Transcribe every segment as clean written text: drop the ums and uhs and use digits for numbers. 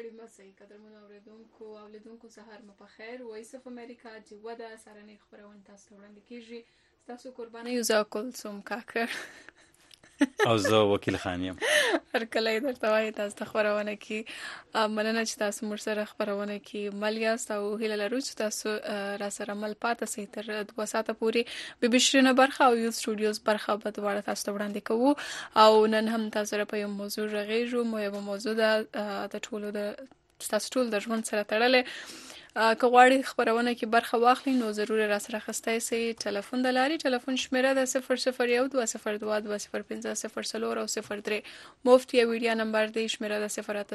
ستړي مه شئ قدرمنو اورېدونکو او لیدونکو سهار مو په خیر. وایس اف امریکا جوه ده سهارنۍ خپرونه تاسو ته وړاندې کیږي. ستاسو قربانۍ زه کلثوم کاکړ او زه وکیل خان یم. هرکله یې درته وایي تاسو ته خپرونه کې مننه چې تاسو موږ سره خپرونه کې مل یاست او هیله لرو چې تاسو را سره مل پاتې سئ تر 2 ساعته پورې. بي بي شیرینه برخه او یوث سټوډیوز برخه به دواړه تاسو ته وړاندې کوو او نن هم تاسو سره په یو موضوع رغېږو. یو موضوع ده د ټولو د تاسو ټول د ژوند سره تړلې. که غواړئ خپرونه کې برخه واخلئ نو ضرور را سره اخیستی سئ. ټلیفون د لارې ټلیفون شمیره د 001 202 205 او 03 مفت یا ویډیا نمبر دی شمیره د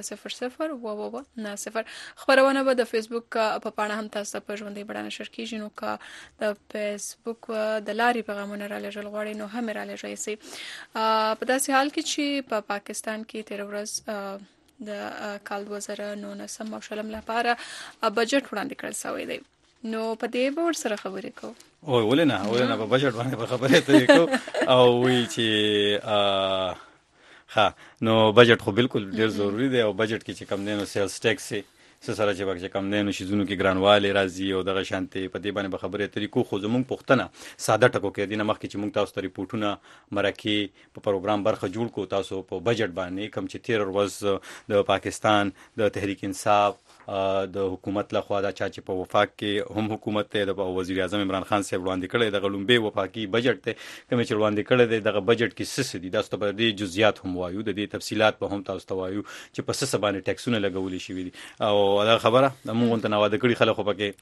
0800 خپرونه به د فیسبوک په پاڼه هم تاسو ته په ژوندۍ بڼه نشر کیږي. نو که د فیسبوک د لارې پیغامونه را لېږل غواړئ نو هم را لېږئ سئ. په داسې حال کې چې په پاکستان کې تېره ورځ د کال 2019 او شلم لپاره بجټ وړاندې کړل شوی دی. نو په دې به ورسره خبرې کوو. ولې نه په بجټ باندې به خبرې کوو او وی چې نو بجټ خو بالکل ډیر ضروری دی او بجټ کې چې کم دی نو سیلز ټیکس سره چې کم دی نو شیزونو کې ګرانوالی راځي او دغه شانتي په دې باندې به خبرې طریقو خو زمونږ پوښتنه ساده ټکو کې دي نه مخکې چې مونږ تاسو ته ریپورټونه مرکې په پروګرام برخه جوړ کو تاسو په بجټ باندې کم چې 13 ورځ د پاکستان د تحریک انصاف د حکومت لخوا دا چې په وفاق کې هم حکومت ته د وزیر اعظم عمران خان صاحب وړاندې کړی د غلومبه وفاقي بجټ ته کوم چې وړاندې کړی دی دغه بجټ کې څه دي تاسو ته په دې جزئیات هم وایو د دې تفصيلات په هم تاسو ته وایو چې په څه باندې ټیکسونه لګولې شي دي او دا خبره موږ ته نواده کړی خلک خو پکې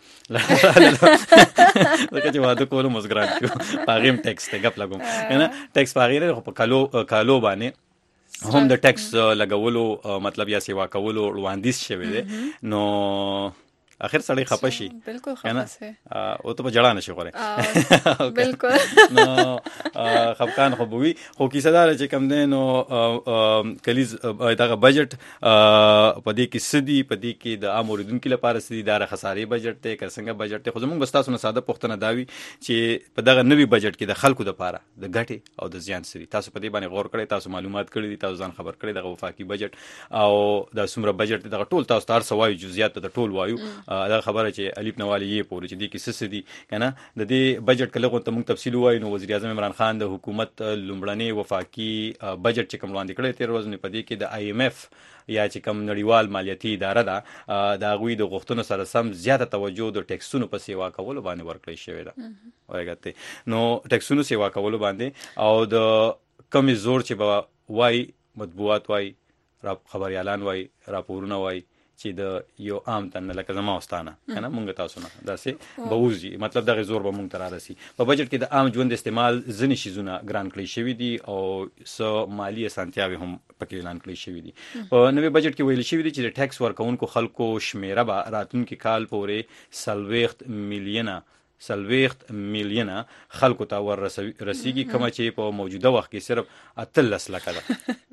لکه چې واده کولو مزګران شو پاغیم ټیکس ته غپ لګوم نه ټیکس پاغیره خو په کالو باندې هم د ټیکس لګولو مطلب یا سیوا کولو وړاندیز شوی دی نو اخر سړی خپه شي بالکل خپه شي او ته په جړا نشي غوړې بالکل نو خپکان خو بوي خو کیسه دار چې کم دی نو کلیز دغه بجټ په دې کې سدي په دې کې د عام اوریدونکو لپاره سدي دار خسارې بجټ ته څنګه بجټ ته خو زموږ بستاسو نه ساده پوښتنه داوي چې په دغه نوي بجټ کې د خلکو لپاره د ګټې او د زیان سدي تاسو په دې باندې غور کړئ تاسو معلومات کړئ تاسو ځان خبر کړئ دغه وفاقي بجټ او د سمره بجټ دغه ټول تاسو تر سوایو جزئیات د ټول وایو دا خبره چې الف نوالی یې پورې چې دې کې څه دي کنه د دې بجټ کله غو ته موږ تفصیل وایو نو وزیر اعظم عمران خان د حکومت لومړنی وفاقي بجټ چې کوم وړاندې کړی 13 ورځې په دې کې د IMF یا چې کوم نړیوال مالیاتي اداره ده دا غوي د غوښتنو سره سم زیاته توجه د ټیکسونو په سیوا کولو باندې ورکړی شوی ده ورګته نو ټیکسونو سیوا کولو باندې او د کمی زور چې وای مطبوعات وای خبريالان وای راپورونه وای چې د یو عام تن لکه زما واستانه کنه مونږ تاسو نه داسې بوزي مطلب دغه زور به مونږ تر راسي په بجټ کې د عام ژوند استعمال ځنی شیزونه ګران کړی شوی دي او سو مالی اسانتیاوي هم پکې اعلان کړی شوی دي په نوې بجټ کې ویل شوی دي چې د ټیکس ورکونکو خلکو شمیره به راتلونکي کال پورې 30 میلیونه خلکو ته ورسیږي کوم چې په موجوده وخت کې صرف 13 لک ده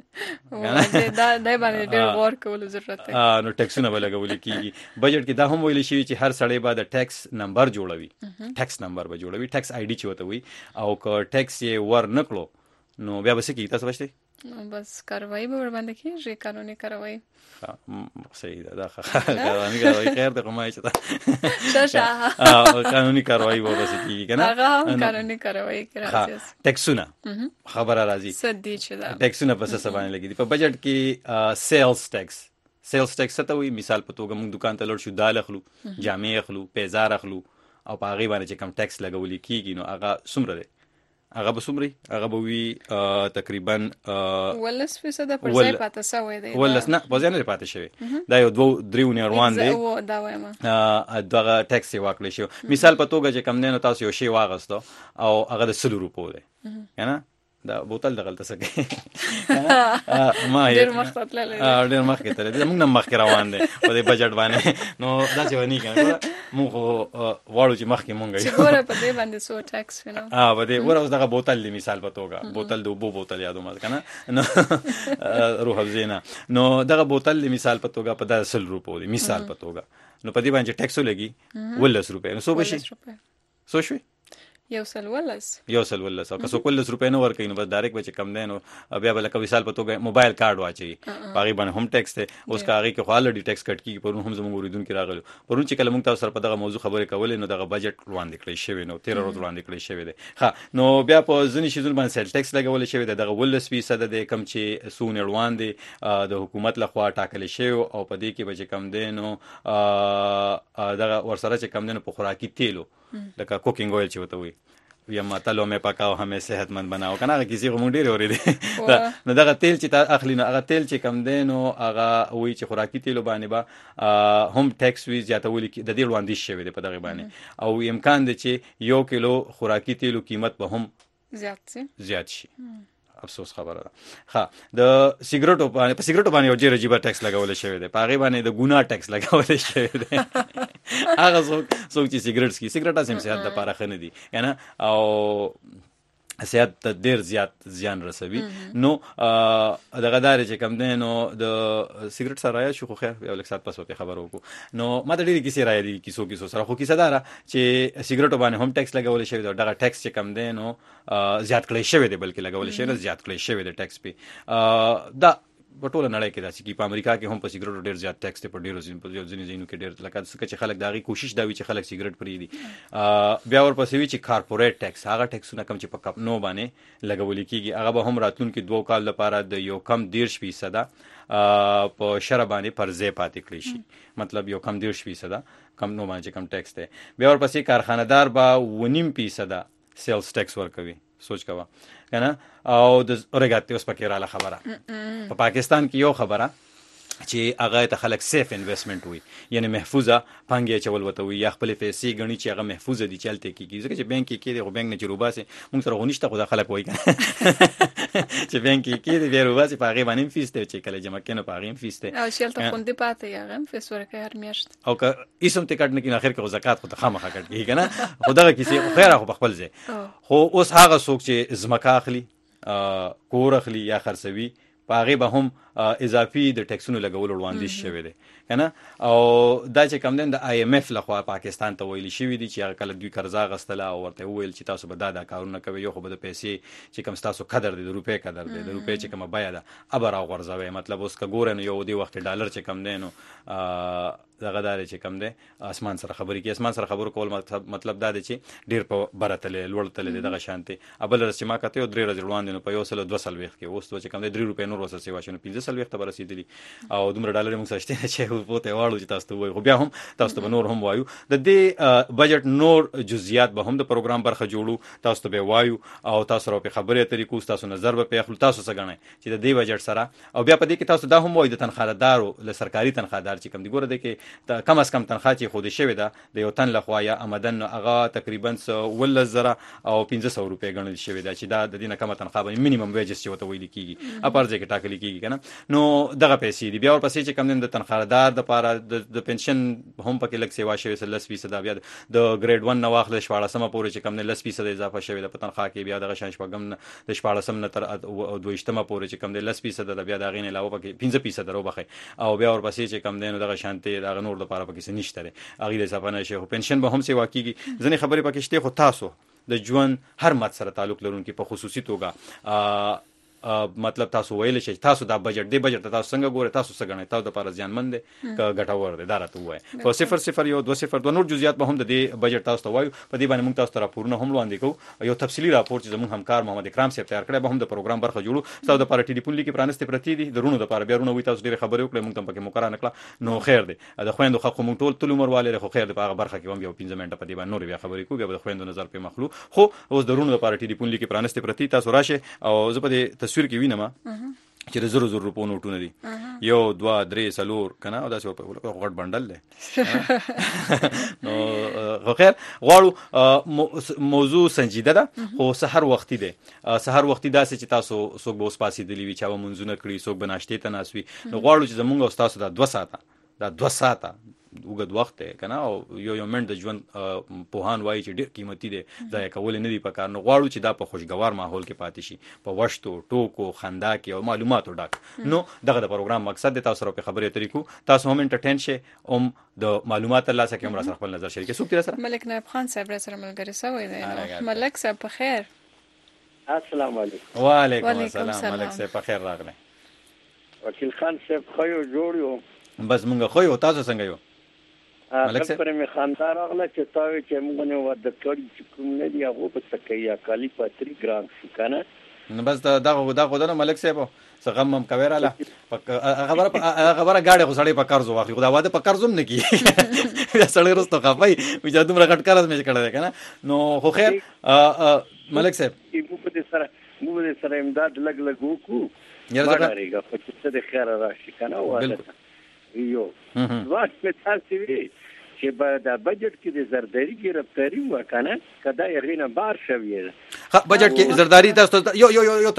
دا باندې ډېر غور کول ضرورت دی نو ټیکسونه ولګول کیږي بجټ کې دا هم ویل شي چې هر سړی به د ټیکس نمبر جوړوي ټیکس نمبر به جوړوي ټیکس آی ډی چې وته وي او که ټیکس یې ور نکړو نو بیا به څه کیږي تاسو بچته بس کاروایی به ور باندې کیږي قانوني کاروایی صحیح ده قانوني کاروایی خیر ده کومه چې شاشه قانوني کاروایی به وسه کیږي کنه هغه قانوني کاروایی کوي ټیکسونه خبره راځي سدي چې دا ټیکسونه په څه باندې لګي په بجټ کې سیلز ټیکس ته وي مثال په توګه موږ دکان ته لور شو دال اخلو جامې اخلو پیزار اخلو او په هغه باندې چې کم ټیکس لګولې کیږي نو هغه څومره دی هغه به څومره هغه به وي تقریبا 10% پر ځای پاتې شوی دی ولس نه په ځای نه پاتې شوی دا یو 2-3 روان دی دا وایم دغه ټیکس یې واکړی شو مثال په توګه چې کم نه تاسو یو شی واغستو او هغه د 100 روپو دی کنه دا بوتل دغلته سکه ما ډېر مخته تللی ډېر مخکې تللی موږ نه مخکې روان دی په دې بجټ باندې نو دا چې ونی کنه موږ واړو چې مخکې مونږ چې ګوره په دې باندې سو ټیکس وینو په دې ور اوس دغه بوتل دی مثال په توګه بوتل د اوبو بوتل یادو مې کنه نو روح حفظینا نو دغه بوتل دی مثال په توګه په 10 روپو دی مثال په توګه نو په دې باندې ټیکس لګي 10 روپے نو سو بشي سو شوي یو سل ولس او که څوک 10 روپۍ نه ورکوي نو بس ډایرکټ به چې کم دی نو بیا به لکه مثال په توګه موبایل کارت واچوي په هغې باندې هم ټیکس دی. اوس که هغې کې خو الریډي ټیکس کټ کېږي. پرون هم زموږ اورېدونکي راغلي پرون چې کله موږ تاسو سره په دغه موضوع خبرې کولې نو دغه بجټ وړاندې کړی شوی نو 13 ورځ وړاندې کړی شوی دی. نو بیا په ځینې شیزونو باندې سیل ټیکس لګولی شوی دی. دغه 19% دی کم چې څو اونۍ وړاندې د حکومت لخوا ټاکلی شوی او په دې کې به چې کم دی نو دغه ورسره چې کم دی نو په خوراکي تیلو لکه کوکینګ اویل چې ورته وایي یا متلو مې پکاو همې صحتمند بناو کنه هغه کیسې موږ ډېرې اورېدې. نو دغه تیل چې تا اخلي نو هغه تیل چې کم دی نو هغه وایي چې خوراکي تیلو باندې به هم ټیکس وي زیاتولی د دې وړاندیز شوی دی په دغې باندې او امکان دی چې 1 کیلو خوراکي تیلو قیمت به هم زیات شي. افسوس خبره ده. د سیګریټو باندې په سیګریټو باندې یو ډېر عجیبه ټیکس لګول شوی دی. په هغې باندې د ګناه ټیکس لګول شوی دی. هغه څوک چې سیګریټ څکي صحت لپاره ښه نه دي کنه او صحت ته ډېر زیات زیان رسوي. نو دغه دارې چې کم دی نو د سیګریټ سره رایه شو خو خیر یو لږ ساعت پس ورته خبره وکړو. نو ما ته ډېرې کیسې رایه دي کیسو سره خو کیسه دا ده چې سیګریټو باندې هم ټیکس لګولی شوی دی. دغه ټیکس چې کم دی نو زیات کړی شوی دی بلکې لګولی شوی نه زیات کړی شوی دی ټیکس پې دا په ټوله نړۍ کې داسې کې په امریکا کې هم په سیګریټو ډېر زیات ټیکس دی په ډېرو ځینې ځایونو کې ډېر لکه څنګه چې خلک د هغې کوشش دا وي چې خلک سیګریټ پرېږدي. بیا ورپسې وي چې کارپوریټ ټیکس هغه ټیکسونه کم چې په کمپنیو باندې لګولی کېږي هغه به هم راتلونکي 2 کال لپاره د یو کم 13% په شرع باندې پر ځای پاتې کړی شي. مطلب یو کم 13% کمپنیو باندې چې کم ټیکس دی. بیا ورپسې کارخانهدار به 9.5% سیلز ټیکس ورکوي. سوچ کوه کنه او د اورګاتې اوس پکې رااله خبره په پاکستان کې یو خبره چې هغه ته خلک سیف انویسټمنټ وي یعنی محفوظه پانګې چول وته وي یا خپل پیسې غني چې هغه محفوظه دي چلته کیږي ځکه چې بانک کې دی خو بانک نه چروباسي موږ سره غونښت خو خلک وایي چې بانک کې دی بیروباسي په هغه باندې فیس ته چې کله جمع کینو په هغه فیس ته او شیلته خوندې پاتې هغه فیس ورکه هر میاشت او که اسم ته کټ نه کین اخر کې زکات خو ته خامخا کټ کیږي کنه خدای کیسه خیر خو خپل ځای خو اوس هغه څوک چې زمکا اخلي کور اخلي یا خرڅوي په هغې به هم اضافي د ټیکسونو لګولو وړاندیز شوی دی کنه او دا چې کم دی د IMF لخوا پاکستان ته ویلي شوي دي چې هغه کله دوی قرضه اخیستله او ورته وویل چې تاسو به دا کارونه کوئ یو خو به د پیسې چې کوم ستاسو قدر دی د روپۍ قدر دی د روپۍ چې کومه بیه ده ابه راغورځوئ. مطلب اوس که ګورئ نو یو دې وخت ډالر چې کم دی نو دغه دا چې کم دی اسمان سره خبرې کوي. اسمان سره خبرو کول مطلب دا دی چې ډېر په بره تللی لوړ تللی دی دغه شانتې بله ورځ چې ما کته یو 3 ورځې وړاندې نو په 102 کې اوس چې کم دی 3 روپۍ نور ورسره سیوا شي نو 15 ته به رسېدلي او دومره ډالر موږ سره شته نه چې پوته واړو چې تاسو ته وایو خو بیا هم تاسو ته به نور هم وایو د دې بجټ نور جزئیات به هم د پروګرام برخه جوړو تاسو ته به وایو او تاسو سره په خبرې طریقو تاسو نظر به په خپل تاسو څه غنئ چې د دې بجټ سره او بیا په دې کې تاسو دا هم وایي د تنخواهدارو له سرکاري تنخواهدار چې کم دي ګوره د کې کم از کم تنخواه چې خو دې شوې ده د یو تن لخوا یا آمدن هغه تقریبا 1,000 او 1500 روپۍ ګڼل شوې ده چې دا د دې نه کمه تنخواه به مینیمم ویجز چې ورته ویل کېږي اپر ځای کې ټاکل کېږي که نه نو دغه پیسې دي. بیا ورپسې چې کم دی د تنخواهدار دپاره د پنشن هم پکې لږ سیوا شوې 10% بیا د ګریډ 1 نه واخله 14مه پورې چې کم دی 10% اضافه شوې ده په تنخواه کې بیا دغه شان شپږم د 14م نه تر 22مه پورې چې کم دی 10% ده بیا د هغې نه علاوه پکې 15% راوبخئ او بیا ورپسې چې کم دی نو دغه شانتې دغه نور دپاره پکې څه نشته دی هغې د اضافه نه شي خو پنشن به هم سیوا کېږي. ځینې خبرې پکې شته خو تاسو د ژوند هر مد سره تعلق لرونکي په خصوصي توګه مطلب تاسو ویل شي تاسو دا بجټ دی بجټ تاسو څنګه ګورئ تاسو څه غنئ تاسو د لپاره زیانمند دی که ګټور دی دا راته ووایئ په 001 نور جزئیات به هم د دې بجټ تاسو ته وایو په دې باندې موږ تاسو ته راپورونه هم وړاندې کوو یو تفصیلي راپور چې زموږ همکار محمد اکرام صاحب تیار کړی به هم د پروګرام برخه جوړو تاسو د لپاره ټلیفون لیکي پرانستې پرتې دي درونو د لپاره بیا رونه وي تاسو ډېرې خبرې وکړئ موږ ته پکې مقرره نه کړه نو خیر دی د خویندو حق موږ ټول عمر والي خو خیر دی په هغه برخه کې هم یو 15 منټه په دې باندې نور بیا خبرې کوو بیا د خویندو نظر په مخلو خو اوس درونو د لپاره ټلیفون لیکي پرانستې پرتې تاسو راشه او زه په دې تصویر کې وینم چې د 0 روپو نوټونه دي 1 2 3 4 کنه او داسې غټ بندل دی نو خیر غواړو موضوع سنجیده ده خو سحر وختي دی سحر وختي داسې چې تاسو څوک به اوس پاسېدلي وي چا به منځونه کړي څوک به ناشتې ته ناست وي نو غواړو چې زموږ او ستاسو دا 2 ساعته وګد وخت دی کنه او یو منټ د ژوند پوهان وایي چې ډېر قیمتي دی ځای کول نه دی پکار نو غواړو چې دا په خوشګوار ماحول کې پاتې شي په وشتو ټوکو خندا کې او معلوماتو ډک نو دغه د پروګرام مقصد دی تاسو سره په خبرې طریقو تاسو هم انټرټین شئ هم د معلومات الله سره کوم را سره خپل نظر شریک څوک سره ملک نایب خان صاحب سره ملګری سوی دی ملک صاحب په خیر السلام علیکم وعلیکم السلام ملک صاحب په خیر راغلی وکیل خان صاحب خو جوړ یو بس مونږ خو یو تاسو څنګه یو ملک صاحب پر می خاندار راغله چې تاوی چې موږ نه ود کړی چې کوم نه دی هغه په سکیا کالی پاتری ګرام شي کنه نو بس دا خو ملک صاحب څنګه هم کوي رااله خبره گاډي خو سړی په قرض واخلي خو دا واده په قرض هم نه کی بیا سړی رستو خپای چې دومره غټ قرض مې کړی کنه نو خو خیر ملک صاحب موږ سره امداد لګ وکړو یاره ځکه خو چې د خیر راشي کنه واده یو واټ په تاسو وی چې په د بجټ کې د زرداری کې رفتاری وکنه کدا یغینه بار شوی بجټ کې زرداری تاسو یو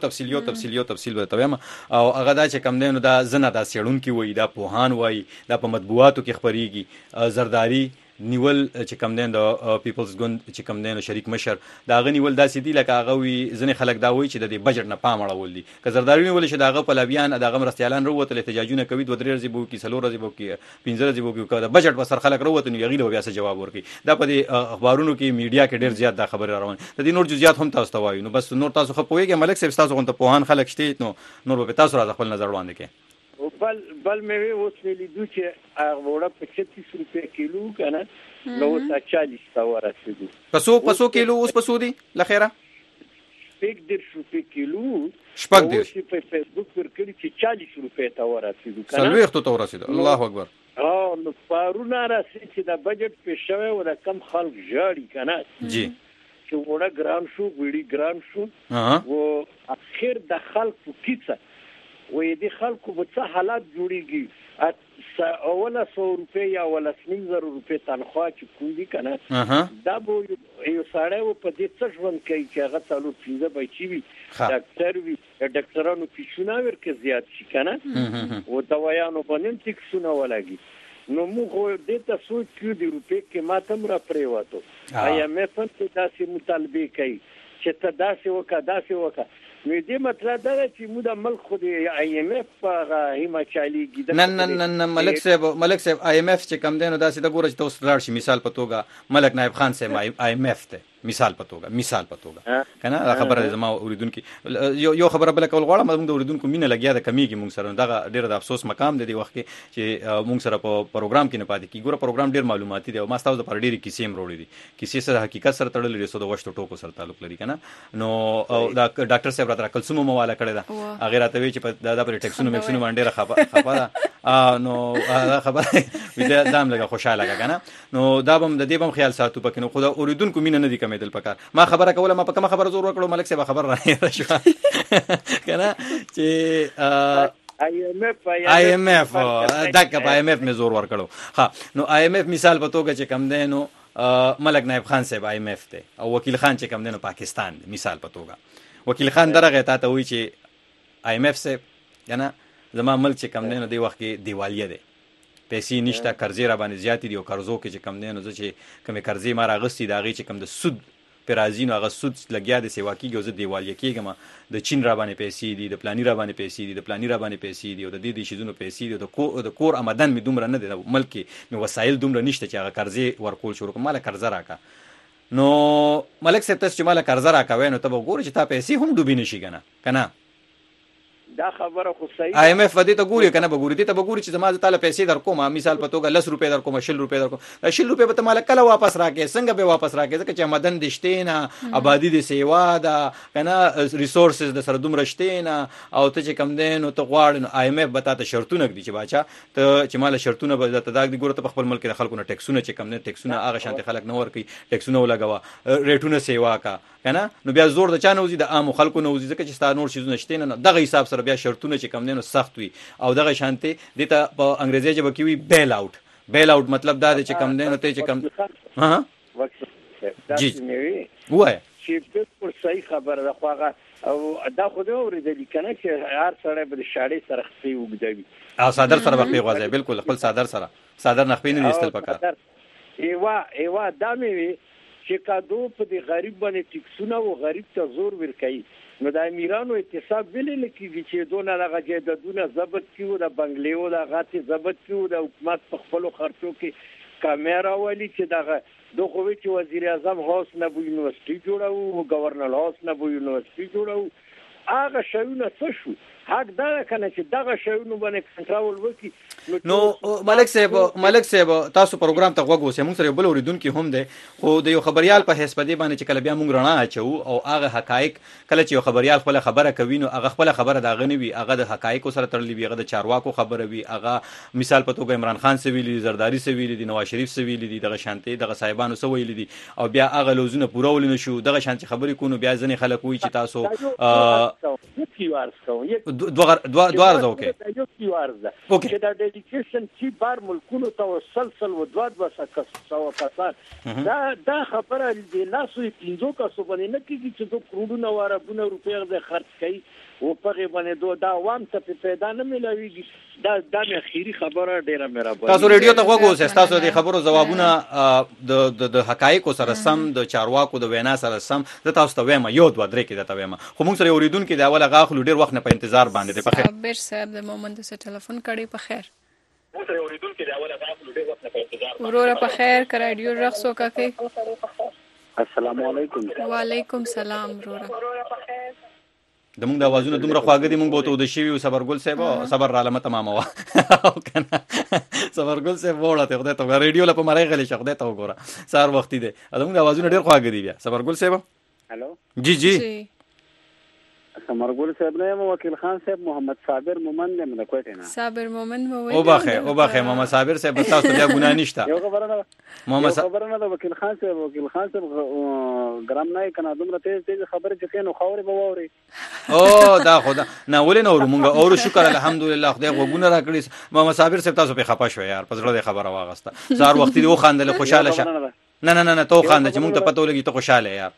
تفصیل به تویم او هغه دا چې کم دینو دا زنه دا سیړون کې وای دا پوهان وای دا په مطبوعاتو کې خبريږي زرداری نیول چې کم دین د پیپلز ګوند چې کم دین شریک مشر دا غنی ول داسې دی لکه هغه وی ځنې خلک دا وای چې د بجټ نه پام اړول دي که زرداری نیول شي داغه په لبیان داغه مرستيالان وروته احتجاجونه کوي 2 درې ورځې بو کې 4 ورځې بو کې 15 ورځې بو کې د بجټ په سر خلک وروته نو یغیله بیا څه جواب ورکړي دا په اخبارونو کې میډیا کې ډیر زیات دا خبره روان د دې نور جزئیات هم تاسو ته وایو نو بس نور تاسو خو پوهیږئ ملک صاحب تاسو غونډه پوهان خلک شته نو به تاسو راځ خپل نظر وړاندې کړئ بل مې اوس ویلي دوی چې هغه وړه په 36 روپے کیلو کنه نو تا 40 تا ورسېدو پسو کیلو اوس پسو دي لخيره سپیک در روپے کیلو شپږ دي په فیسبوک پر کړي چې 40 روپے تا ورسېدو کنه سلويخت ته ورسېدو الله اکبر نو پارونه راځي چې د بجټ په شوه او د کم خلک جاړي کنه جی چې وړه ګرام شو ویډي ګرام شو او اخر د خلکو کیسه وې د خلکو په څه حالات جوړيږي اوله 100 روپے یا ولا 90 روپے تنخواه چې کوي کنه دا به یو ساړی په دې څه ژوند کوي چې هغه څلور پیزه بچي وي ډاکټر وي ډاکټرانو پیښونه ورکه زیات شي کنه او دوايانو باندې ټیکسونه ولګي نو موږ دې ته سوچ کړو د روپے کې ماتم را پریواتو IMF ته داسې مطالبه کوي چې ته داسې وکړه نو دې مطلب دا چې موږ د ملک خو د IMF په هیماچالي کې نه ملک صاحب IMF چې کم دینو داسې د ګورج توس لاړ شي مثال په توګه ملک نایب خان صاحب IMF ته مثال په توګه کنه خبره زما اوریدونکو یو خبره بل کول غواړم موږ د اوریدونکو مینه لګیا د کمیږي موږ سره دغه ډیر د افسوس مقام دی وخت کې چې موږ سره په پروګرام کې نه پاتې کی ګوره پروګرام ډیر معلوماتي دی او ما تاسو د پر ډیری کیسې مروړي دي کیسې سره حقیقت سره تړلې دي سو د وشتو ټوکو سره تعلق لري کنه نو دا ډاکټر صاحب راته کلسوم مواله کړی دا هغه راته وی چې په دا پر ټیکسونو میکسونو باندې خبره نو خبره ودا دام لګه خوشاله کنه نو دا بم د دې بم خیال ساتو پکې نو خدا اوریدونکو مینه نه دي کمیدل پکار ما خبره کوله ما په کومه خبره زور وکړو ملک صاحب خبر را شو کنه چې IMF دغه په IMF مې زور ورکړو ها نو IMF مثال په توګه چې کم دی نو ملک نایب خان صاحب IMF ته او وکیل خان چې کم دی نو پاکستان دی مثال په توګه وکیل خان درغه ته وی چې IMF صاحب کنه زما ملک چې کم دی نو دی وخت کې دیوالیه دی پیسې نشته قرضې را باندې زیات دي او قرضو کې چې کم دی نو چې کومه قرضې ما راغستې دا غي چې کم د سود پرازینو هغه سود لګیا د سیوا کیږي او زه دیوالیه کېږم د چین را باندې پیسې دي د پلانی را باندې پیسې دي د پلانی را باندې پیسې دي او د دې شیزونو پیسې دي د کور آمدن می دومره نه دي د ملک می وسایل دومره نشته چې هغه قرضې ورکول شروع کوم مال قرضه راکا نو ملک صاحب تاسو چې مال قرضه راکوي نو ته وګورئ چې تا پیسې هم ډوبې نشي کنه دا خبره خو صحیح IMF ودی ته ګوري کنه بګوري ته بګوري چې زما تعالی پیسې در کوم مثال په توګه 10 روپے در کوم 10 روپے در کوم 10 روپے به ته مال کله واپس راکې څنګه به واپس راکې ځکه چې آمدن دشته نه آبادی د سیوا دا کنه ریسورسز د سره دومره شته نه او ته چې کم دین او ته غواړې نو IMF به تاسو شرطونه کړي چې باچا ته چې مال شرطونه به ته داګ دی ګوره ته په خپل ملک د خلکو نه ټیکسونه چې کم نه ټیکسونه هغه شانتي خلک نه ورکي ټیکسونه ولګوا ریټونه سیوا کا کنه نو بیا زور د چا نه وزي د عام خلکو نه وزي ځکه چې ستاسو نور شیزونه شته نه دغه حساب سره بیا شرطونه چې کم نه سخت وي او دغه شانتي د ته په انګریزي ژبه کې وي بیل اوټ مطلب دا دی چې کم نه ته چې کم ها جی وای چې بالکل صحیح خبره ده خو هغه او دا خو دې اورېدل کنه چې هر سړی به شاړې سره خپې وګدوي او صادر سره بخې غوځي بالکل خپل صادر نخپې نه ایستل پکار ایوا دا مې چې کادو په دې غریب باندې ټیکسونه او غریب ته زور ورکړي نو د امیرانو اعتصاب ویل کېږي چې دونه لږه جیدادونه ضبط کیو د بنگلیو د غاټي ضبط کیو د حکومت په خپل خرچو کې کیمرا ولي چې دغه دوه چې وزیر اعظم هاوس نه بو یونیورسيټي جوړاو گورنر هاوس نه بو یونیورسيټي جوړاو هغه شاونه څه شو حق دا کنه چې دغه شاونه باندې کنټرول وکړي نو ملک صاحب تاسو پروګرام ته غوږ اوسئ موږ سره بل اوریدونکو هم دی خو د یو خبريال په حساب دی باندې چې کله بیا موږ رڼا اچو او هغه حقایق کله چې یو خبريال خپل خبره کوي نو هغه خپل خبره دا غنوي هغه د حقایق سره تړلې وي هغه د چارواکو خبره وي هغه مثال په توګه عمران خان سویلی زرداری سویلی دي نواز شریف سویلی دي دغه شانتي دغه صاحبانو سویلی دي او بیا هغه لوزونه پوره ول نشو دغه شانتي خبرې کوو بیا ځنې خلک وي چې تاسو دوار زو کې یو کیوارز ده چې دا ډیډیکیشن چې بار ملکونو ته وسلسل و دواد وسکه سو کسان دا خبره دې لاسو پینځو کسو باندې نه کیږي چې دوه کروڑونه واربونه روپیا د خرج کړي او په باندې دا عوام ته پیدا نه ملويږي دا د اخیری خبره ډیره مهرباني تاسو ریډیو ته غوږ اوسئ تاسو د خبرو جوابونه د حقایقو سره سم د چارواکو د وینا سره سم د تاسو ته وایم یو دوه درې کې د تا وایم خو موږ سره اوریدونکو د اوله غاخلو ډیر وخت نه په انتظار باندې دی په خیر صابر صاحب د مومند سره ټلیفون کړي په خیر موږ سره اوریدونکو د اوله غاخلو ډیر وخت نه په انتظار ورور په خیر کړه ډیو رخصو کاکي السلام علیکم وعلیکم سلام ورور د موږ د اوازونه دومره خواږه دي موږ به ته د شي او صبرګل صاحب صبر را لمه تمامه وا کنه صبرګل صاحب وړه خدای ته ریډیو له په مړی غلي شخده ته وګوره سار وختي دي موږ د اوازونه ډیر خواږه دي بیا صبرګل صاحب هلو جی صبرګل صاحب نه وکیل خان صاحب محمد صابر مومند نه کوټه نه صابر مومند مو او باخه محمد صابر صاحب تاسو ته ګناه نشته یو خبره نه محمد خبره نه وکیل خان صاحب ګرام نه کنه دومره تیز خبره چې کینو خاورې به ووري او دا خدا نه ولې نو مونږ او شکر الحمدلله خدای غوونه را کړی محمد صابر صاحب تاسو په خپه شو یار په زړه خبره واغسته زار وختي دی خواندل خوشاله شه نه تو خواند چې مونږ ته پته ولګي ته خوشاله یار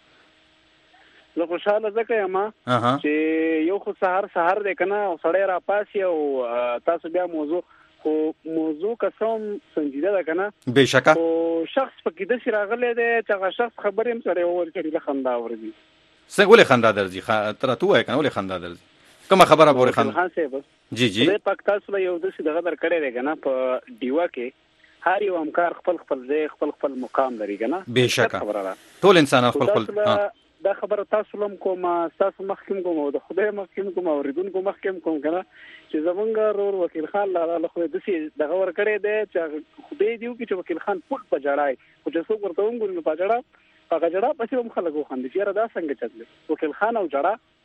زه خوشاله ځکه یم چې یو خو سحر دی کنه او سړی را پاسي او تاسو بیا موضوع قسم سنجیده ده کنه بهشکه او شخص پکې د شراغله دی چې هغه شخص خبرې هم سره ورکړي له خندا ورځي څنګه ولې خندا درځي تر تو وای کنه ولې خندا درځي کومه خبره پورې خندا جی د پاکستان سره یو د څه دغه در کړی دی کنه په دیوا کې هر یو همکار خپل ځای خپل مقام لري کنه بهشکه ټول انسان خپل دا خبره تاسو لم کوم تاسو مخکم کوم او د خدای مخکم کوم او ریدونکو مخکم کوم کنه چې زمونږ رور وکیل خان لاله خو د سي دغه ور کړی دی چې خدای دیو کې چې وکیل خان پټ پجړای او چې څوک ورته وګوري نو پجړا هغه جړه پسې هم خلکو خان دي چې دا څنګه چتل وکیل خان او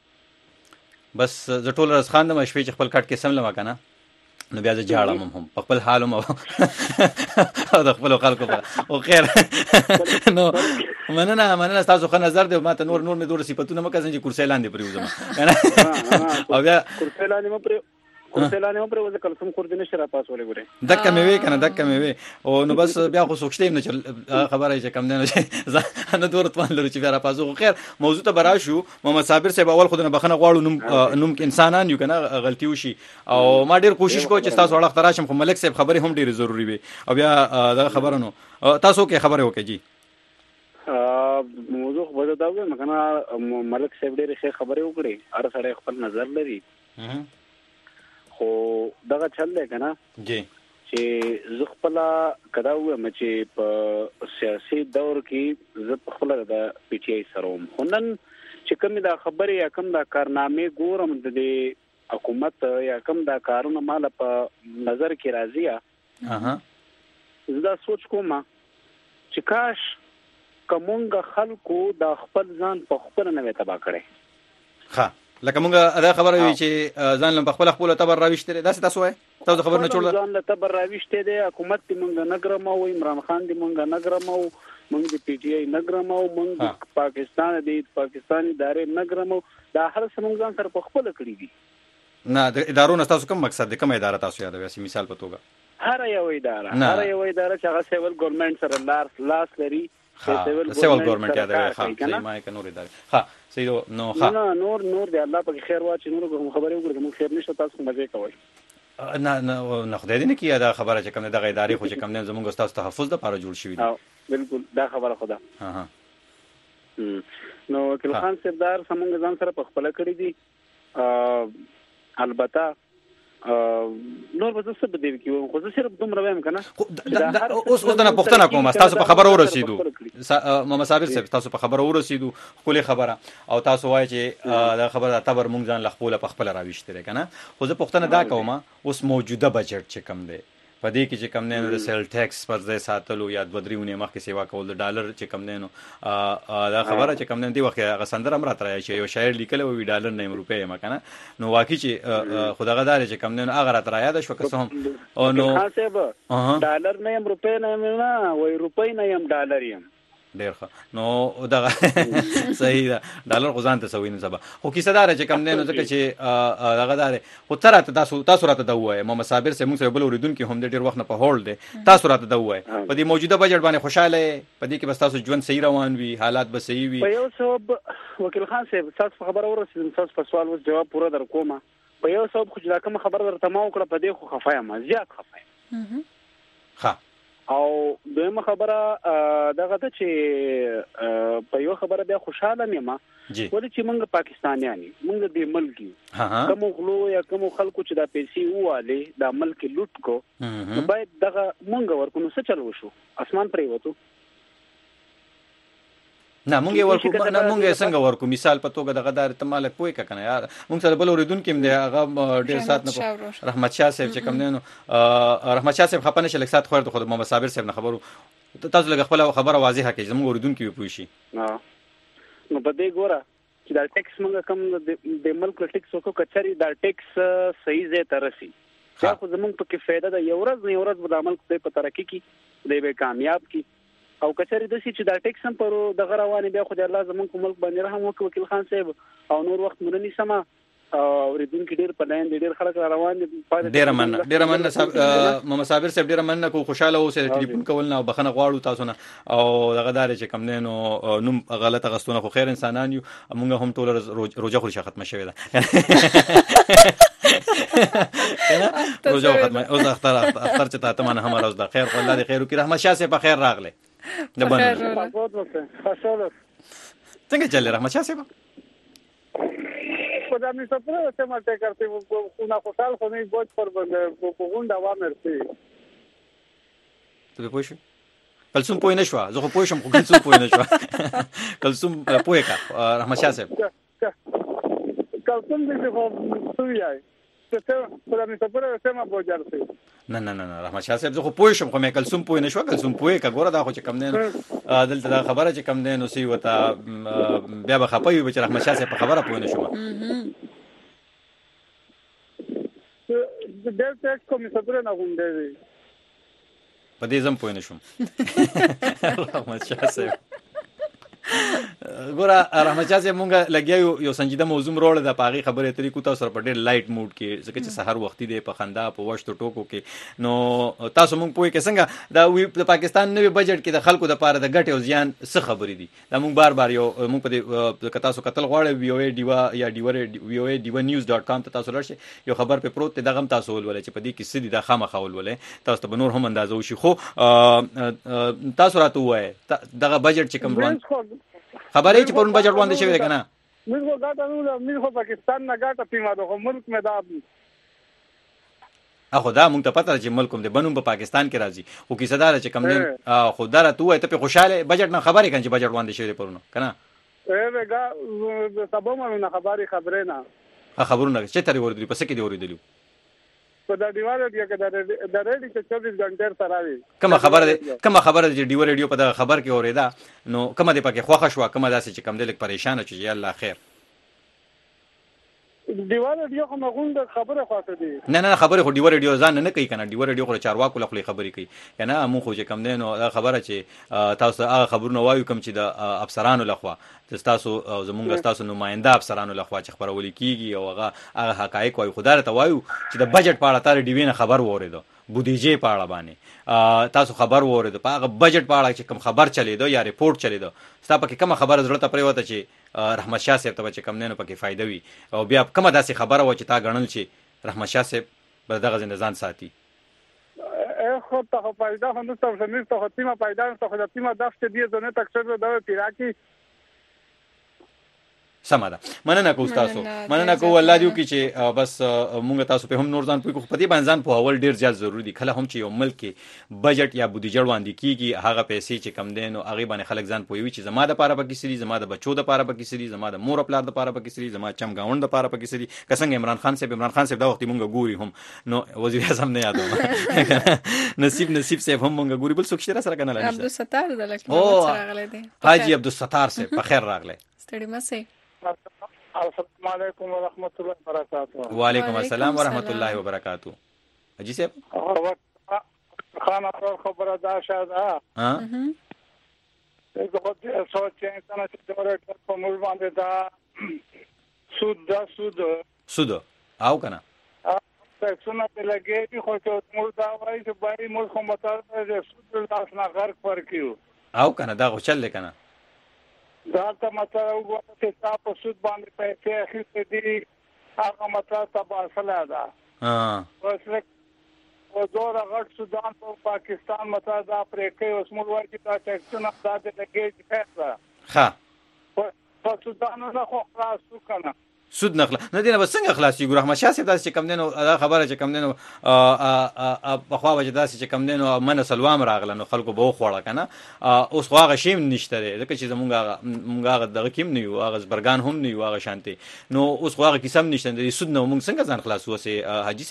جړه بس ز ټول رس خان د مشفي چې خپل کټ کې سم لما کنه نو بیا ځاړم هم خپل حالم او د خپل خلکو او خیر نو مننه تاسو خو نظر دی ما ته نور مې دوه صفاتونه مکه چې کرسي لاندې پریوزم او بیا کرسي لاندې مې پریوزم کله سم کور دې نشه را پاسولې ګوره دک مې وی کنه دک مې وی او نو بس بیا خو سوچته نه خبره چې کم نه نه نه دورت وان لري چې بیا را پاسو خیر موضوع ته براشو محمد صابر صاحب اول خودنه بخنه غواړو نوم انسانان یو کنه غلطي وشي او ما ډیر کوشش کوم چې تاسو وړاندې راشم خو ملک صاحب خبرې هم ډیره ضروری وي او بیا دا خبره نو تاسو کې خبره وکړي جی موضوع خو دا و مکنه ملک صاحب ډیره ښه خبره وکړي هر سړی خپل نظر لري خو دغه چل دی کنه جی چې زه خپل کدا وایم چې په سیاسي دور کې زه په خپل د پی ټی آی سره وم نن چې کوم دا خبره یا کوم دا کارنامې ګورم د حکومت یا کوم دا کارونه مال په نظر کې راځي زه دا سوچ کوم چې کاش کومه خلکو دا خپل ځان په خپل نه تبا کړي ها لکه مونږه دا خبره وی چې ځان لم خپل تبر راويشته دا تاسو وای تاسو خبر نه چوله ځان له تبر راويشته دی حکومت دې مونږ نګرمو عمران خان دې مونږ نګرمو مونږ دې پی ټی آی نګرمو مونږ پاکستان دې پاکستاني ادارې نګرمو دا هر څه مونږ ځان سره په خپل کړی دي نه د ادارو نه تاسو کوم مقصد دې کوم اداره تاسو یادوي سی مثال په توګه هر یو اداره چې هغه سیول ګورنمنت سره لاس لري سیول ګورنمنت یادوي ها ما کې نور اداره ها صحیح نو نه نور دی الله په خیر واچي نور خبرې وکړو موږ خیر نشته تاسو مزه کوئ نه خدای دې نه کیه دا خبره چې کوم دغه ادارې خو چې کوم نه زموږ استاد تحفظ د لپاره جوړ شوی دی بالکل دا خبره خدا نو وکیل خان سردار سمونږ ځان سره په خپل کړی دي البته نور به څه بدیل کیو خو زه صرف دومره وایم کنه اوس دا پښتنه کوم تاسو په خبره ورسېدو محمد صابر صاحب تاسو په خبره ورسېدو خولي خبره او تاسو وایي چې دا خبره تبر مونږ ځان لخپوله په خپل راويشتره کنه خو زه پښتنه دا کوم اوس موجوده بجټ چې کم دی په دې کې چې کم نه د سیل ټیکس پر ځای ساتلو یا د بدريونه مخکې سیوا کول د ډالر چې کم نه دا خبره چې کم نه دی وخت هغه سندره امرات راځي چې یو شاعر لیکل وی ډالر نه روپې مکنه نو واقعي چې خدای غدار چې کم نه هغه رات را یاد شو که څه او نو ډالر نه روپې نه وای روپې نه ډالر یم ډیر ښه نو دا صحیح ده ډالر غزان ته سوي نه سبا خو کیسه دار چې کم نه نو ځکه چې هغه دار خو تراته تاسو راته دا وایي محمد صابر سه موږ سره بل اوریدونکو هم ډیر وخت نه په هولډ دي تاسو راته دا وایي په دې موجوده بجټ باندې خوشاله په دې کې بس تاسو ژوند صحیح روان وي حالات به صحیح وي په یو سبب وکیل خان صاحب تاسو خبر اورئ تاسو په سوال وس جواب پوره درکوم په یو سبب خو دا کوم خبر درته ما وکړه په دې خو خفایم زیات خفایم ها او دویمه خبره دغه ته چې په یو خبره بیا خوشاله مې ولې چې موږ پاکستانیان موږ د ملک کوم غلو یا کوم خلکو چې دا پیسې واله دا ملک لوټ کو باید دغه موږ ورکو نو څه چل وشو اسمان پرې وته نه مونږ څنګه ورکو مثال په توګه دغه دار ته مالک پوي کنه یار مونږ سره بل اوریدونکو هم دی هغه ډیر سات نه رحمت شاه صاحب چې کوم نه رحمت شاه صاحب خپنه شل سات خور د خود محمد صابر صاحب نه خبرو تاسو لږ خپل خبره واضحه کړئ زموږ اوریدونکو پوي شي نو په دې ګوره چې دا ټیکس موږ کوم د ملک ټیکس کو کچري دا ټیکس صحیح ځای ته رسي دا خو زموږ په کې فائدہ ده یو ورځ د عمل په ترقی کې دی به کامیاب کی او کچری د سې چې دا ټیکس هم پر دغه روانې بیا خو د الله زمونږ ملک باندې رحم وکړي وکیل خان صاحب او نور وخت مونږ نه سما اوریدونکو ډیر په لاین ډیر خلک روان دي ډیر مننه محمد صابر صاحب ډیر مننه کو خوشاله اوسه ټلیفون کول نه بخنه غواړو تاسو نه او دغه دار چې کم نه نو نوم غلطه غستونه خو خیر انسانان یو موږ هم ټول روزه خو ختمه شوې ده روزه ختمه او اختر چې تاسو باندې هم راز ده خیر الله دې خیر وکړي رحمت شاه صاحب خیر راغله د څنګه چل رحمت شاه صاحب خدا می سپره ته ماته کرتے وہ خونا خوشحال ہونے بہت پر غونډه و مرسي ته پوښ کلثوم پوی نشو زه خو پوښم خو کلثوم پوی نشو کلثوم پوی کا رحمت شاه صاحب کلثوم دې خو سوی آی ته خدا می سپره ته ما بوجارسي نه رحمت شاه صاحب زه خو پوښم خو مې کلثوم پوی نشو کلثوم پوی کا ګوره دا خو چې کم نه دلته دا خبره چې کم نه نو سی وته بیا به خپوي چې رحمت شاه صاحب په خبره پوی نشو دلته کوم څه درنه غونډه دی په دې زم پوی نشم رحمت شاه صاحب ګوره رحمت شاه صاحب مونږ لګیو یو سنجیده موضوع وروړه د پاغي خبرې طریقو تاسو سره په ډېر لایټ موډ کې ځکه چې سحر وختي دی په خندا په وشتو ټوکو کې نو تاسو مونږ پوي کې څنګه دا د پاکستان نوې بجټ کې د خلکو د پاره د ګټې او زیان څه خبرې دي دا مونږ بار یو مونږ په تاسو قتل غواړو ویو ډیوا یا ویو diva.news.com ته تاسو لرشي یو خبر په پروت دغه تاسو ولولې چې په دې کې سړي د خامخ ولولې تاسو ته نور هم اندازو شي خو تاسو راته وای دغه بجټ چې کوم خبرې چې پرون بجټ وړاندې شوی دی کنه موږ غاټه نو موږ پاکستان نه غاټه پیما دغه ملک مې دا اخو دا مونږ ته پته چې ملکوم دی بنوم په پاکستان کې راځي خو کیسه دار چې کم نه خو دره تو ته په خوشاله بجټ نه خبرې کنه چې بجټ وړاندې شوی دی پرون کنه غا سبا مې نه خبرې نه خبرونه چې ترې ورېدلی پس کې دی ورېدلی په دا دیوال دی چې د ریډي چې 24 غنټه سره وي کوم خبره چې ډیو ریډیو په دا خبر کې اوریدا نو کومه دی پکې خوښ شو کومه داسې چې کم دی لک پریشان چې یا الله خیر دیوال ریډیو کوم غونډه خبره خاطر دي نه خبره خو دیوال ریډیو ځان نه کوي کنه دیوال ریډیو خو چارواکو لخوا خبرې کوي کنه مو خو چې کم دی نو دا خبره چې تاسو هغه خبرونه وایو کوم چې د افسرانو لخوا تاسو زمونږ تاسو نماینده افسرانو لخوا چې خبرول کیږي او هغه حقایق وایي خدای ته وایو چې د بجټ په اړه تاسو ډیوینه خبر وریدو بودیجې په اړه باندې تاسو خبر وورید په هغه بجټ په اړه چې کوم خبر چلیدو یا ریپورت چلیدو ستا پکې کومه خبره زړه ته پریوته چې رحمت شاه صاحب ته چې کم نه پکې فائدہ وي او بیا کومه داسې خبره و چې تا غنل چې رحمت شاه صاحب به دغه ځان ساتي خود تا فایده هم نست زمین تا تیم پیدا است تا تیم دست دی زنه تکثر دو پیراکی سمه ده مننه کو تاسو مننه کو الله دې وکړي چې بس مونږ تاسو په هم نور ځان په خو په دې باندې ځان په اول ډیر زیات ضروری دي کله هم چې یو ملک کې بجټ یا بودیجه وړاندې کیږي هغه پیسې چې کم دین او هغه باندې خلک ځان پوي چې زما د پاره پکې سری زما د بچو د پاره پکې سری زما د مور خپل د پاره پکې سری زما چم گاوند د پاره پکې سری کسنګ عمران خان صاحب دا وخت مونږ ګوري هم نو وزیر اعظم نه یادو نصیب صاحب هم مونږ ګوري بل څوک شته سره کنه عبد الستار د لکه راغله دي حاجی عبد الستار صاحب په خیر راغله ستړي مسئ السلام علیکم ورحمۃ اللہ وبرکاتہ وعلیکم السلام ورحمۃ اللہ وبرکاتہ اجی صاحب خان اول خبر ادا شاد ها ایک وخت سوچ کنه چې ډورټ په موږ باندې دا سود او کنه څنګه ته لګي خو چې موږ دا وایي چې بای موږ کوم مطلب د سود لاس نه غرق پر کیو او کنه دا خو چل کنه دا ته مطلب وګورئ چې تاسو سود باندې پیسې اخیستې دي هغه مطلب تبادله ده اوس او زور غټ سودان په پاکستان مطلب دا پرېکې اوس موږ وایو چې دا ټیکسونه دا د لګېږي پیسې ښه په سودان نه خو خلاص کنه سود نخلا نه دینه بس څنګه خلاصي ګور احمد شاه صاحب داسې کم دینو دا خبره چې کم دینو په خوا وجه داسې چې کم دینو من سلوام راغله نو خلکو به خوړه کنه اوس خو هغه شیم نشته ځکه چې زمونږ دغه کیم نه یو هغه زبرګان هم نه یو هغه شانتي نو اوس خو هغه قسم نشته د سود نو مونږ څنګه ځان خلاصو سه حاجی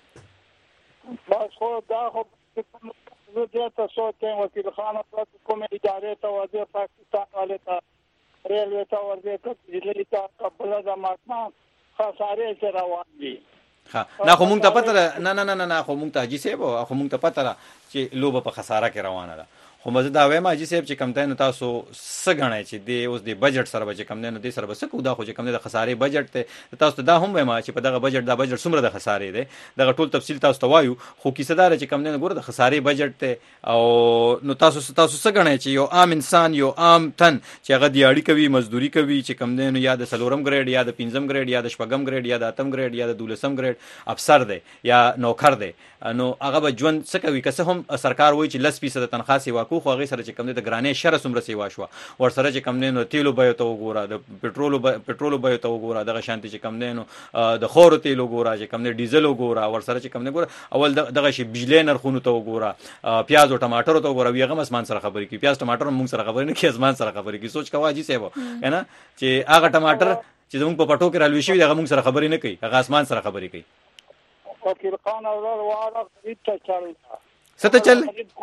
صاحب بس خو دا خو زه دې تاسو ته وکیل خان کومه ادارې ته وځي پاکستان والے ته ریلوے ته ورځي چې دلی ته قبل د ماتما خسارې چې روان دي نه خو مونږ ته پته نه خو مونږ ته حاجی صاحب خو مونږ ته پته چې لوبه په خساره کې روانه ده خو مزه دا وایم حاجی صاحب چې کم ته تاسو سګنای چې دی اوس دی بجټ سره به کم نه دی سره بس کو دا خو چې کم د خسارې بجټ ته تاسو دا هم وایم چې په دغه بجټ څومره د خسارې دی دغه ټول تفصیل تاسو ته وایو خو کیسه دار چې کم نه ګوره د خسارې بجټ ته او نو تاسو سګنای چې یو عام انسان یو عام تن چې هغه دیاړي کوي مزدوري کوي چې کم نه یا د سلورم ګریډ یا د پنځم ګریډ یا د شپږم ګریډ یا د اتم ګریډ یا د دولسم ګریډ افسر دی یا نوکر دی نو هغه به ژوند څه کوي که څه هم سرکار وایي چې 10% تنخواه سیوا کو خو هغه سره چې کم د ګرانې شر سمره سیوا شو ور سره چې کم نه نو تیلو به ته وګوره د پټرولو به ته وګوره دغه شانتي چې کم نه نو د خورو تیلو وګوره چې کم نه ډیزل وګوره ور سره چې کم نه ګوره اول دغه شی بجلی نرخونو ته وګوره پیاز او ټماټر ته وګوره ویغه اسمان سره خبرې کوي پیاز ټماټر موږ سره خبرې نه کوي اسمان سره خبرې کوي سوچ کوا جی صاحب کنه چې هغه ټماټر چې زموږ په پټو کې رالوي شي هغه موږ سره خبرې نه کوي هغه اسمان سره خبرې کوي وکیل خان اورل واړه غریب ته چل څه چل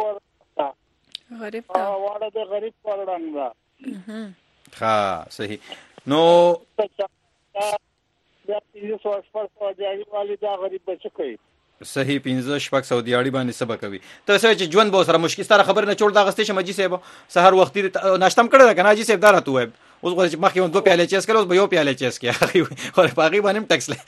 غریب ته واړه د غریب پرړنګ ها صحیح نو دا یو څه سپارښت واجی والی دا غریب بچ کوي صحیح 15 دیاړي باندې سبا کوي ته څه چې ژوند به سره مشکل ستاره خبر نه چول دا غستې شم جی صاحب سحر وختي ناشتم کړه کنه جی صاحب دا راته وای اوس غواړي چې مخکې 2 پیاله چیس کړو اوس به یو پیاله چیس کې خو په هغه باندې ټیکس لې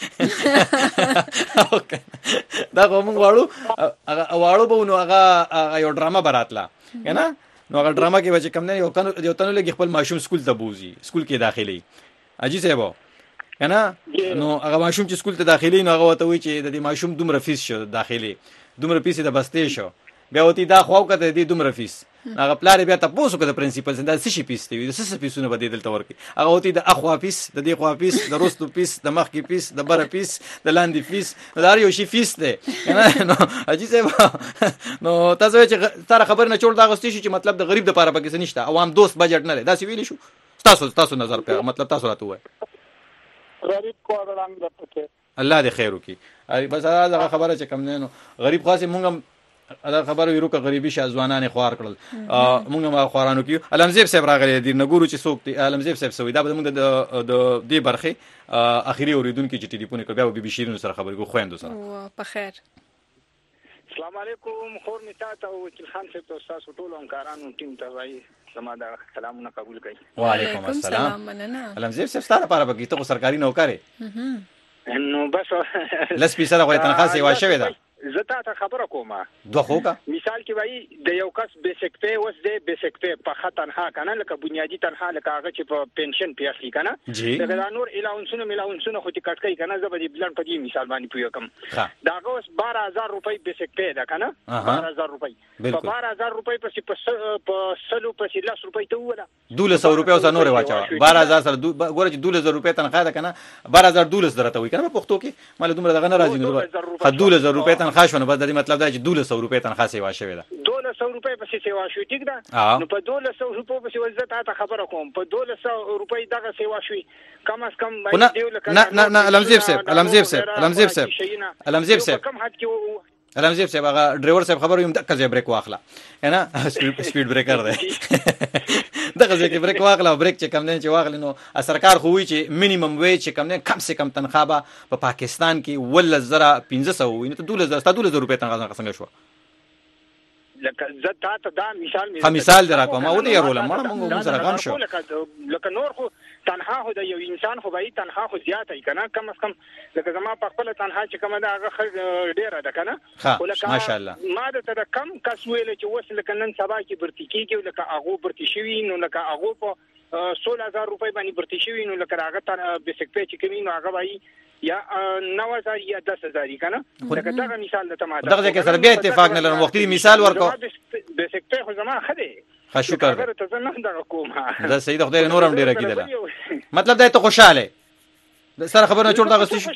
دا کوم واړو به نو هغه یو ډرامه براتلا کنه نو هغه ډرامه کې به کم نه یو تنو لګي خپل ماشوم سکول ته بوزي سکول کې داخلي اجي صاحب کنه نو هغه ماشوم چې سکول ته داخلي نو هغه وته وی چې د دې ماشوم دومره فیس شو داخلي دومره پیسې د بستې شو بیا وتی دا خو کته دې دومره فیس هغه پلار بیا تاسو کده پرنسپل دا څه شي پیس دی د څه پیسونه بده دلته ورکی هغه وتی د اخوا پیس د دې خوا پیس د روستو پیس د مخ کې پیس د بره پیس د لاندې پیس دا یو شي فیس دی نو اجي صاحب نو تاسو چې ستاره خبر نه چول دا غستې شي چې مطلب د غریب د پاره پکې نشته عوام دوست بجټ نه لري دا سی ویلی شو تاسو نظر په مطلب تاسو راته وای غریب کوړم د پته الله دې خیر وکي بس دا خبره چې کم نه نو غریب خاصه مونږ دا خبره ویرو که غریبي شازوانان خوار کړل مونږ ما خوارانو کیو علمزیب صاحب راغلی دی نګورو چې څوک دی علمزیب صاحب سوي دا به مونږ د دې برخه اخیری اوریدونکو چې ټلیفون کړ بیا به بشیرونو سره خبرې کو خويندو سره په خیر السلام علیکم خور میتا ته وکیل خان صاحب تاسو ټول همکارانو ټیم ته وایي زما دا سلامونه قبول کړئ وعلیکم السلام علمزیب صاحب ستاره لپاره بګی ته سرکاري نوکر نو بس لس پیسه غوړې تنخواه سیوا شوې ده زه تا ته خبره کوم دوه خوکا مثال کې وایي د یو کس بیسیک پی وس د بیسیک پی په خطنها کنه لکه بنیادی تنخواه لکه هغه چې په پنشن پیاخلي کنه دا نور الاونسونه ملاونسونه خو ټیکټ کوي کنه زه به دې بلن په دې مثال باندې پوي کوم دا اوس 12000 روپۍ بیسیک پی دا کنه 12000 روپۍ په 12000 روپۍ په سلو په 10 روپۍ ته ولا 1200 روپۍ اوس نور واچا 12000 سره ګوره چې 12000 روپۍ تنخواه ده کنه 12000 درته وي کنه په پښتو کې مله دومره دغه نه راځي نو 12000 روپۍ تنخواه شونه بس د دې مطلب دا چې 200 روپۍ تنخواه سیوا شوی ده 200 روپۍ پسې سیوا شوی ټیک ده نو په 200 روپۍ پسې وزت ته خبره کوم په 200 روپۍ دغه سیوا شوی کم از کم باندې دیو لکه نه علمزیب صاحب هغه ډرایور صاحب خبر یم دغه ځای بریک واخله نه سپیډ بریکر ده دغه ځای کې بریک واخله بریک چې کم نه چې واخله نو سرکار خو وی چې مینیمم وی چې کم نه کم سے کم تنخواه په پاکستان کې 1500 وي نو 2000 روپۍ تنخواه څنګه شو لکه زه تا دا مثال درا کوم او دې یارول موږ سره غم شو لکه نور خو تنها خو د یو انسان خو به تنها خو زیات ای کنه کم از کم لکه زما په خپل تنها چې کوم دا هغه ډیره ده کنه ولکه ماشاءالله ما د ته کم کس ویل چې وسله کنن سبا کې برتی کیږي لکه هغه برتی شوی نو لکه هغه په 16000 روپۍ باندې برتی شوی نو لکه هغه ته بیسیک پی چې کوي نو هغه وایي یا 9000 یا 10000 کنه لکه دا مثال د تماده دغه کې سره بیا اتفاق نه لرم وختي مثال ورکو بیسیک پی خو زما خده شکر ته نه دا کوم دا سید خدای نورم ډیره کیدله مطلب دا ته خوشاله سره خبرونه چور دا غسی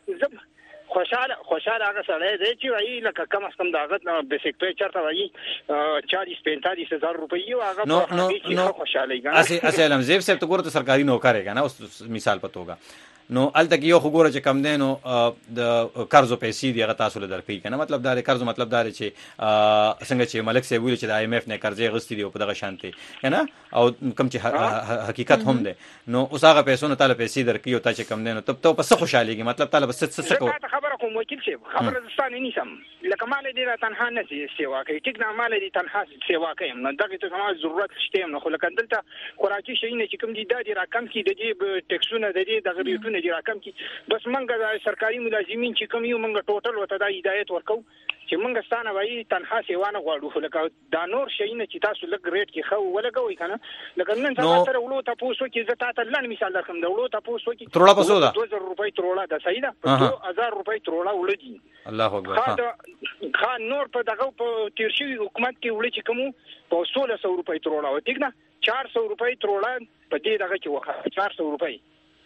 خوشاله هغه سره دی چې وایي لکه کم از کم داغه بیسیک پی چرته وایي 40-45 روپۍ هغه نو خوشاله اسی علمزیب صاحب ته ګوره سرکاري نوکر ہے کنه اوس مثال پتوګه نو الته کې یو خو ګوره چې کم دینو د قرضو پیسې دی هغه تاسو له درکې کنه مطلب دا قرض مطلب دا چې څنګه چې ملک صاحب ویل چې د IMF نه قرضې غوښتي دی په دغه شانتي کنه او کم چې حقیقت هم ده نو اوس هغه پیسو نه تعالی پیسې درکې او تا چې کم دینو ته په څه خوشاليږي مطلب تعالی بس څه خبره کوم وکیل صاحب خبره ستانه نیسم لکه مال دې تنها نه سیوا کوي ټیک نه مال دې تنها سیوا کوي نو دغه ته ما ضرورت شته نو خو لکه دلته خوراکي شي نه چې کوم دي د رقم کې د دې ټیکسونه د دې دغه ریټونه دي رقم کې بس منګه د سرکاري ملازمین چې کوم یو منګه ټوټل وته د هدایت ورکو چې منګه ستانه وایي تنها سیوا نه غواړو لکه دا نور شي نه چې تاسو لګ ریټ کې خو ولګوي کنه لکه نن سبا تر ولو تاسو کې زه تاسو لن مثال درکم د ولو تاسو کې تروړه پسو ده 2000 روپۍ تروړه ده صحیح ده 2000 روپۍ تروړه ولدي الله اکبر خان نور په دغه په تیرشي حکومت کې ولې چې کوم په 1600 روپۍ تروړه و ټیک نه 400 روپۍ تروړه په دې دغه کې وخه 400 روپۍ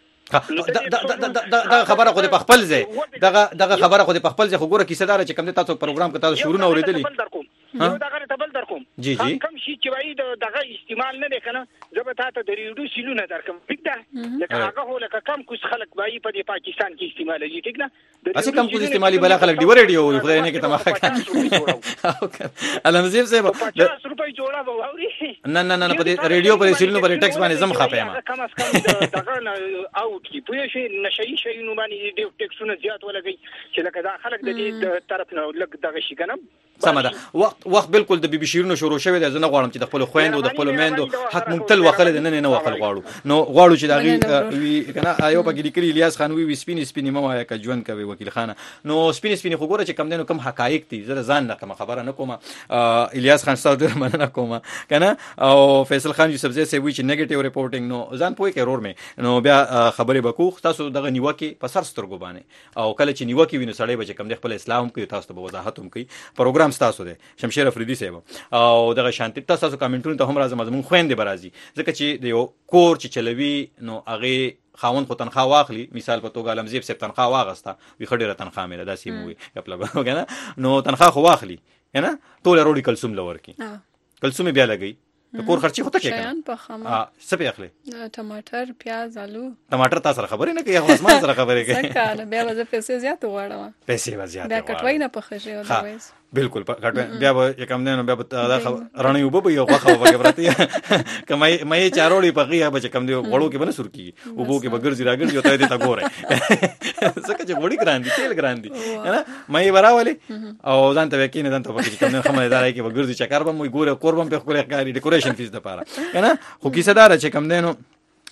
دا خبره خو په خپل ځای دغه خبره خو په خپل ځای خو ګوره کیسه دار چې کوم تاسو پروګرام کې تاسو شروع نه اوریدلی یو دغه تبل درکوم جی کم شي چې وایي دغه استعمال نه کنه زه به تاسو د ریډیو سیلونه درکم ټیک ده لکه هغه هو لکه کم کوس خلک وایي په پاکستان کې استعمالوي ټیک نه اسی کم کوس استعمالي بل خلک دی ریډیو خدای نه کې تماخه علمزیب صاحب 50 روپۍ جوړه به اوري نه په ریډیو پر سیلونو پر ټیکس باندې زم خپه کم از کم دغه او کی پوه شي نشي شي نو باندې د ټیکسونه زیات ولګي چې لکه دا خلک د دې طرف نه لګ دغه شي کنه سمدا وخت بالکل د بي شیرونو شروع شوی دی زنه غواړم چې د خپل خويندو د خپل میندو حق ممتل وخل نه وخل غواړو نو غواړو چې دغه وی کنه یو پکې لیکلی الیاس خان وی سپینی مما یا ژوند کوي وکیل خانه نو سپینی خو ګوره چې کم دینو کم حقایق دي زره ځان نه کوم خبره نه کوم الیاس خان ستاسو ډیر مننه کوم کنه او فیصل خان یوسف زئی سي وی چې نیگیټیو ریپورټینګ نو ځان پوي کې رور مې نو بیا خبره بکوخ تاسو دغه نیوکه په سر سترګو باندې او کله چې نیوکه ویني سړی به کوم د خپل اسلام کوي تاسو ته وضاحت هم کوي پروګرام تاسو ده شمشیر افریدي صاحب او دغه شانتي تاسو کمنټونو ته هم راځم زمون خويندې برازي ځکه چې د یو کور چې چلوي نو هغه خاوند خو تنخواه واخلي مثال په توګه علمزیب صاحب تنخواه واغسته وي خډيره تنخواه مې دا سیموي خپل وګنه نو تنخواه خو واخلي کنه ټول وروړي کلثوم لور کی کلثوم بیا لګي د کور خرچي خو ته کې شیان په خامه سپې اخلي ټماټر پیاز آلو ټماټر تاسو سره خبرې نه کوي هغه اسمان سره خبرې کوي څنګه بیا وځه پیسې زیات غواړم پیسې زیات بیا کټوي نه پخې شي اودویز بالکل کټوي بیا به کوم نه بیا دا رڼې وب یو غوخه وګه پرتی کمای مې چارولې پخې به کوم دی غړو کې بنه سر کی وبو کې بغرزي راګرځي ته دې تا ګوره څنګه چې وړي ګراندي تیل ګراندي نه مې براولې او ځان ته وکینه ځان ته پکې کوم نه خمه دارای کې بغرزي چکر به مې ګوره قربان په خپل ښکاری ډیکوریشن فیس د پاره کنه خو کیسه دار چې کم دینو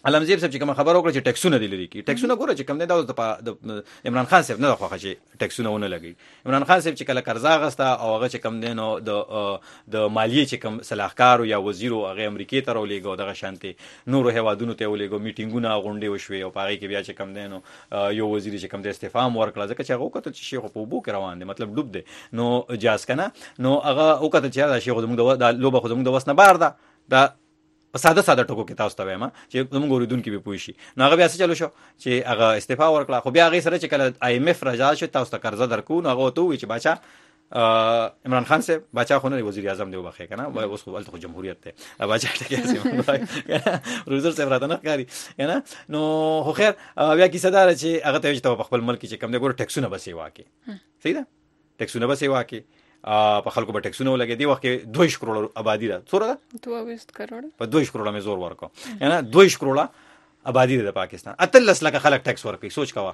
علمزیب صاحب چې کوم خبر وکړه چې ټیکسونه دی لري کی ټیکسونه ګوره چې کوم دی د عمران خان صاحب نه خوښه چې ټیکسونه ونه لګي عمران خان صاحب چې کله قرضا غسته او هغه چې کوم دی نو د مالیې چې کوم صلاحکار یا وزیر او هغه امریکای ته راولېګو دغه شانتي نورو هیوادونو ته ولېګو میټینګونه غونډې وشوي او پاره کې بیا چې کوم دی نو یو وزیر چې کوم دی استعفا ورکړه ځکه چې هغه وکړه چې شیخ په بو کې روان دی مطلب ډوب دی نو جاز کنه نو هغه وکړه چې دا شیخ د لوبه خو زموږ د وسنه بار ده دا ساده ټکو کې تاسو ته وایم چې زموږ اوریدونکو به پوه شي نو هغه بیا څه چلو شو چې هغه استعفا ورکړه خو بیا هغه سره چې کله آی ایم ایف راځي چې تاسو ته قرضه درکو نو هغه ته وی چې بچا عمران خان صاحب بچا خو نه وزیر اعظم دی وبخې کنه اوس خو جمهوریت ته بچا ټکی سي روزر صاحب راته نه کاری کنه نو خو خیر بیا کیسه دار چې هغه ته چې په خپل ملک چې کم دی ګور ټیکسونه بسې واکي صحیح ده ټیکسونه بسې واکي په خلکو به ټیکسونه ولګي دی وخت کې 2 کروڑ آبادی ده څوره ده 22 کروڑ په 2 کروڑ مې زور ورکو یعنی 2 کروڑ آبادی ده د پاکستان 18 لک خلک ټیکس ورکي سوچ کوا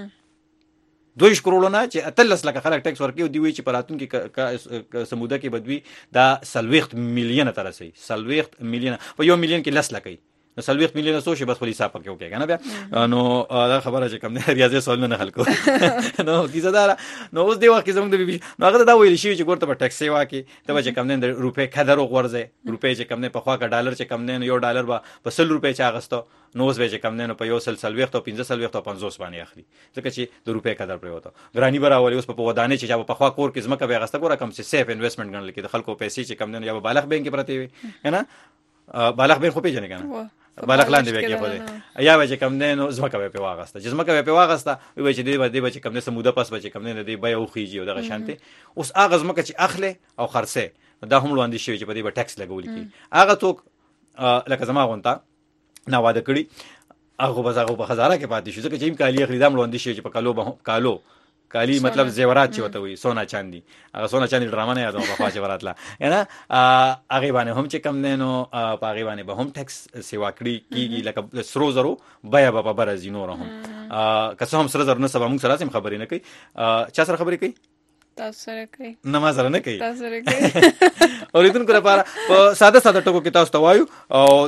2 کروڑ نه چې 18 لک خلک ټیکس ورکي او دی وی چې پراتون کې سموده کې بدوي دا 30 میلیون تر رسي 30 میلیون په 1 میلیون کې لس لکې نو 30 میلیون سو شي بس خپل حساب پکې وکړي کنه بیا نو دا خبره چې کوم نه ریاضي سوال نه حل کو نو کیسه دار نو اوس دی وخت کې زموږ د بي نو هغه دا ویل شي چې ګورته په ټیکس واکي ته چې کوم نه د روپې قدر وغورځي روپې چې کوم نه په خوا کا ډالر چې کوم نه یو ډالر با په 100 روپې چا غستو نو اوس به چې کوم نه په یو سل سلويخت او 15 او 50 باندې اخلي ځکه چې د روپې قدر پرې وته ګرانی براولي اوس په ودانې چې په خوا کور کې زمکه به غسته ګوره کم چې سیف انویسټمنټ ګڼل کې د خلکو پیسې چې کوم نه یا بالغ بانک کې پرتی وي کنه بالغ بانک خو پیژنې کنه بالغ لاندې به کې پدې یا به کوم نه نو زمکه به واغسته چې زمکه به واغسته وي چې دې به کوم نه سموده پس به کوم نه دې به او خيږي او دغه شانتي اوس هغه زمکه چې اخله او خرڅه دا هم لوندې شي چې په دې به ټیکس لګول کی هغه څوک لکه زما غونتا نه واده کړی هغه په هزاره کې پاتې شو ځکه چې کالی اخلي دا لوندې شي چې په کالو کالی مطلب زیورات چې وته وي سونا چاندي هغه سونا چاندي ډرامه نه یادوم په خوا زیورات لا یعنی هغه باندې هم چې کم نه نو په هغه باندې به هم ټیکس سیوا کړی کیږي لکه سرو زرو بیا به برازي نور هم که هم سره زر نه سبا موږ سره سم خبرې نه کوي چا سره خبرې کوي تاسو سره کوي نماز سره نه کوي تاسو سره کوي اوریدونکو لپاره په ساده ټکو کې تاسو ته وایو او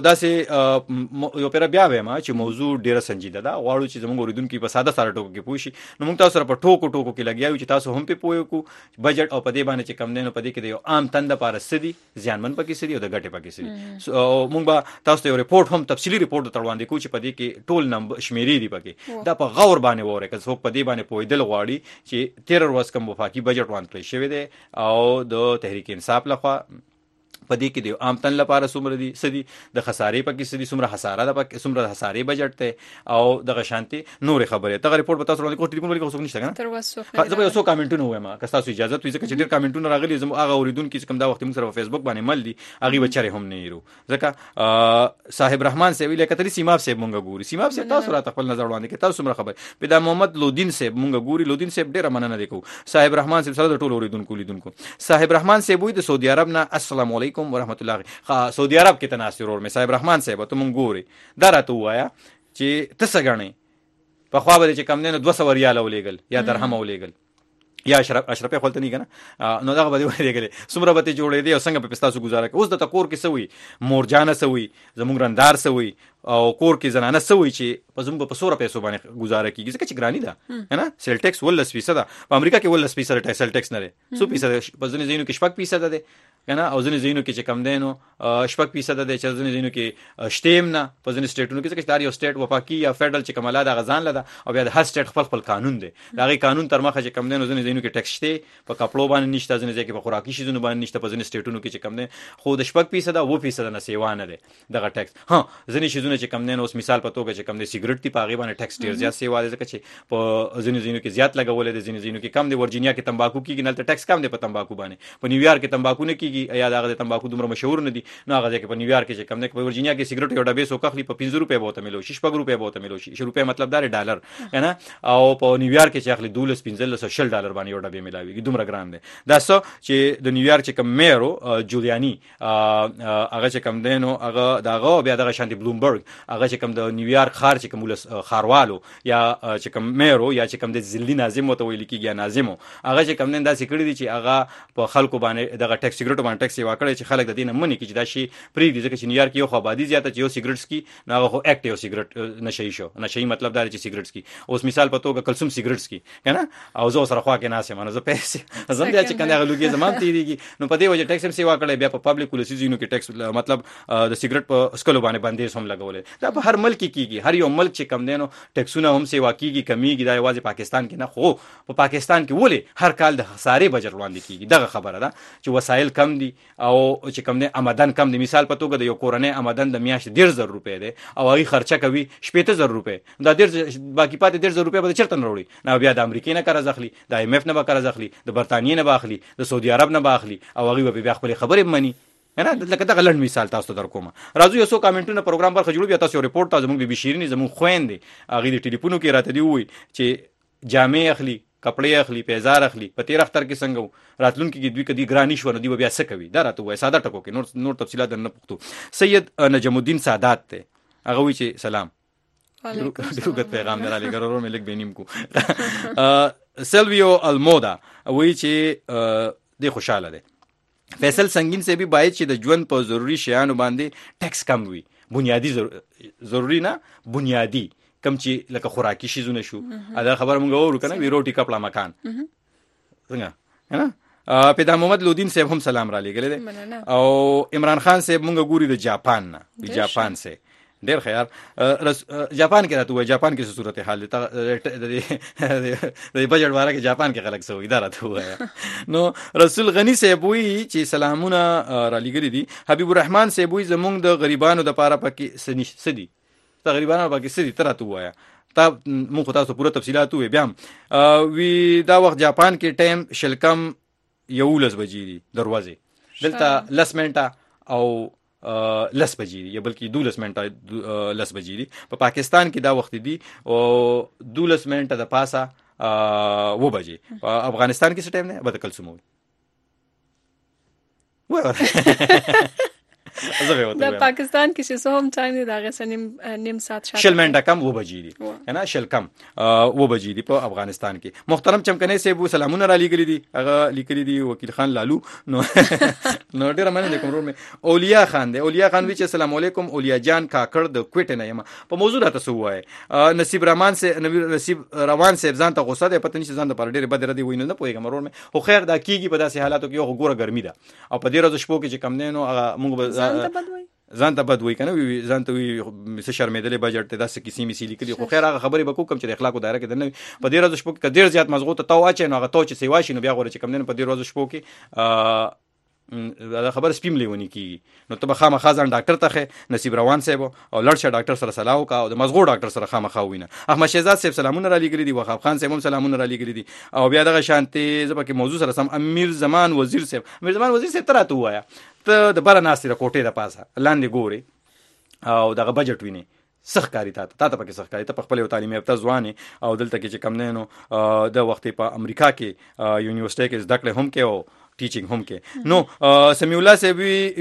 داسې یو پیر بیا وایم چې موضوع ډیره سنجیده ده غواړو چې زموږ اوریدونکو په ساده ټکو کې پوښي نو موږ تاسو سره په ټکو کې لګیاو چې تاسو هم په پوهیو کو بجټ او په دې باندې چې کم نه نو په دې کې د یو عام تند لپاره سدي ځانمن پکې سدي او د ګټه پکې سدي او موږ به تاسو ته یو ریپورت هم تفصیلی ریپورت تړوان دي کو چې په دې کې ټول نمبر شمیرې دي پکې دا په غور باندې وره که څوک په دې باندې پوهیدل غواړي چې 13 ورځ کوم وفاقي بجټ وان کړی شوی دی او د تحریک انصاف لخوا په دې کې د عام تن لپاره څومره دي سدي د خسارې پکې سدي څومره خساره ده پکې څومره خسارې بجټ ته او د شانتي نور خبره ته ریپورت پتا سره کو ټلیفون ولې کوڅ نشته کنه تر وسو زه یو څو کمنټونه وایم که تاسو اجازه توي ځکه چې ډیر کمنټونه راغلي زمو هغه اوریدونکو چې کوم دا وخت موږ سره په فیسبوک باندې مل دي هغه بچره هم نه یرو ځکه صاحب رحمان سی ویل کتلی سیماب سی مونږ ګوري سیماب سی تاسو را خپل نظر وړاندې کې تاسو څومره خبر پیدا محمد لودین سی مونږ ګوري لودین سی ډیر مننه لیکو صاحب رحمان سی سره ټول اوریدونکو صاحب رحمان سی وې د سعودي عرب نه السلام علیکم ورحمت الله سعودي عرب کې تناسب ور مې صاحب رحمان صاحب ته مونږ ګوري دا راته وایا چې تاسو غنئ په خوا به چې کم نه 200 ریال ولېګل یا درهم ولېګل یا اشرف خپل ته نه کنه نو دا به دی ولېګل سمره به جوړې دی او څنګه په پستاسو گزاره کوي اوس د تکور کې سوي مورجانه سوي زموږ رندار سوي او کور کې زنانه سوي چې په زموږ په 100 پیسو باندې گزاره کیږي ځکه چې ګرانی ده نه سیل ټیکس ول 10% ده په امریکا کې ول 10% سیل ټیکس نه لري 100% په ځینې ځینو کې 10% ده کنه او ځینې ځینو کې چې کم دینو 10% ده چې ځینې ځینو کې شتیم نه په ځینې سټیټونو کې چې یو سټیټ وفاقي یا فدرال چې کماله د غزان لده او بیا د هر سټیټ خپل قانون دی دا غي قانون تر مخه چې کم دینو ځینې ځینو کې ټیکس شته په کپلو باندې نشته ځینې ځکه په خوراکي شیزونو باندې نشته په ځینې سټیټونو کې چې کم دین خو د 10% ده 2% نه سیوانه ده دغه ټیکس ها ځینې شیزونه چې کم دین اوس مثال په توګه چې کم دي سیګریټ تی پاغي باندې ټیکس ډیر زیات سیوا ده ځکه چې په ځینې ځینو کې زیات لګولې ده ځینې ځینو کې کم دي ورجینیا کې تمباکو کېږي نه ټیکس کم دی په تمباکو باندې په نیویارک کې تمباکو نه کېږي یا دغه تمباکو دومره مشهور نه دي نو هغه ځکه په نیویارک کې چې کم نه په ورجینیا کې سیګریټ یو ډبې سو کخلی په 15 روپے بوته ملو 6 روپے بوته ملو 6 روپے مطلب دا ډالر کنه او په نیویارک کې چې اخلي 12 ډالر باندې یو ډبې ملاوي دومره ګران دي دا څه چې د نیویارک چې کم میرو جولیانی هغه چې کم دینو هغه دغه بیا دغه شانتي بلومبرګ هغه چې کم د نیویارک خار چې کوم خاروالو یا چې کوم میرو یا چې کوم د ذلی ناظم وته ویل کیږي ناظمو هغه چې کوم نه داسې کړی دي چې هغه په خلکو باندې دغه ټیکس سیګریټ سیګریټ باندې ټیکس واکړي چې خلک د دې نه منې کې چې دا شی پریږدي ځکه چې نیویارک یو خو آبادي زیاته چې یو سیګریټس کی نو هغه خو اکټیو سیګریټ نشي شو نشي مطلب دا چې سیګریټس کی اوس مثال په توګه کلسوم سیګریټس کی کنه او زه سره خوا کې ناسم نو زه پیسې زم بیا چې کنده غلوګي زمام تیریږي نو په دې وجه ټیکس هم سیوا کړي بیا په پبلک پالیسیزونو کې ټیکس مطلب د سیګریټ په سکلو باندې باندې هم لګولې دا په هر ملک کېږي هر یو ملک چې کم دینو ټیکسونه هم سیوا کیږي کمیږي دا یوازې پاکستان کې نه خو په پاکستان کې ولې هر کال د خسارې بجټ وړاندې کیږي دغه خبره ده چې وسایل کم دي او چې کم دي آمدن کم دي مثال په توګه د یو کورنۍ آمدن د میاشت 1.5 روپۍ دی او هغه خرچه کوي 70 روپۍ دا باقی پاتې 1.5 روپۍ به چرته نه وړي نو بیا د امریکای نه قرض اخلي د ایم اف نه به قرض اخلي د برتانیې نه به اخلي د سعودي عرب نه به اخلي او هغه به بیا خپل خبرې مني نه لکه دغه لړ مثال تاسو در کوم راځو یو څو کامنټونه پروګرام برخه جوړو بیا تاسو ریپورت تاسو موږ به شیرینی زموږ خويندې هغه د ټلیفونو کې راته دی وای چې جامې اخلي کپڑے اخلي پیزار اخلي په 13 اختر کې څنګه راتلونکي کې دوی کدي ګرانی شو نو دی بیا څه کوي دا راته وای ساده ټکو کې نور تفصيلات نه پښتو سید نجم الدین سادات ته هغه وی چې سلام دروغت پیغام نه لګره ورو مې لیک بینیم کو سلویو المودا وی چې دی خوشاله ده فیصل سنگین سے بھی باید چې د ژوند په ضروری شیانو باندې ټیکس کم وي بنیادی ضروری نه بنیادی کم چې لکه خوراکي شیزونه شو دا خبر مونږ وورو کنه وی روټي کپڑا مکان څنګه ها پیدا محمد لودین صاحب هم سلام را لګل او عمران خان صاحب مونږ ګوري د جاپان نه جاپان سے ډیر خیر جاپان کې راته وای جاپان کې څه صورت حال د بجټ واره کې جاپان کې خلک سوې دا راته وای نو رسول غنی صاحب وی چې سلامونه را لګل دي حبیب الرحمن صاحب وی زمونږ د غریبانو د پاره پکې سدي تقریبا پکې سدي تراته وایا تا مونږ تاسو پوره تفصيلات وې بیا وی دا وخت جاپان کې ټایم شلکم 11 بجې دي دروازه دلته لس منټه او لس بجې دي یا بلکې 12 منټه لس بجې دي په پاکستان کې دا وخت دي او 12 منټه د پاسه و بجې په افغانستان کې څه ټایم نه به کل سمو د پاکستان کې چې هم ټایم دی دا غسه نیم ساعت شاته شل منټه کم و بجې دي کنه شل کم و بجې دي په افغانستان کې محترم چمکنه صاحب سلامونه را لګري دي هغه لیکلي دي وکیل خان لالو نو ډیره مننه کوم روم اولیا خان دی اولیا خان وی چې السلام علیکم اولیا جان کاکړ د کوټ نه یم په موضوع راته سو وای نصیب روان صاحب ځان ته غوسه ده پته نشي ځان د پر ډیره بدره دی ویني نه پويګم روم خو خیر دا کیږي په داسې حالاتو کې یو ګوره ګرمي ده او په دې ورځ شپو کې چې کم نه نو هغه موږ ځان ته بد وای کنه ځان ته څه شرمېدلې بجټ ته داسې کیسې می سلی کړي خو خیر هغه خبرې به کوم چې د اخلاقو دایره کې نه په دې ورځ شپو کې ډیر زیات مزغوط ته واچي نو هغه تو چې سیوا شي نو بیا غوړي چې کم نه په دې ورځ شپو کې دا خبر سپیم لیونی کیږي نو ته خامخا ځان ډاکټر ته نصیب روان صاحب او لړشه ډاکټر سره سلام وکاو د مزغو ډاکټر سره خامخا وینه احمد شهزاد صاحب سلامونه را لګري دي وهاب خان صاحب هم سلامونه را لګري دي او بیا دغه شانتي زبکه موضوع سره سم امیر زمان وزیر صاحب تراته وایا ته د بار ناستې کوټې د پاسه لاندې ګوري او دغه بجټ ویني سخکاری تا پکې سخکاری ته خپل تعلیمي یافته ځواني او دلته کې چې کم نه نو د وخت په امریکا کې یونیورسيټي کې زده کړې هم کې او ټیچینګ هم کې نو سمیع الله صاحب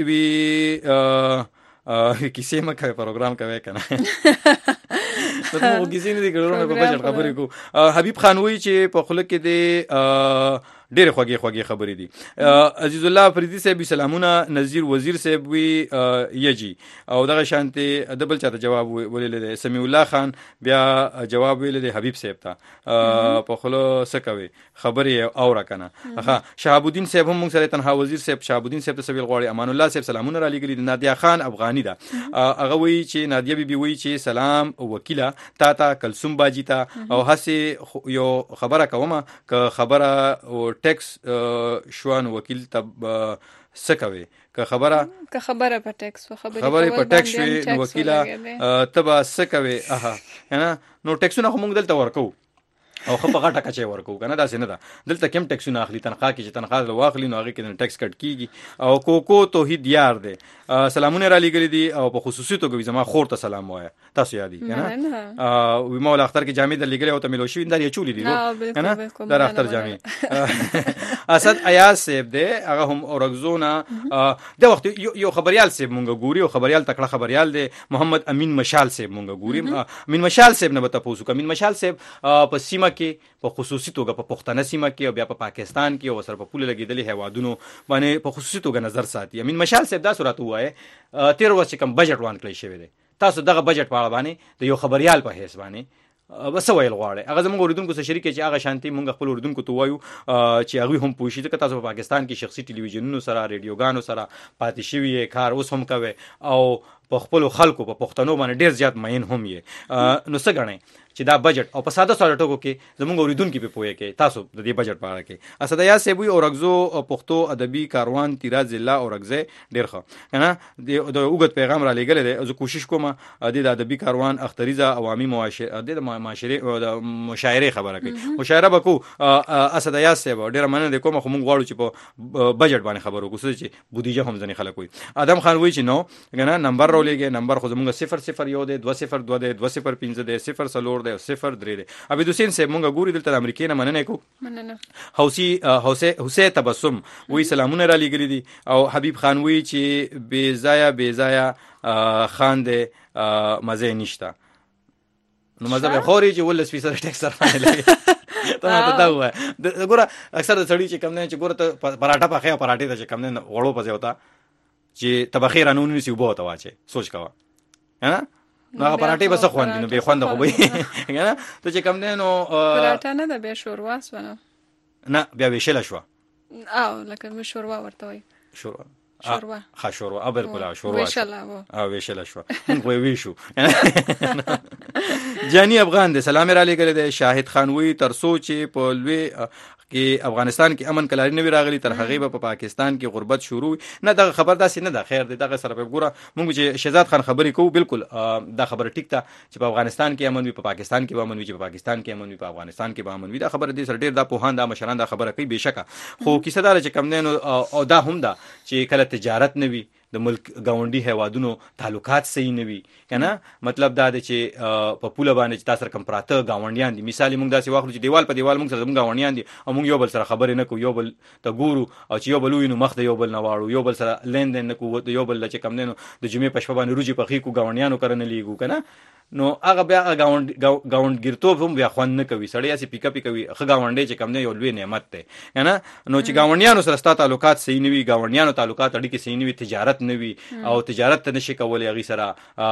وی کیسه مکه پروګرام کوي کنه ته مو کیسه نه دي ګورم په بجټ خبرې کو حبیب خان وی چې په خلک کې د ډېر خوږی خبرې دي عزیز الله فریدی صاحب سلامونه نذیر وزیر صاحب وی یجی او دغه شانتي دبل چاته جواب ولې سمیع الله خان بیا جواب ویل حبیب صاحب ته په خلو سکوي خبرې او را کنه ها شهاب الدین صاحب هم موږ سره تنها وزیر صاحب شهاب الدین صاحب ته سویل غواړي امان الله صاحب سلامونه را لګري نادیا خان افغانی ده هغه وی چې نادیا بیبي وی چې سلام وکیله تا کلثوم باجی تا او هسه یو خبره کومه که خبره ټیکس شوان وکیل تب سکوي که خبره په ټیکس خبره په ټیکس وی وکیله تب سکوي نه نو ټیکسونه هم دلته ورکو او خو په غټه کچې ورکو کنه دا څنګه ده دلته کوم ټیکسونه اخلي تنخواه کې چې تنخواه واخلي نو هغه کې ټیکس کټ کیږي او کوکو توحید یار دی سلامونه را لګري دي او په خصوصي توګه زما خور ته سلام وایا تاسو یادی کنه وی مولا اختر کې جامع د لګري او ته ملوشي اندار یې چولې دي کنه در اختر جامع اسد ایاز صاحب دی هغه هم اورګزونه د وخت یو خبريال صاحب مونږ ګوري او خبريال تکړه خبريال دی محمد امین مشال صاحب مونږ ګوري امین مشال صاحب نه به تاسو امین مشال صاحب په سیمه کې په خصوصي توګه په پښتنه سیمه کې او بیا په پاکستان کې او سره په پوله لګیدلې هیوادونو باندې په خصوصي توګه نظر ساتي. امین مشال صاحب دا صورت وایي 13 ورځې کم بجټ وان کړی شوی دی. تاسو دغه بجټ په اړه باندې د یو خبريال په حیث باندې بس ویل غواړي هغه زموږ اوریدونکو سره شریک چې هغه شانتي موږ خپل اوریدونکو ته وایو چې هغه هم پوښي چې تاسو په پاکستان کې شخصي ټلویزیونونو سره ریډیوګانو سره پاتې شوی کار اوس هم کوي او په خپل خلکو په پښتنو باندې ډیر زیات مین هم یې نو څه غنئ چې دا بجټ او په ساده ساده ټکو کې زموږ اوریدونکو په پوهه کې تاسو د دې بجټ په اړه کې اسدیا سیبوی او رغزو پښتو ادبي کاروان تیرا ضلع او رغزه ډیر ښه کنه د اوګت پیغام را لګل دي زه کوشش کوم د ادبي کاروان اختریزه عوامي معاشره د معاشره د مشاعره خبره کوي مشاعره بکو اسدیا سیب ډیر مننه کوم خو موږ غواړو چې په بجټ باندې خبرو کوو چې بودیجه هم ځنې خلک وي ادم خان وای چې نو کنه نمبر رولېږي نمبر خو زموږ 001 دی 202 دی 205 دی 0 دی 0 3 دی عبد حسین صاحب مونږ ګوري دلته امریکای نه مننه کو مننه حسین تبسم وی سلامونه را لګری دي او حبیب خان وی چې بے ضایع خان دی مزه نشته نو مزه به خوري چې ول سپیسر ټیکس سره لګي ته تا وای ګوره اکثر د سړی چې کم نه چې ګوره ته پراټا پخې پراټې ته چې کم نه وړو پځه وتا چې تبخیر انونی سی وبو ته واچي سوچ کا ها نو پراټې بس خوان دي نو به خوند خو به کنه ته چې کم نه نو پراټا نه د به شوروا سونه نه بیا ویشل شو او لکه مې شوروا ورته وای شوروا شوروا بالکل شوروا ویشل شو موږ ویشو جانی افغان دې سلام علیکم ګل دې شاهد خان وی تر سوچ په لوی کې افغانستان کې امن کلاری نه وی راغلی تر هغه په پاکستان کې غربت شروع نه دا خبر داسې نه ده خیر دې دغه سره په ګوره موږ چې شهزاد خان خبرې کوو بالکل دا خبره ټیک ده چې په افغانستان کې امن وي په پاکستان کې امن وي چې په پاکستان کې امن وي په افغانستان کې امن وي دا خبره دې سره ډیر دا پوهان دا مشران دا خبره کوي بهشکه خو کیسه دار چې کم نه او دا هم ده چې کله تجارت نه وي د ملک گاونډي هیوادونو تعلقات صحیح نه وي کنه مطلب دا دی چې په پوله باندې تاسو کم پراته گاونډیان دي مثال موږ داسې واخلو چې دیوال په دیوال موږ سره موږ گاونډیان دي او موږ یو بل سره خبرې نه کوو یو بل ته ګورو او چې یو بل وینو مخ ته یو بل نه واړو یو بل سره لین دین نه کوو یو بل چې کم نه د جمعې په شپه باندې روجي په خې کو گاونډیانو کرن لیګو کنه نو هغه بیا گاوند ګرتوب هم بیا خوان نه کوي سړی اسی پیک اپ کوي خو گاونډي چې کم نه یو لوی نعمت ده کنه نو چې گاونډیانو سره ستاسو تعلقات صحیح نه وي گاونډیانو تعلقات اړیکې صحیح نه وي تجارت نه وي او تجارت ته نشي کولای هغه سره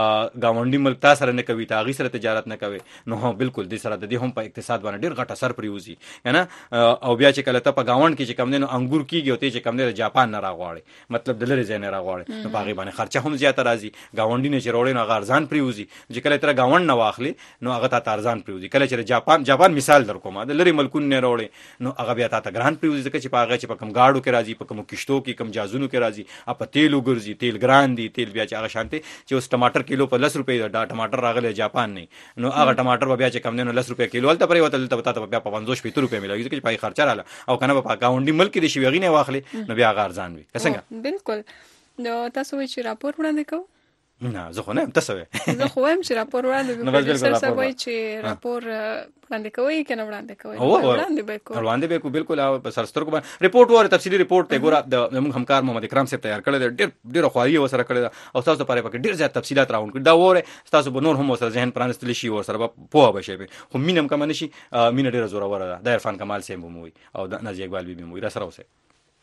گاونډي ملک تاسو سره نه کوي تا هغه سره تجارت نه کوي نو ها بالکل دې سره د دې هم په اقتصاد باندې ډیر غټ اثر پریوزي کنه او بیا چې کله ته په گاوند کې چې کم نه انګور کیږي او ته چې کم نه جاپان نه راغواړي مطلب د لری ځای نه راغواړي نو باغی باندې خرچه هم زیات راځي گاونډي نه چروړي نه غارزان پریوزي چې کله تر گاوند نه واخلي نو هغه ته ارزان پریوزي کله چې جاپان مثال در کوم د لری ملکون نه وروړي نو هغه بیا ته ګران پریوزي ځکه چې هغه چې په کم گاډو کې راځي په کم کشتو کې کم جازونو کې راځي په تیلو ګرځي تیل ګران دي تیل بیا چې هغه شانتي چې اوس ټماټر کیلو په 10 روپے دا ټماټر راغلی جاپان نه نو هغه ټماټر بیا چې کم نه 10 روپے کیلو ولته پرې وته ته بیا په 50 روپے ملایي ځکه چې پای خرچه رااله او کنه په گاونډي ملک دي شي غینه واخلي نو بیا هغه ارزان وي څنګه بالکل نو تاسو چې راپور وړاندې کوئ نه زه خو نه تاسو زه خو هم چې راپور وړاندې کوم سر وای چې راپور وړاندې کوي کنه وړاندې کوي وړاندې به کو بالکل په سرستر کو ریپورت وره تفصیلی ریپورت ته ګوره د موږ همکار محمد اکرام صاحب تیار کړل ډیر خواري وسره کړل او تاسو لپاره پکې ډیر زیات تفصيلات راوند کړ دا وره تاسو به نور هم وسره ذهن پرانستل شي وسره په بشي خو مينم کم نشي مين ډیر زوره وره د عرفان کمال صاحب موي او د نازي اقبال بي موي را سره اوسه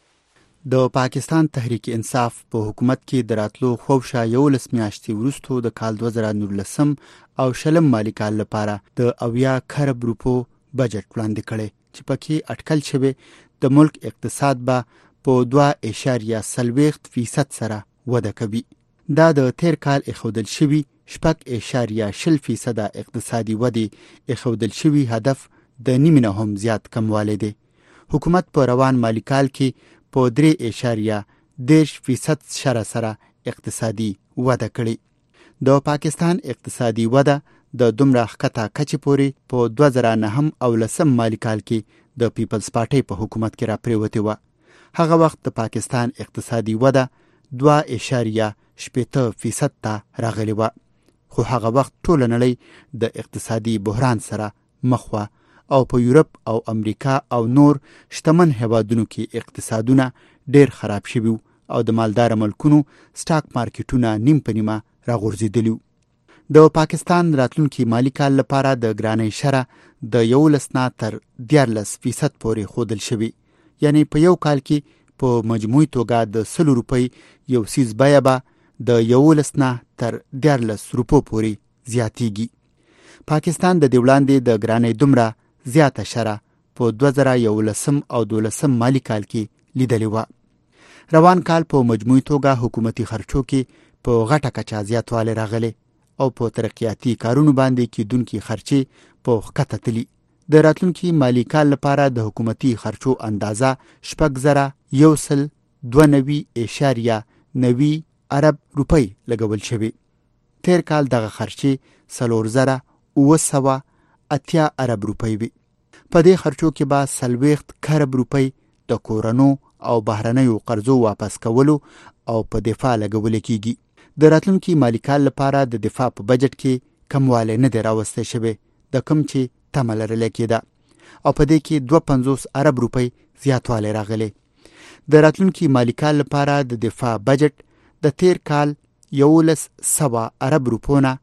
د پاکستان تحریک انصاف په حکومت کې دراتلو خوشا یو لسمیاشتي ورستو د کال 2019 او شلم مالی کال لپاره د 80 خرب روپو بجټ وړاندې کړي چې پکې اټکل شوی د ملک اقتصاد به په 2.0% سره وده کوي دا د تیر کال اخودل شوی 0.0% اقتصادي ودی اخودل شوی هدف د نیمه هم زیات کموالی دی حکومت په روان مالی کال کې په 3.10% شره سره اقتصادي وده کړي د پاکستان اقتصادي وده د دومره ښکته کچې پورې په 2009 او 10 مالی کال کې د پیپلز پارټي په حکومت کې را پریوتې وه هغه وخت د پاکستان اقتصادي وده 2.8% ته راغلی وه خو هغه وخت ټول نړۍ د اقتصادي بحران سره مخ وه او په یورپ او امریکا او نور شتمن هیوادونو کې اقتصادونه ډیر خراب شوي او د مالدار ملکونو سټاک مارکیټونه نیم په نیمه راغورځېدلي د پاکستان راتلونکي مالی کال لپاره د ګرانۍ شرح د 11 نه تر 14% پورې ښودل شوی، یعنی په یو کال کې په مجموعي توګه د 100 روپۍ یو سیز بیه به د 11 نه تر 14 روپو پورې زیاتیږي. پاکستان د دې وړاندې د ګرانۍ دومره زیاته شرح په 2011 او 12 مالی کال کې لیدلې وه. روان کال په مجموعي توګه حکومتي خرچو کې په غټه کچه زیاتوالی راغلی او په ترقیاتي کارونو باندې کېدونکي خرچې په ښکته تللي. د راتلونکي مالی کال لپاره د حکومتي خرچو اندازه 6,292.90 ارب روپۍ لګول شوي. تیر کال دغه خرچې 4,980 ارب روپۍ وي. په دې خرچو کې به 40 ارب روپۍ د کورونو او بهرنیو قرضو واپس کولو او په دفاع لګول کېږي. د راتلونکي مالی کال لپاره د دفاع په بجټ کې کموالی نه دی راوستی شوی د کوم چې تمه لرله کېده او په دې کې 250 ارب روپۍ زیاتوالی راغلی. د راتلونکي مالی کال لپاره د دفاع بجټ د تیر کال 1100 ارب روپو نه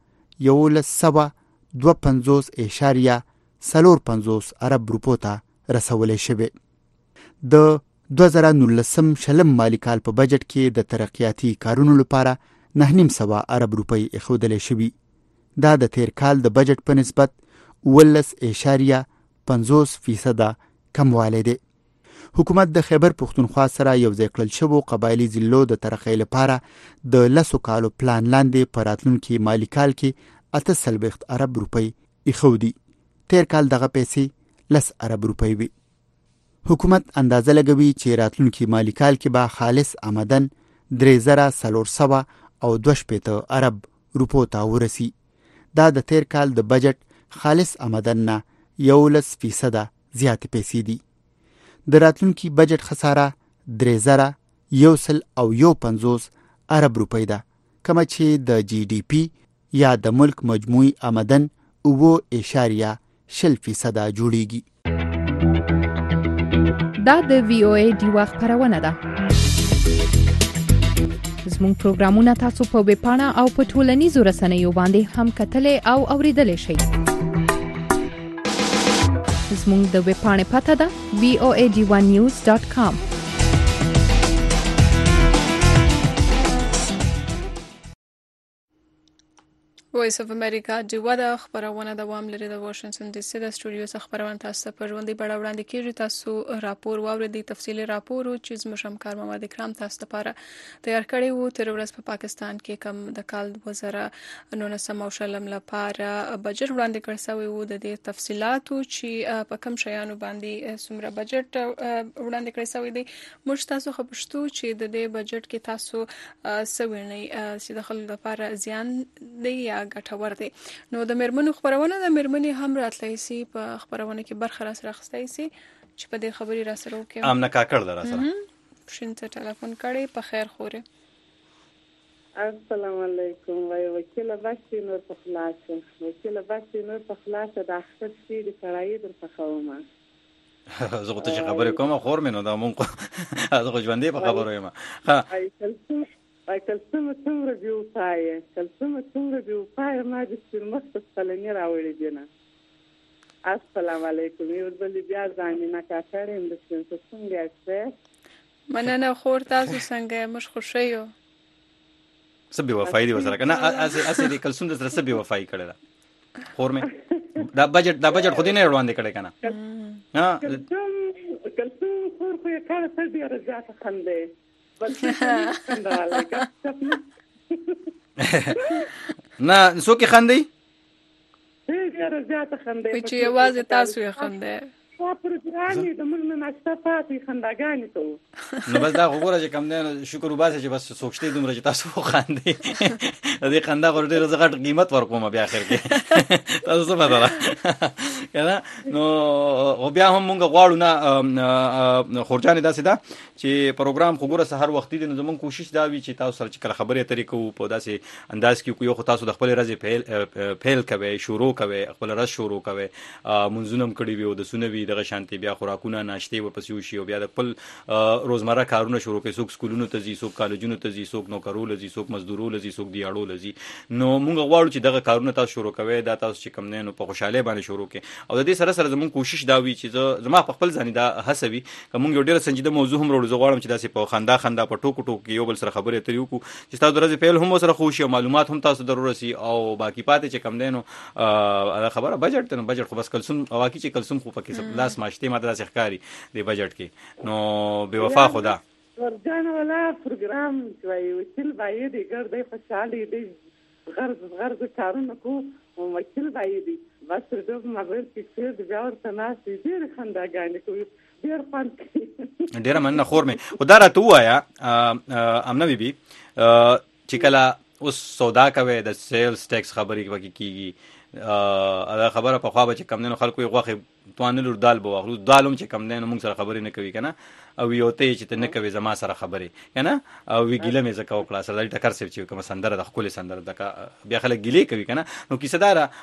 1152.45 ارب روپو ته رسولی شوی. د 2019 مالی کال په بجټ کې د ترقیاتي کارونو لپاره 9.5 ارب روپۍ ایښودلی شوي. دا د تیر کال د بجټ په نسبت 18.50% کموالی دی. حکومت د خیبر پښتونخوا سره یو ځای کړل شوو قبایلي ضلعو د ترقۍ لپاره د 10 کالو پلان لاندې په راتلونکي مالی کال کې 48 ارب روپۍ ایښودي. تیر کال دغه پیسې 10 ارب روپۍ وي. حکومت اندازه لګوي چې راتلونکي مالی کال کې به خالص آمدن 3,402 ارب روپو ته ورسي. دا د تیر کال د بجټ خالص آمدن نه 11% زیاتې پیسې دي. د راتلونکي بجټ خساره 3,150 ارب روپۍ ده، کومه چې د GDP یا د ملک مجموعي آمدن 7.0% جوړیږي. دا د VOA ډیوا خبرونه ده. زموږ پروګرامونه تاسو په ویب پاڼه او په ټولنیزو رسنیو باندې هم کتلې او اوریدلې شئ. زموږ د ویب پاڼې پته ده voadivanews.com. وایس اف امریکا ډیوا د خبرونه دوام لري. د واشنگټن ډي سي د سټوډیو څخه خبرونه تاسو ته په ژوندۍ بڼه وړاندې کیږي. تاسو راپور واورئ، تفصیلي راپور چې زموږ همکار محمد اکرام تاسو لپاره تیار کړی وو. تر ورځ په پاکستان کې کم د کال 2019 لپاره بجټ وړاندې کړی شوی وو. د دې تفصيلاتو چې په کم شیانو باندې څومره بجټ وړاندې کړی شوی دی موږ تاسو خبرشتو چې د دې بجټ کې تاسو سوینې چې د خلکو لپاره زیان دی یا ګټور دی. نو د میرمنو خبرونه د میرمنې هم راتلای سي په خبرونه کې برخه راخستای سي چې په دې خبري را سره وکړي. امنه کاکړ در سره شینته ټلیفون کړي په خیر خوره. السلام علیکم. وای وکیل باشي نور په خلاص د اخر شي د کړای در تخومه زه ته خبرې کوم خور مې نو دا مونږ زه ژوندې په خبرو یم. ها کلسم څومره دیو پای ما د سرمخ په خلنی راوړې دینه. السلام علیکم. یو بل بیا ځانینه کاټرین د څنګه اسه مننه خور تاسو څنګه مش خوشی یو سبي وفای دی وسره کنه اسې د کلسم د سره سبي وفای کړل خور مې دا بجټ خو دې نه وړاندې کړی کنه. ها کلسم خور خو یې کار څه دی راځه خنده نه څوک خندي ډېر زیاته خندي چې یوازې تاسو یې خندي پروګرامي د موږ نه نشته پاتې خنداګانې ته نو بس دا وګوره چې کم نه شکر وباسه چې بس سوچتي دومره چې تاسو خندي دې خندا غوړ ډېر زغټ قیمت ورکوم بیا اخر کې تاسو څه پته کنه. نو بیا هم مونږ غواړو نه خورجان داسې ده چې پروګرام خو ګوره سحر وختي دی، نو زمونږ کوشش دا وي چې تاسو سره چې کله خبرې اترې کوو په داسې انداز کې یو خو تاسو د خپل ورځې پیل کوئ، شروع کوئ، خپل ورځ شروع کوئ، منځونه هم کړي وي او دسونه وي دغه شانتې، بیا خوراکونه ناشتې ورپسې وشي او بیا د خپل روزمره کارونه شروع کوي. څوک سکولونو ته ځي، څوک کالجونو ته ځي، څوک نوکرو له ځي، څوک مزدورو له ځي، څوک دیاړو له ځي. نو مونږ غواړو چې دغه کارونه تاسو شروع کوئ، دا تاسو چې کوم نه نو په خوشاله باندې شروع کړئ. او د دې سره سره زموږ کوشش دا وي چې زما په خپل ځان دا هڅه وي که مونږ یو ډېره سنجیده موضوع هم وروړو، زه غواړم چې داسې په خندا خندا په ټوکو ټوکو کې یو بل سره خبرې اترې وکړو چې تاسو د ورځې پیل هم ورسره خوشي او معلومات هم تاسو ته ورسي. او باقي پاتې چې کم دی نو خبره بجټ ته، نو بجټ خو بس کلسوم واقعي چې کلسوم خو پکې لاس ماشتې ماته داسې ښکاري دی بجټ کې. نو بې وفا خو ده ورجان ولا پروګرام چې وکیل باید ګرځي خوشاله دی غرض کارونه کو وکیل باید بس د موبایل کې د جوړ تناسي ډېر خنداګانې کوي، ډېر خوند کوي. ډېره مننه خور مې. خو دا راته ووایه امنه بیبي چې کله اوس سودا کوي د سیلز ټیکس خبرې پکې کېږي، دا خبره پخوا به چې کم دی نو خلکو یې غوښې توانلو دال به واخلو، دال هم چې کم دی نو مونږ سره خبرې نه کوي که نه، او یو ته یې چې ته نه کوې زما سره خبرې که نه، او وی ګیله مې ځکه وکړه سرداري ټکر صاحب چې کومه سندره ده ښکلې سندره ده بیا خلک ګیلې کوي که نه. نو کیسه دا ده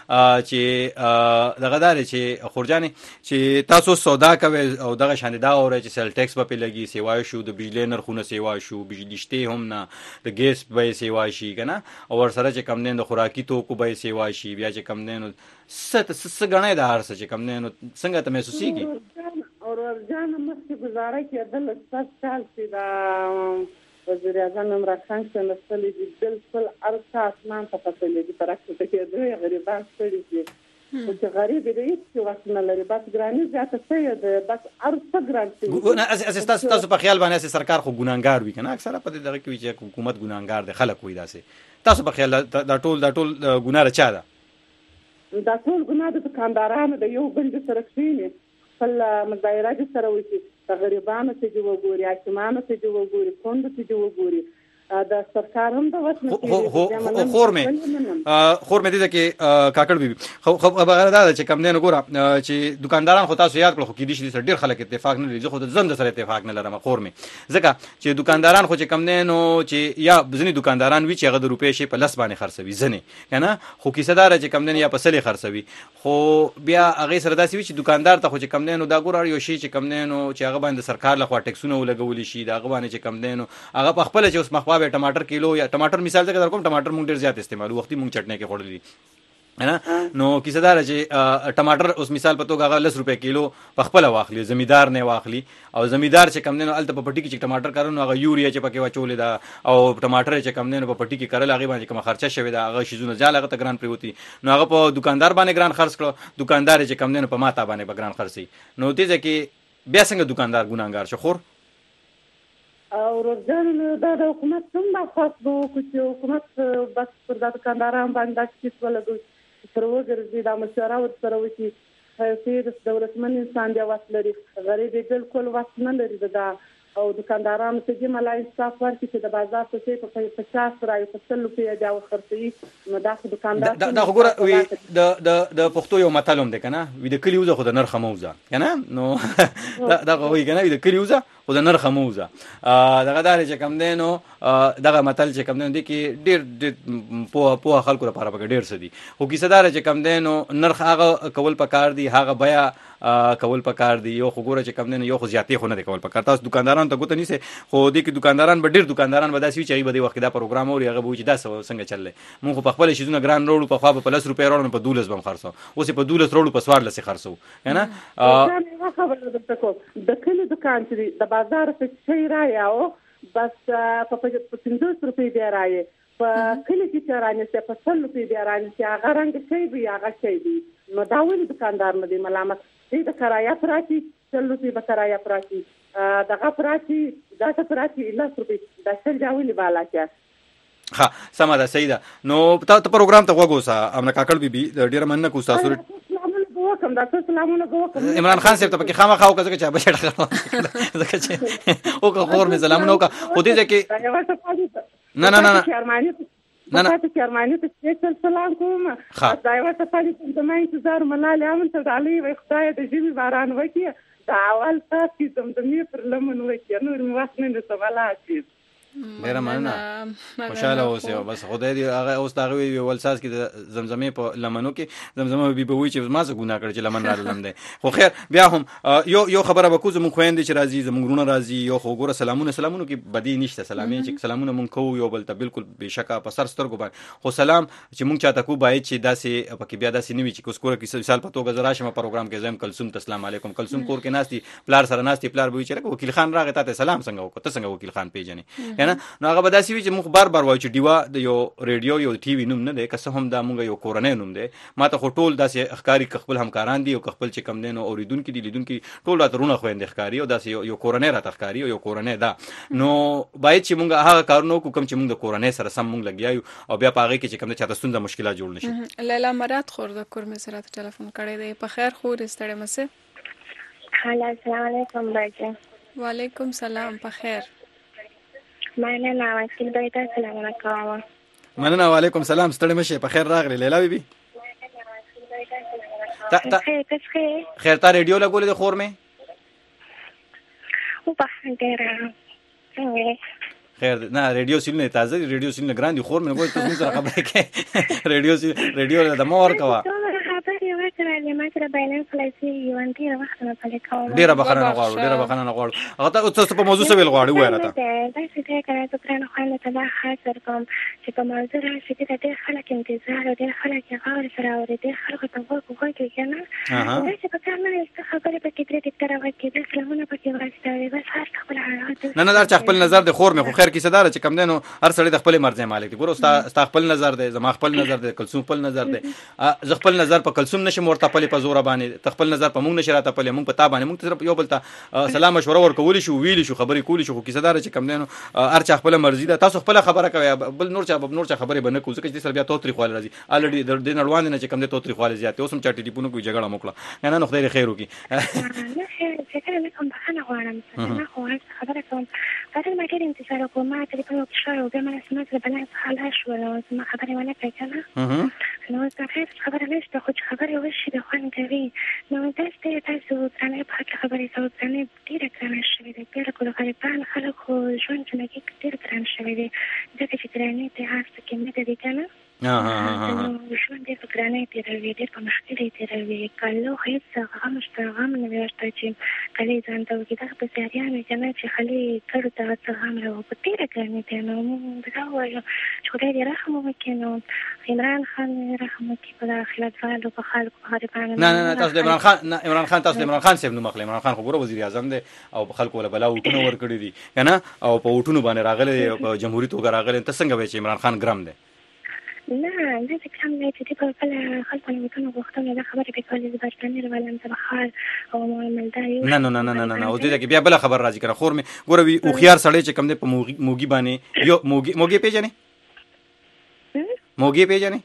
چې دغه دا دی چې خورجانې چې تاسو سودا کوئ او دغه شانې دا اورئ چې سیل ټیکس به پرې لګي، سیوا شو د بجلۍ نرخونه سیوا شو، بجلي شتې هم نه، د ګیس بیې سیوا شي که نه، او ورسره چې کم دی د خوراکي توکو بیې سیوا شي، بیا چې کم دی نو څه ګڼئ د هر څه چې کم دی نو څنګه ته محسوسېږي؟ اور ورجان مخکې گزاره کېدل 100 کال چې دا وزیر اعظم عمران خان کېناستلی دي بالکل هر څه اسمان ته ختلی دي، په راکښته کېدو غریبان ستړي دي. خو چې غریب دی هېڅ وخت نه لري، بس ګراني زیاته شوې ده، بس هر څه ګران شوي. تاسو په خیال باندې هسې سرکار خو ګناهګار وي که نه، اکثره په دې دغه کې وي چې حکومت ګناهګار دی، خلک وایي داسې. تاسو په خیال دا ټول ګناه د چا ده؟ دا ټول ګناه د دکاندارانو د یو بل سره کښېني، خپل مظاهره دې سره وکړي، د غریبانو ته دې وګوري، حاکمانو ته دې وګوري، کونډو ته دې وګوري. د سرکار هم د وس نه کېږي. خور مې دې کې کاکړ بیبي خو خبره دا ده چې کم دی نو ګوره چې دکانداران خو تاسو یاد کړل، خو کېدای شي ډېر خلک اتفاق نه لري، زه خو د ځم د سره اتفاق نه لرم خور مې، ځکه چې دکانداران خو چې کم دی نو چې یا ځینې دکانداران وي چې هغه د روپۍ شی په لس باندې خرڅوي ځینې که نه، خو کیسه دا ده چې کم دی یا په سلې خرڅوي، خو بیا هغې سره داسې وي چې دکاندار ته خو چې کم دی نو دا ګوره یو شی چې کم دی نو چې هغه باندې د سرکار لخوا ټیکسونه ولګولی شي، د هغه باندې چې کم دی نو هغه په خپله چې اوس مخوا به ټماټر کیلو یا ټماټر مثال ځکه در کوم ټماټر مونږ ډېر زیات استعمالو، وختي مونږ چټنۍ کې خوړلي نه. نو کیسه دا ده چې ټماټر اوس مثال په توګه هغه 10 روپۍ کیلو په خپله واخلي، زمیندار نه واخلي، او زمیندار چې کم دی نو هلته په پټي کې چې ټماټر کرل نو هغه یوریا چې پکې واچولې ده او ټماټر چې کم دی نو په پټي کې کرل هغې باندې کومه خرچه شوې ده، هغه شیزونه جال هغه ته ګران پرېوتي، نو هغه په دکاندار باندې ګران خرڅ کړه، دکاندار چې کم دی نو په ماته باندې به ګران خرڅوي. نو دې ځای کې بیا څنګه دکاندار ګناهګار شو خور؟ او ورجان دا د حکومت هم خاص به وکړو چې حکومت بس پر دا دکانداران باندې دا کیس ولګوي، سره وګرځي، دا مشوره ورسره وکړي. چې دولتمن انسان دی وس لري، غریب بالکل وس نه لري دا، او دکاندارانو ته دې ملا انصاف ورکړي چې د بازار څه شی په 50 راي په 100 روپۍ بیا وخرڅوي. نو دا خو دکاندار دا خو ګوره وي د پښتو یو متل هم دی که نه، وي د کلي وزه خو د نرخه مه وځه که نه، نو دا خو وایي که نه، وي د کلي وزه خو د نرخه مه وځه. دغه دا دی چې کوم دی نو دغه متل چې کوم دی دې کې ډېر پوهه خلکو لپاره پکې ډېر څه دي، خو کیسه دا ده چې کوم دی نو نرخ هغه کول پکار دي، هغه بیه کول پکار دي، یو خو ګوره چې کوم دی نو یو خو زیاتې خو نه دی کول پکار. تاسو دکاندارانو ته ګوته نیسئ، خو دې کې دکانداران به ډېر دکانداران به داسې وي چې هغوی به دې وخت کې دا پروګرام اوري، هغه به وایي چې دا څنګه چل دی، مونږ خو په خپله شیزونه ګران راوړو، پخوا به په 10 روپۍ راوړو نو په 12 به هم خرڅوو، اوس یې په 12 راوړو په 14 یې خرڅوو که نه. یوه خبره درته کوم، د کلي دکان چې دی د بازار په شی رایاو بس په 50 روپۍ بیا رایې، په کلي کې چې رانیسې په 100 روپۍ بیا رانیسې، هغه رنګ شی وي هغه شی وي. نو دا ولې دکاندار نه دی ملامت؟ دی د کرایه پراچي 100 روپۍ به کرایه پراچي، دغه پراچي دا ته پراچي 10 روپۍ، دا شل دا ولې بالا کړه؟ ها سمه ده، صحیح ده. نو ته پروګرام ته غوږ اوسه امنه کاکړ بیبي، ډېره مننه کوو ستاسو. عمران خان صاحب ته پکې خامخا وکړه ځکه چې بچ ځکه چې وکړه خور مې سلامونه وکړه، خو دې ځای کې نه فقط چرمانی ته سپیشل سلام کوم دا یو څه پاتې د ما انتظار ملاله امن ته علي وي خدای د ژمي باران وکړي دا اول تاسو زمزمې پر لمن وکړي نور مې وخت نه سوالات ډیره مننه خوشاله اوسئ بس خدای دې هغه اوس دا غوي ولساس کې د زمزمې په لمنو کې زمزمه به وي چې ما څه ګناه کړ چې لمن را لم دی خو خیر بیا هم یو خبره وکړو زموږ خويندې چې راځي زموږ رونه راځي یو خو ګوره سلامونه کې بدی نشته سلامي چې سلامونه مونږ کوو یو بل ته بالکل بشکه په سر سترګو باندې خو سلام چې مونږ چاته کو باید چې داسې پکې بیا داسې نیوي چې کوسکوره کې مثال په توګه زراشم پروګرام کې زم کلثوم السلام علیکم کلثوم کور کې ناشتي پلار سره ناشتي پلار به چې وکیل خان راغی ته سلام څنګه وکړه ته څنګه وکیل خان پیژنې کنه نو هغه داسې وی چې موږ بار بار وایو چې دیوا د یو ریډیو یو ټي وي نوم نه دی که څه هم دا موږ یو کورنۍ نوم دی ما ته خو ټول داسې اخکاری خپل همکاران دي او خپل چې کم دین او اوریدونکو دي لیدونکو ټول راترونه خويندې اخکاری او داسې یو کورنۍ رات اخکاری او یو کورنۍ دا نو باید چې موږ هغه کارونه کوم چې موږ د کورنۍ سره سم موږ لګیایو او بیا پاغه کې چې کم د چاته ستونزه مشکلات جوړ نشي لیلا مراد خور د کور مې سره ټلیفون کړی دی په خیر خو رستړې مسه هلا السلام علیکم باجی وعلیکم سلام په خیر مننه وکیل باید سلام کوم مننه وعلیکم سلام ستړي مشه په خیر راغلی لیلا بیبي خیر تا ریډیو لګولې د خور مې او په ډیر خیر نه ریډیو سیلنه تازه ریډیو سیلنه ګراندي خور مې کوی ته څنګه خبره کې ریډیو د مور کوا ماته بیان فلسي یو انتي وخت نه پلي کوم ډیره بخنه نه غواړو هغه ته په موضوع څه ویل غواړي وایره ته دا څه کوي ته پرانه خو ته دا خاطر کوم چې په موضوع راشي چې د خلک انتظار او د خلک غوړ سره او د خلکو ته وګورئ کې کنه دا چې په کار نه است خبره په کې دې تر وخت د سلامونه پکې ورسته بس هر خپل حالات نه دا خپل نظر د خور مې خو خیر کې صدار چې کم دینو هر سړی د خپل مرزه مالک دی ګورو ستا خپل نظر دی زما خپل نظر دی کلثوم خپل نظر دی ز خپل نظر په کلثوم نشم ورته په زور باندې تخپل نظر په مونږ نشه راته په مونږ په تا باندې مونږ صرف یو بل ته سلام مشوره ورکول شو ویل شو خبرې کول شو کیسه دار چې کم دینو ارچا خپل مرزي ده تاسو خپل خبره کوي بل نور چا خبرې بنه کوم ځکه چې سر بیا توتري خو راځي الریډي د نړوان نه چې کم دې توتري خو زیات اوس هم چا ټلیفون کوي جګړه موکړه نه خدای خیر وکي نه خیر نه کوم بخنه غواړم نه خو خبره کوم فاتل ما ډېر انتظار کوم ما ټلیفون وکړ او بیا ما سمات له بلای حاله شو نو خبرې ونه کړم نو تاسو خبره نشته خو خبره وشي د خوان کوي نو تاسو څنګه په حق خبرې تاسو څنګه ډیر کار شوی دی ډیر کول غریبان خلکو ژوند کې ډیر کار شوی دی ځکه چې درنه ته هر څه کې مې د کنه ژوند دې فکرانه ته راوي ډیر په مشکل ته راوي کله هیڅ غم نه ورته چې کله ځان ته وکړه په سریانه کنه چې خالي کړو ته څه غم راو په ډیر کړنی ته نو دا وایو چې خدای دې رحم وکړي نو عمران خان رحم وکړي په خلک والو په خلکو غریبانو نه تاسو د عمران خان صاحب نو مخله عمران خان خو ګوره وزیر اعظم دی او په خلکو ولا بلا وټونه ور کړی دي کنه او په وټونو باندې راغله په جمهوریت توګه راغله ته څنګه وای چې عمران خان ګرام دی نه ځکه نه چې په خپل خلکو نه وټونه غوښتنه دا خبره په کولې د بچنه ولهم ته بخار او ملدایو نه او دې کې بیا بل خبر راځي کنه خور مې ګوره وی او خيار سړی چې کم دی په موګي باندې یو موګي پیژنې موګي پیژنې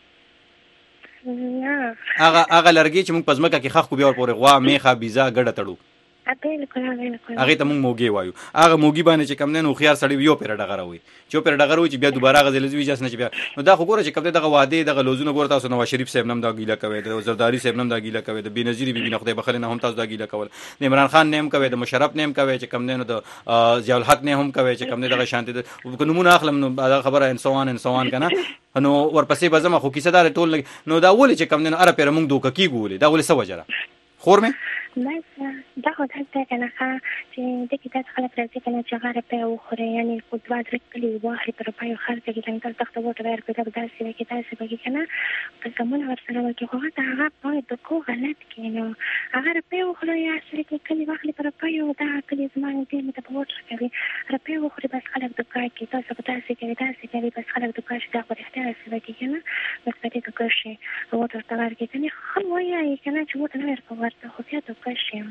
هغه لرګي چې موږ پزماکه کې خخ کو بیا ور پورې غوا میخه بيزا ګډه تړو هغه ته موږ موګي وایو هغه موګي باندې چې کم نه نو خيار سړی یو پیر ډغره وي چې پیر ډغره وي چې بیا دوباره غزل زوی جاس نه چې بیا نو دا خو ګوره چې کم دغه واده دغه لوزونه ګوره تاسو نواز شریف صاحب نام دا ګیله کوي د زرداری صاحب نام دا ګیله کوي د بنظیر بیبي نه خدای بخله نه هم تاسو دا ګیله کول د عمران خان نیم کوي د مشرف نیم کوي چې کم نه د ضیاء الحق نه هم کوي چې کم نه دغه شانتي د قانون اخلم نو دا خبره انسان کنه نو ورپسې بزما خو کیسه دار ټول نو دا ول چې کم نه اره پیر موږ دوک کی ګولې دا ول څه وجره خور مې دا خو څه کنه چې د کیسه خلک راځي کنه چې هغه په وخره یعنی په دوا درکلي واحد پر پای خرڅ کې څنګه تخته وته ور په دغه داسې کې تاسو به کنه په کومه ورسره وکي خو دا هغه په د کو غلط کینو هغه په وخره یا سره کې کلی واخلي پر پای او دا کلی زمانه دې مت په وټر کوي را په وخره بس خلک د کار کې تاسو په تاسو کې بس خلک د کار دا په اختیار سره کې کنه بس په دې کې کوشي او ورته تلار کې کنه خو وایي کنه چې وته نه ورته خو ته کوشي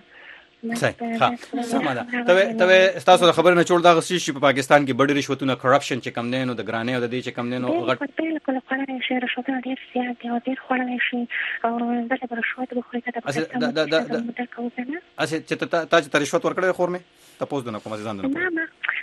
سمه ته تاسو خبر نه چول دا غسی په پاکستان کې ډېر رشوتونه کرپشن چې کم نه نو د ګرانې او د دې چې کم نه نو غټ په کله شي رشوتونه ډېر زیات او ډېر خورل شي او دغه رشوت به خو ته اسه چې تا رشوت ورکړې خور مې تاسو نه کوم ځان نه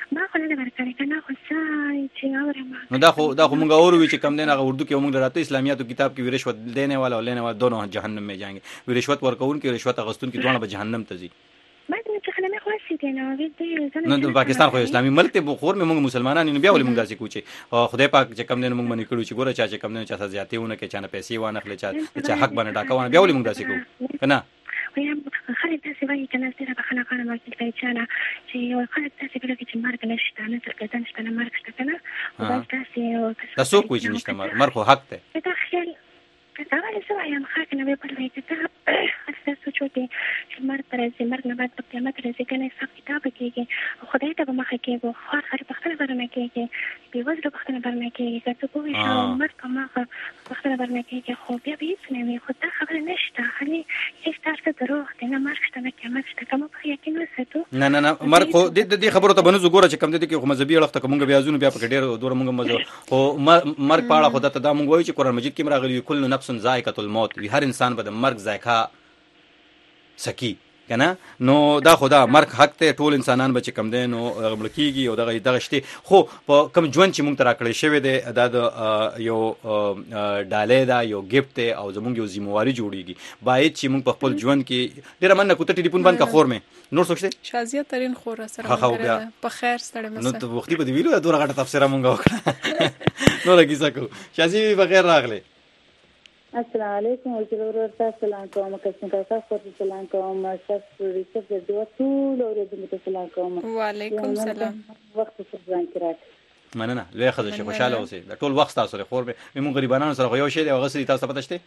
ما خو نه ورکړی کنه خو چې اورم نو دا خو مونږ اورو چې کم دین هغه اردو کې مونږ راته اسلامیاتو کتاب کې رشوت دینے والا اور لینے والا دونوں جہنم میں جائیں گے رشوت ورکون کې رشوت اغستون کې دوه به جهنم ته ځي بعد نو چې خلک خو سي دي نو پاکستان خو اسلامي ملک ته بخور مې مونږ مسلمانان نه بیا ولې مونږ داسې کوچي خدای پاک چې کم دین مونږ باندې کړو چې ګوره چې کم دین چا زیاتېونه کې چانه پیسې وانه خلک چا حق باندې ډاکونه بیا ولې مونږ داسې کوو کنه ویم خلک داسې وایي کنه ستاره بخنه کنه مې کوي چې یو خلک داسې کوي چې مرګ نشته نه تر کله نشته نه مرګ شته کنه دا تاسو کوی چې نشته مرګ خو حق ته دا خیال دا ولې سوای هم خاک نه به پرې ته تاسو چوتي چې مرګ ترې مرګ نه بعد په قیامت راځي کنه حساب کتاب کېږي خدای ته به مخه کېږي خو هر پختنه برنه کېږي به وځو پختنه برنه کېږي که څه کوی شو مرګ کما پختنه برنه کېږي خو بیا به هیڅ نه وي خو دا خبره نشته خالي هیڅ تاسو دروغ دی نه مرګ شته نه قیامت شته کوم په یقین وساتو نه مرګ خو دې خبرو ته بنو ګوره چې کم دي کې خو مذهبي اړخ ته کومه بیا ځونه بیا په ډېر دور مونږ مزه او مرګ پاړه خو ته دا مونږ وایو چې قرآن مجید کې راغلی کل نفس ذائقه الموت وی هر انسان به د مرګ ذائقه سکی کنه نو دا خدا مرګ حق ته ټول انسانان به چې کم دي نو غبلکیږي او دغه شته خو په کم ژوند چې مونږ تر کړی شوی دی دا د یو ډالې دا یو گیفت او زمونږ یو ذمہواری جوړیږي باید چې مونږ په خپل ژوند کې ډیر مننه کوته ټلیفون باندې کا خور مې نور سوچته شازیه ترين خور سره په خیر ستړي مسه نو ته وختي په دی ویلو دوه غټه تفسیر مونږ وکړه نو لګی سکو شازیه په خیر راغله السلام علیکم ورور تاسو سلام کوم کښته تاسو ته سلام کوم تاسو ریسپ د دوه ټول اوریدونکو ته سلام کوم وعلیکم سلام وخت څخه ځان کړه مننه لوی خزه شه خوشاله اوسئ د ټول وخت تاسو سره خور به موږ غریبانو سره یو شی دی هغه سړي تاسو پته شته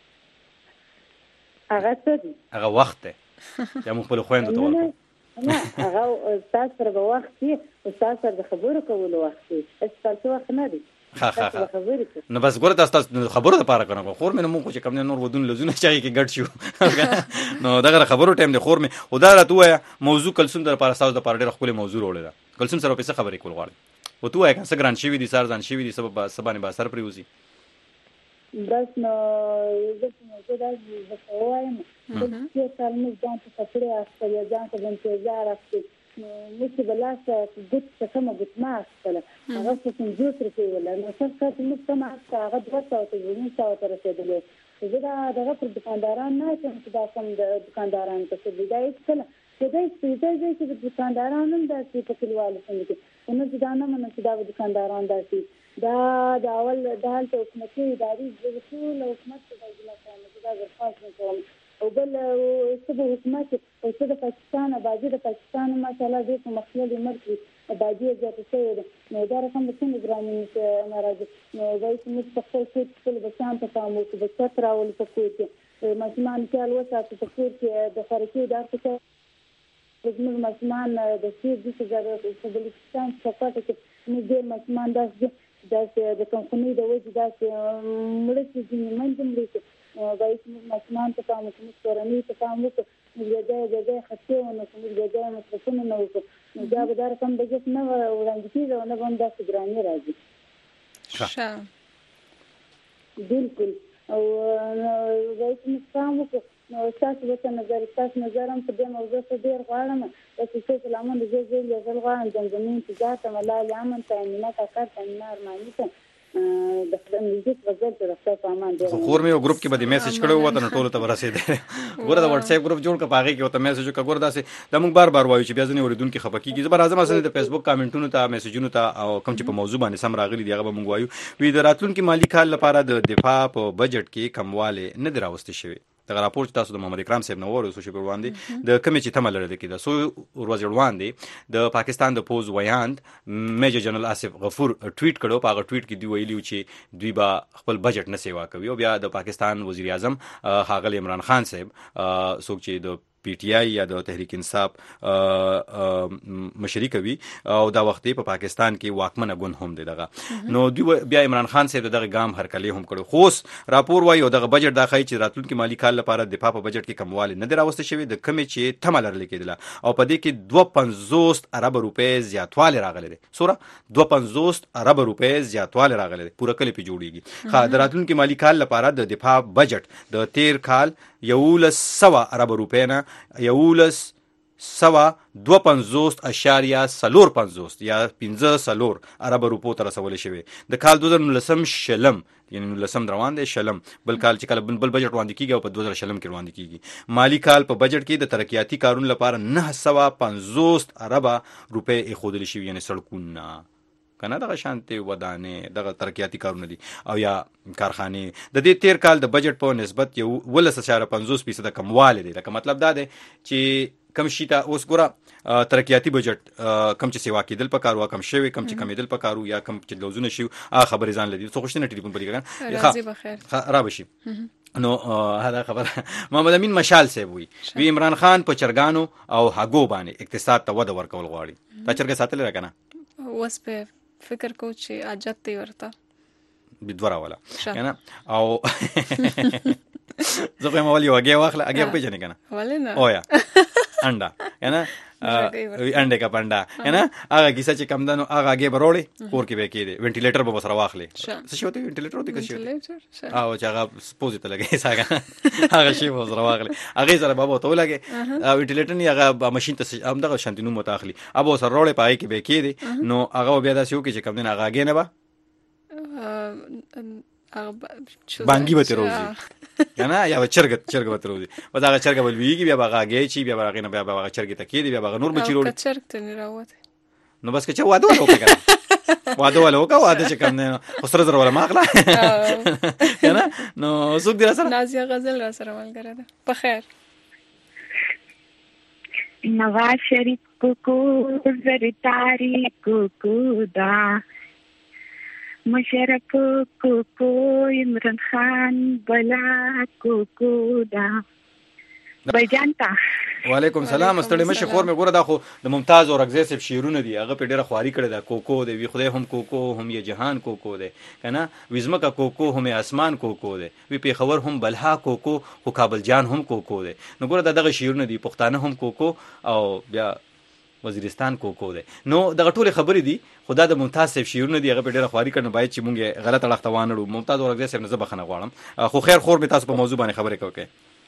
هغه څه هغه وخت دی یا موږ په خويندو ته ورکو نه هغه تاسو سره به وخت دی تاسو سره خبرو کولو وخت دی تاسو وخت نه دی نو بس ګوره تاسو خبرو ته پاره کنه خور مې نو مو چې کوم نور ودون لزونه چای کې ګډ شو نو دغه خبرو ټایم د خور مې خدا راته وای موضوع کلسوم در پاره تاسو د پاره ډېر خپل موضوع وړل کلسوم سره په څه خبرې کول غواړي و تو وای کنه ګران شي وي دي سار ځان شي وي دي سبب سبانه با سر پریوزي بس نو زه دا وایم چې کلمه ځان ته کړی اخته یا ځان ته انتظار اخته مې بلاسه ګوت څه کوم ګوت ما اخته هغه څه څنګه ترې ولا نو څه څه موږ ته ما هغه دوه ته ځینې څه ته رسیدلې زه دا دغه پر دکانداران نه چې دا کوم د دکانداران ته څه دی کله چې د دکاندارانو د په کلیوالو څنګه نو چې دا نه منم چې دا دکانداران داسي دا د اول د حالت حکومتي اداري د ټول حکومت د ځلکانو دا درخواست کوم او بل څه حکومت او څه د پاکستان آبادی د پاکستان ماشاءالله د مخلوق مرکي آبادی زیاته شوی نو دا رقم د څنګه ګرامي ناراضي نو دا چې په خپل بچان ته کومو چې د څترا ول په کوی کې مسلمان کال وساتو په کوی کې د خارجي ادارې ته د مسلمان د سیر د څه د بلوچستان په پټه کې نو د مسلمان د کمپنۍ د وجه داسې مړ چې منځم لري باید مسلمان ته کوم څه کورنۍ ته کوم څه د خطي او نو کوم د مصرفونو نو نو دا به دار کوم بجټ نه وړاندې کیږي او نه باندې د ګرامي راځي بالکل او باید مسلمان نو تاسو به نظر هم په دې موضوع ته ډیر غواړم چې څه لامل دې زه یې غواړم د زمين انتظار ته ملال امن تامینات کار تامین ارماني ته د خپل میوزیک غزل ته راځه سامان دی خور مې یو گروپ کې به میسج کړو وته ټول ته ورسېده ګوره د واتس اپ گروپ جوړ ک پاږي کې وته میسج وکړه داسې د موږ بار وایو چې بیا ځنې اوریدونکو خپکیږي زبر اعظم اصل د فیسبوک کمنټونو ته میسجونو ته او کوم چې په موضوع باندې سم راغلي دی هغه به موږ وایو وی د راتلونکو مالی کال لپاره د دفاع په بجټ کې کمواله نه دراوستي شوی دغه راپور چې تاسو د محمد اکرام صاحب نو ورسو شي وړاندې د کمی چې تمل لري کې د سو ورځ وړاندې د پاکستان د پوز ویاند میجر جنرال آصف غفور ټویټ کړو په هغه ټویټ کې دی ویلیو چې دوی با خپل بجټ نه سیوا کوي او بیا د پاکستان وزیر اعظم ښاغلی عمران خان صاحب څوک چې د پی ټی آی یا د تحریک انصاف مشري کوي او دا وخت په پاکستان کې واکمنه ګوند هم دی دغه نو دوی بیا عمران خان صاحب دغه ګام هرکلی هم کړو خوس راپور وایي او دغه بجټ دا ښایي چې راتلونکي مالی کال لپاره د دفاع په بجټ کې کموالی نه دی راوستل شوی د کمې چې تمه لرل کېدله او په دې کې 250 ارب روپۍ زیاتوالی راغلی دی سوره 250 ارب روپۍ زیاتوالی راغلی دی پوره کلی په جوړیږي ها د راتلونکي مالی کال لپاره د دفاع بجټ د 13 کال 1100 ارب روپۍ نه 11 152.450 یا 15 ارب روپو ته رسولې شوې. د کال 2019 شلم یعنی 19 روان دی شلم بل کال چې کله بل بجټ وړاندې کیږي او په 2000 شلم کې وړاندې کیږي. مالی کال په بجټ کې د ترقیاتي کارونو لپاره 950 ارب روپے ایښودل شوي یعنی سړکونه کنه دغه شانتي ودانې دغه ترقیاتي کارونه دي او یا کارخانې. د دې تیر کال د بجټ په نسبت یو 18.50% کموالی دی. لکه مطلب دا دی چې کم شي ته اوس ګوره ترقیاتي بجټ کم چې سیوا کېدل پکار و کم شوی کم چې کمیدل پکار یا کم چې لوزونه شي خبرې ځان لدی څو خوشنه ټلیفون پرې کړه راځي بخیر را بشي نو هدا خبر محمد امین مشال صاحب وی عمران خان په چرګانو او هغو باندې اقتصاد ته وده ورکول غواړي. تا چرګه ساتل راکنه اوس په فکر کو چې عجت دی ورته بدورا ولا کنه او زه په مولي وګه واخله هغه په جنې کنه ولنه او یا انډا کنه انډه کا پنډا کنه هغه کیسه چې کم دنو هغه هغه بروړي کور کې به کېده وینټیلیټر به سره واخلې څه شي وته وینټیلیټر وته کښې او چې هغه سپوز ته لګي ساګه هغه شی به سره واخلې هغه سره بابا ته لګي وینټیلیټر نه هغه ماشين ته هم دغه شانتینو متاخلي ابو سره روړي پای کې به کېده نو هغه بیا داسې وکړي چې کم دن هغه هغه نه به بانګي به تروزي کنه یا چرګ به تروزي و دا چرګ بل ویږي بیا هغه چی بیا هغه نه بیا هغه چرګ ته کېدی بیا هغه نور بچی وروړي چرګ ته نه راوته نو بس که چې واده وکړه واده چې کوم نه خسر زر ولا ماغله کنه نو زوګ دی سره نازیه غزل را سره ملګری ده په خیر نواز شریف کو زرداری کو دا مشرف کو عمران خان بلا کو دا بجانتا. وعلیکم سلام استړی مشه خور مې ګوره دا خو د ممتاز اورغزی صاحب شعرونه دي هغه په ډیره خواري کړی دا کوکو دی وی خدای هم کوکو هم یې جهان کوکو دی کنه وزمه کا کوکو هم اسمان کوکو دی وی په خبر هم بلها کوکو خو کابل جان هم کوکو دی. نو ګوره دغه شعرونه دي پښتانه هم کوکو او بیا وزیرستان کوکو دی. نو دغه ټول خبرې دي خدا د ممتاز صاحب شعرونه دي هغه په ډیره خواري کړنه باید چې مونږ غلط اړخ ته وانړو. ممتاز اورغزی صاحب نه زه بخنه غواړم خو خیر خور مې تاسو په موضوع باندې خبرې کوکې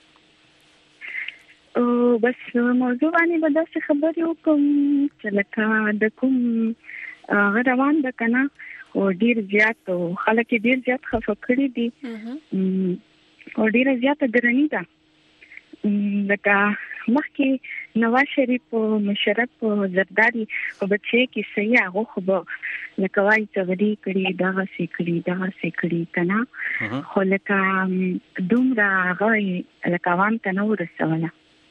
او بس موضوع باندې به داسې خبرې وکم چې لکه د کوم روان ده کنه او ډیر زیات خلک ډیر زیات خفه کړي دي او ډیر زیات ګرانی ده لکه مخکې نواز شریف او مشرف او زرداری او بچي کې صحیح هغه خو لکه وایي چغلي کړي دغه سي کړي کنه خو لکه دومره هغه لکه عوام ته نو رسوله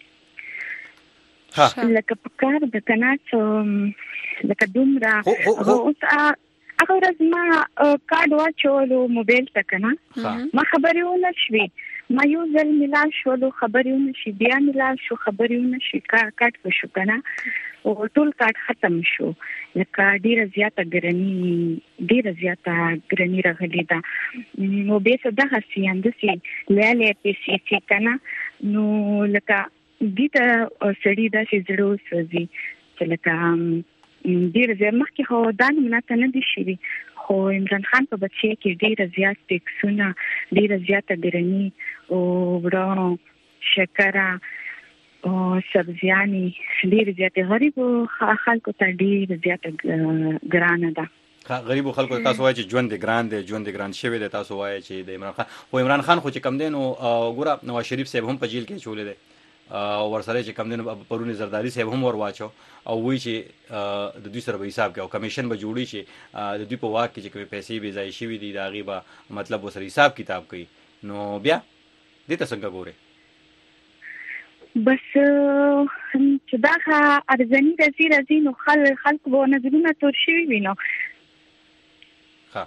لکه پکار د کناچو لکه دومره اوس هغه ورځ ما کارډ واچولو موبایل ته کنه ما خبرې ونه شوې ما یو ځل ملا شولو خبرې ونه شي بیا ملا شو خبرې ونه شي کارت وشو کنه او ټول کارت ختم شو لکه ډیره زیاته ګرانی راغلی ده نو به څه دغه سیاندسي لاله پیسې چې کنه نو لکه دیته سړی دا چې زړه وسوځي چې لکه ډیر زیات مخکې هو دان منته نه دي شي خو عمران خان په بچي کې ډیر زیات ټیکسونه ډیر زیات ګرانی او ورو شکره او سبزیانی ډیر زیات غریب خلکو ته ډیر زیات ګرانه ده. غریب خلکو تاسو وایي چې ژوند ګران شوی دی تاسو وایي چې د عمران خان خو چې کم دین او ګوره نواز شریف صاحب هم په جیل کې چولې دی ورسره چې کم دین پرونی زرداری صاحب هم ور واچو او وی چې د دوی سره به حساب کې او کمیشن به جوړی شي د دوی په واک کې چې کوم پیسې به ځای شي وي دا غیبه مطلب وسره حساب کتاب کوي. نو بیا دې ته څنګه ګوره بس چې دا ارزنی راځي نو خلک به نظرونه تور شي وینو ها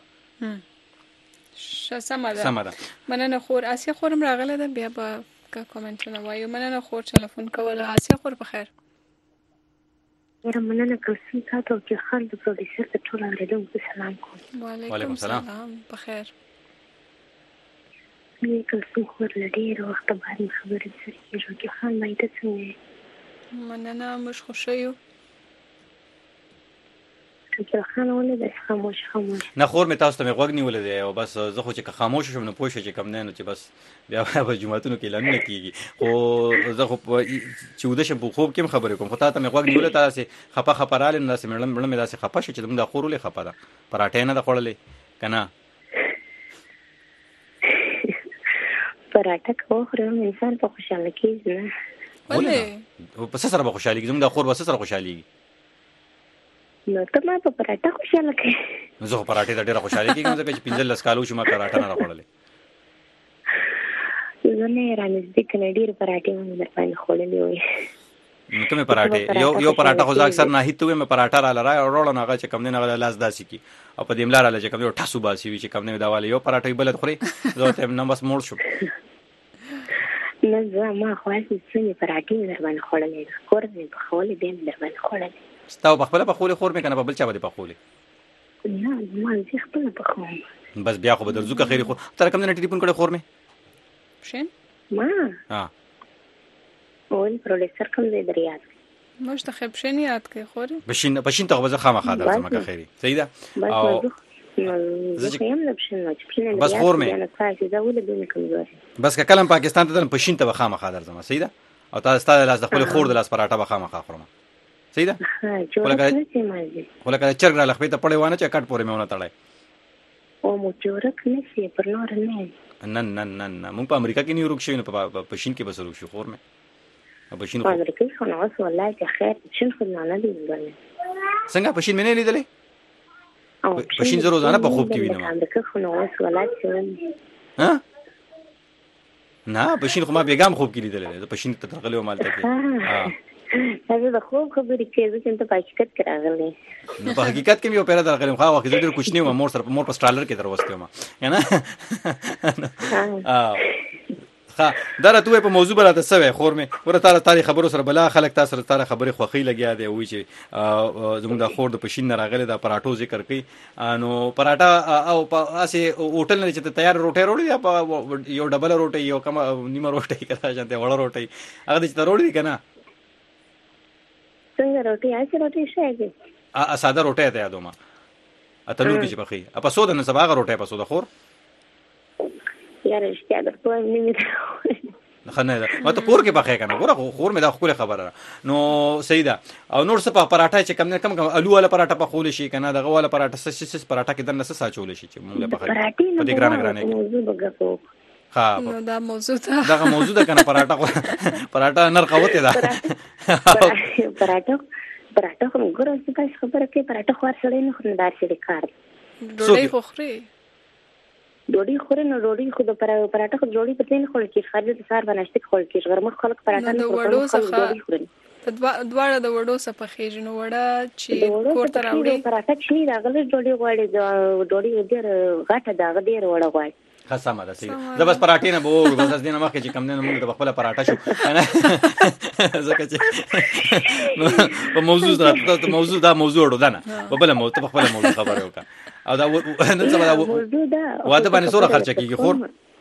سمه ده مننه خور اسیا خورم راغله ده بیا با کا کومنټونه وایو مننه خور ټلیفون کوله اسیا خور په خیر مننه کوم تاسو چې خلک په دې سره ټول اړیدو سلام کوم وعلیکم السلام په خیر مې کوم خور لري وخت باندې خبرې سره کیږي خان مې ته څنګه مننه مش خوشیو چې خان ولې د خاموش نه خور مې تاسو ته مې غوږ نیولې دی او بس زه خو چې خاموش شم نو پوه شئ چې کم نه چې بس بیا په جمعتونو کې اعلانونه کیږي خو زه خو چې وده شم په خوب کې خبرې کوم خو تاسو مې غوږ نیولې تاسو خپه رااله نو تاسو مې داسې خپه شئ چې موږ د خور ولې خپه ده پراټې نه د خوړلې کنه پراټه خورم انسان په خوشاله کېږي نه ولې په سره به خوشاله کېږي زموږ د خور به سره خوشاله نو ته ما په پراټه خوشاله کړې نو زه پراټه ته ډېره خوشاله کېږم ځکه چې 15 کالو شو ما پراټه نه راخوړلې زه نه رانږدې کنه ډېر پراټې مې در باندې خوړلې وې نو ته مې پراټه یو پراټه خو ځکه اکثر نه هیته مې پراټه را لرای او وروړو هغه چې کم نه غل لاس داسي کی او په دې ملار له چې کم یو ټاسو باسي وي چې کم نه داواله یو پراټه بلد خوري زه ته نو بس موړ شو نه زه ما خو هیڅ څه پراټې در باندې خوړلې خور دې په خولې دې در باندې خوړلې ستاو په خپل په خولې خور مې کنه په بل چا باندې په خولې نه ما زه خپل په خولې بس بیا خو بدل زوکه خیر خو تر کوم نه ټلیفون کړي خور مې شین ما ها اول پروډوسر کوم دې دریات مشتخب شین یاد کې خوري بشین ته وځه خامخا درځم که خیری صحیح ده او زه یم نه بشین بس خور مې انا تاسو دا ولې دې کمزوري بس که کلم پاکستان ته دم پشین ته خامخا درځم صحیح ده او تاسو ستاسو لاس د خپل خور د لاس پراټه خامخا خورم صحیح ده ولکه چرګ را لخپې ته پړې وانه چې کټ پورې مې ونه تړای او مو چورک نشي پر نور نه نه مونږ په امریکا کې نه روک شوی نو په پښین کې بس روک شو خور مې پښین په امریکا کې خو نو والله چې خیر پښین خو نه لیدل څنګه پښین مې نه لیدلې پښین زه روزانه په خوب کې وینم امریکا خو نو والله چې ها نه پښین خو ما بیګام خوب کې لیدلې زه پښین ته ترغلې و مالته کې ها زه د خوب خبرې کوي چې ته په حقیقت کې راغلی نو په حقیقت کې مې پیدا درغلم خو وخت ډېر کوچنی و مور سره مور په سټالر کې دروسته ما کنه ها دا راته په موضوع براته سوي خور مې ورته تاریخ خبرو سره بلا خلک تاسو سره تاریخ خبرې خوخي لګیا دی وی چې زموږ د خور د پښین نه راغله د پراټو ذکر کوي نو پراټا او اسه هوټل نه چې تیار روټي وروړي یو ډبل روټي یو کم نیمه روټي کړه ځانته وړ روټي هغه چې وروړي کنه څنګه روټي اته روټي شایږي ساده روټي ته یادوم اتلو کې چې بخي اپا سودا نه سبا روټي په سودا خور یاره اشتیا درته نیمه خنه ده مته کور کې بخې کنه ګوره خور مې دا خپل خبره نو صحیح ده او نور څه په پراټه چې کم نه کم الو والا پراټه په خول شي کنه دغه والا پراټه سس پراټه کې دنه سس ساچول شي چې موږ په دې ګرانه ها نو دا موضوع ده دا موضوع ده کنه پراټه نر قوته ده پراټه خو ګوره څه خبره کې پراټه خو سره نه خو دار شي کار ډوډۍ خو خوري ډوډۍ خوري نو ډوډۍ خو د پراټه خو ډوډۍ په تین خو کې خارج د سار باندې خو کې غرمه خلک پراټه نه خوري دواړه د وړو څخه خېج نو وړه چې کور ته راوړي پراټه چې راغله ډوډۍ غواړي ډوډۍ ډېر غټه دا ډېر وړه غواړي خاصه ده صحیح زه بس پراټې نه بو بس دینه مخکې چې کم نه موږ د خپل پراټه شو زکه چې په موضوع دا موضوع وړو نه په بل موضوع په خپل موضوع خبره وکړه او دا نن سبا دا واده باندې سوره خرچه کیږي خور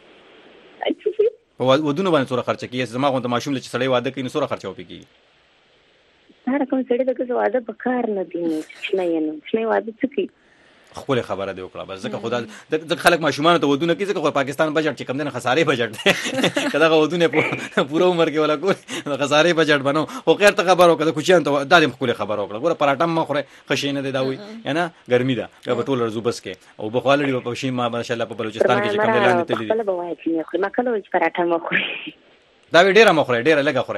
په ودونه باندې سوره خرچه کیږي زما غو ته ماشوم لچ سړی واده کوي سوره خرچه وکړي هر کوم سړی دغه واده په کار نه دی چې نه واده څه کوي خپل خبره دی وکړه بس ځکه خدا د خلک ماشومان ته ودونه کوي ځکه پاکستان بجټ چې کم نه خسارې بجټ دی کدا ودونه پوره عمر کې ولا کوي خسارې بجټ بنو او غیر ته خبر وکړه کوچیان ته دالم خپل خبر وکړه ګوره پراټم مخره خشینه دی دا وي یعنی ګرمي ده په ټول ورځو بس کې او بخوالړي په شي ما ماشاء الله په بلوچستان کې چې کم نه لاندې تللی خپل بوای چې ما کله چې پراټه مخره دا ډیره مخره ډیره لګه خوره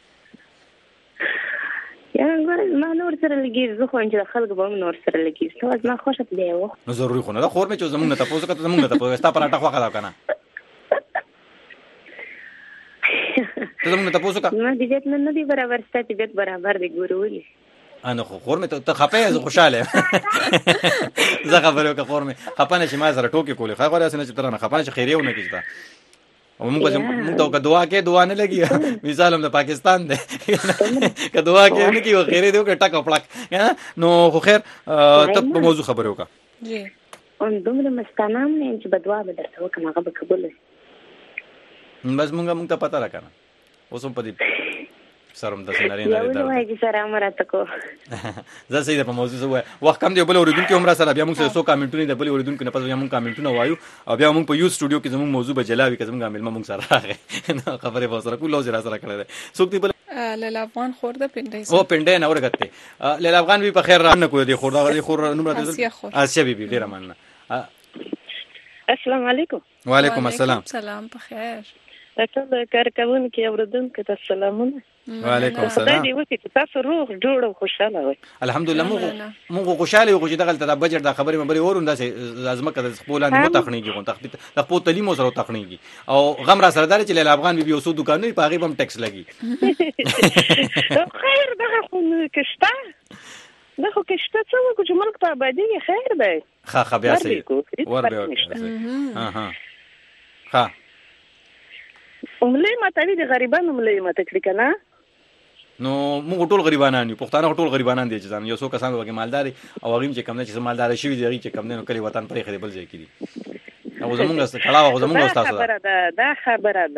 یا ما نور سره لګي زه خو چې خلک به نور سره لګي نو ما خوښه دی وخت نو ضروري خو نه دا خور مې چې زمونږ ته پوسو کته زمونږ ته پوسو ستا پراټه خو خلا کنه ته زمونږ ته پوسو کا نو دې نه دی برابر ستاسو دې برابر دی ګورولې انا خو خور مې ته خپه زه خوشاله زه خبرو کا خور مې خپانه چې ما سره ټوکی کولې خو غواړم چې تر نه خپانه چې خیریو نه کیږي او موږ ته دعا کې دعا نه لګي مثال هم د پاکستان دی که دعا کې نه کیو خیره دی او ټک پړک نو خو خیر ته په موضوع خبرو کا جی ان دومره مستانام نه چې بدوا به درته وکم هغه به قبول بس موږ ته پته راکنه اوس هم پدې سرم د سنارین لري یو وایي چې سره امرته کو زه سید په موضوع سو وخت کم دی بل اوریدونکو هم را سره بیا موږ سره 100 کمنټونه د بل اوریدونکو نه پس بیا موږ کمنټونه وایو او بیا موږ په یو سټوډیو کې زموږ موضوع به جلاوي کې زموږ عامل موږ سره راغی خبره به سره کوله سره سره کړل څوک دی بل لیلا افغان خورده پنده او پنده نه ورغته لیلا افغان به په خیر نه کوی دی خور نمبر آسیا بیبي ډیره مننه السلام علیکم. وعلیکم السلام. سلام په خیر. ټول کارکونکو اوریدونکو ته سلامونه. وعلیکم السلام. خدای دې وکړي چې تاسو روغ جوړ او خوشاله وئ. الحمدلله موږ خوشاله یو چې دغه د بجټ د خبرې مبري ورون داسې ازمکه د خپل نه متخنيږي غون تخبيط د خپل تعلیم سره تخنيږي او غم را سردار چې لیلا افغان بي اوسو دکانونه په هغه بم ټیکس لګي. خیر دغه خو کشته دا خو کشته څه وکړو چې ملک ته آبادي خیر دی. ښه بیا صحیح ور به ها ها ملي ماتوي د غریبانو ملي ماته کړی کنه. نو موږ ټول غریبانان یو پښتانه ټول غریبانان دي چې ځان یو څو کسان وګي مالداري او هغه چې کم نه چې مالدار شي دي چې کم نه کلی وطن پرې خدي بل ځای کړي او زمونږ سره کړه او زمونږ استاد خبره ده خبره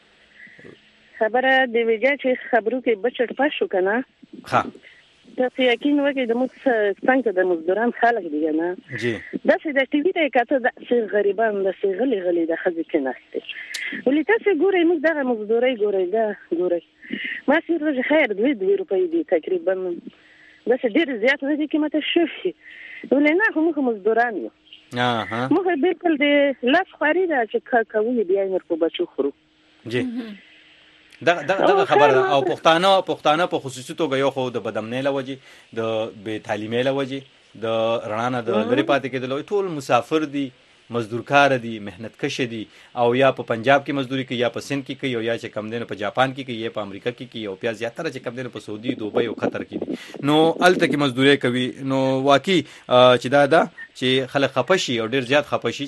د ویجا چې خبرو کې بچټ پښو کنه. ها تاسو یقین وکړئ د موږ څنګه د مزدوران خلک دي نه جی دا چې د ټي وي ته کته د غریبان د غلي د خځې کې نشته ولې تاسو ګورئ موږ دغه مزدوري ګورئ ما سره خیر 2 روپۍ دي تقریبا دا چې ډیر زیات نه دي قیمت شوی ولې نه موږ مزدوران یو موږ بالکل د لاس خوري دا چې کوي بیا نور په بچو خورو جی دغه خبره او پښتانه په خصوصي توګه یو خو د بدامنۍ لوجي د بے تعلیمۍ لوجي د رڼا د لری پاتې کېدل ټول مسافر دي مزدورکار دي مهنت کش دي او یا په پنجاب کې مزدوري کوي یا په سند کې کوي او یا چې کم دینه په جاپان کې کوي یا په امریکا کې کوي او بیا زیاتره چې کم دینه په سعودي دوبۍ او قطر کې دي نو الته کې مزدوري کوي نو واقعي چې دا چې خلک خپشي او ډیر زیات خپشي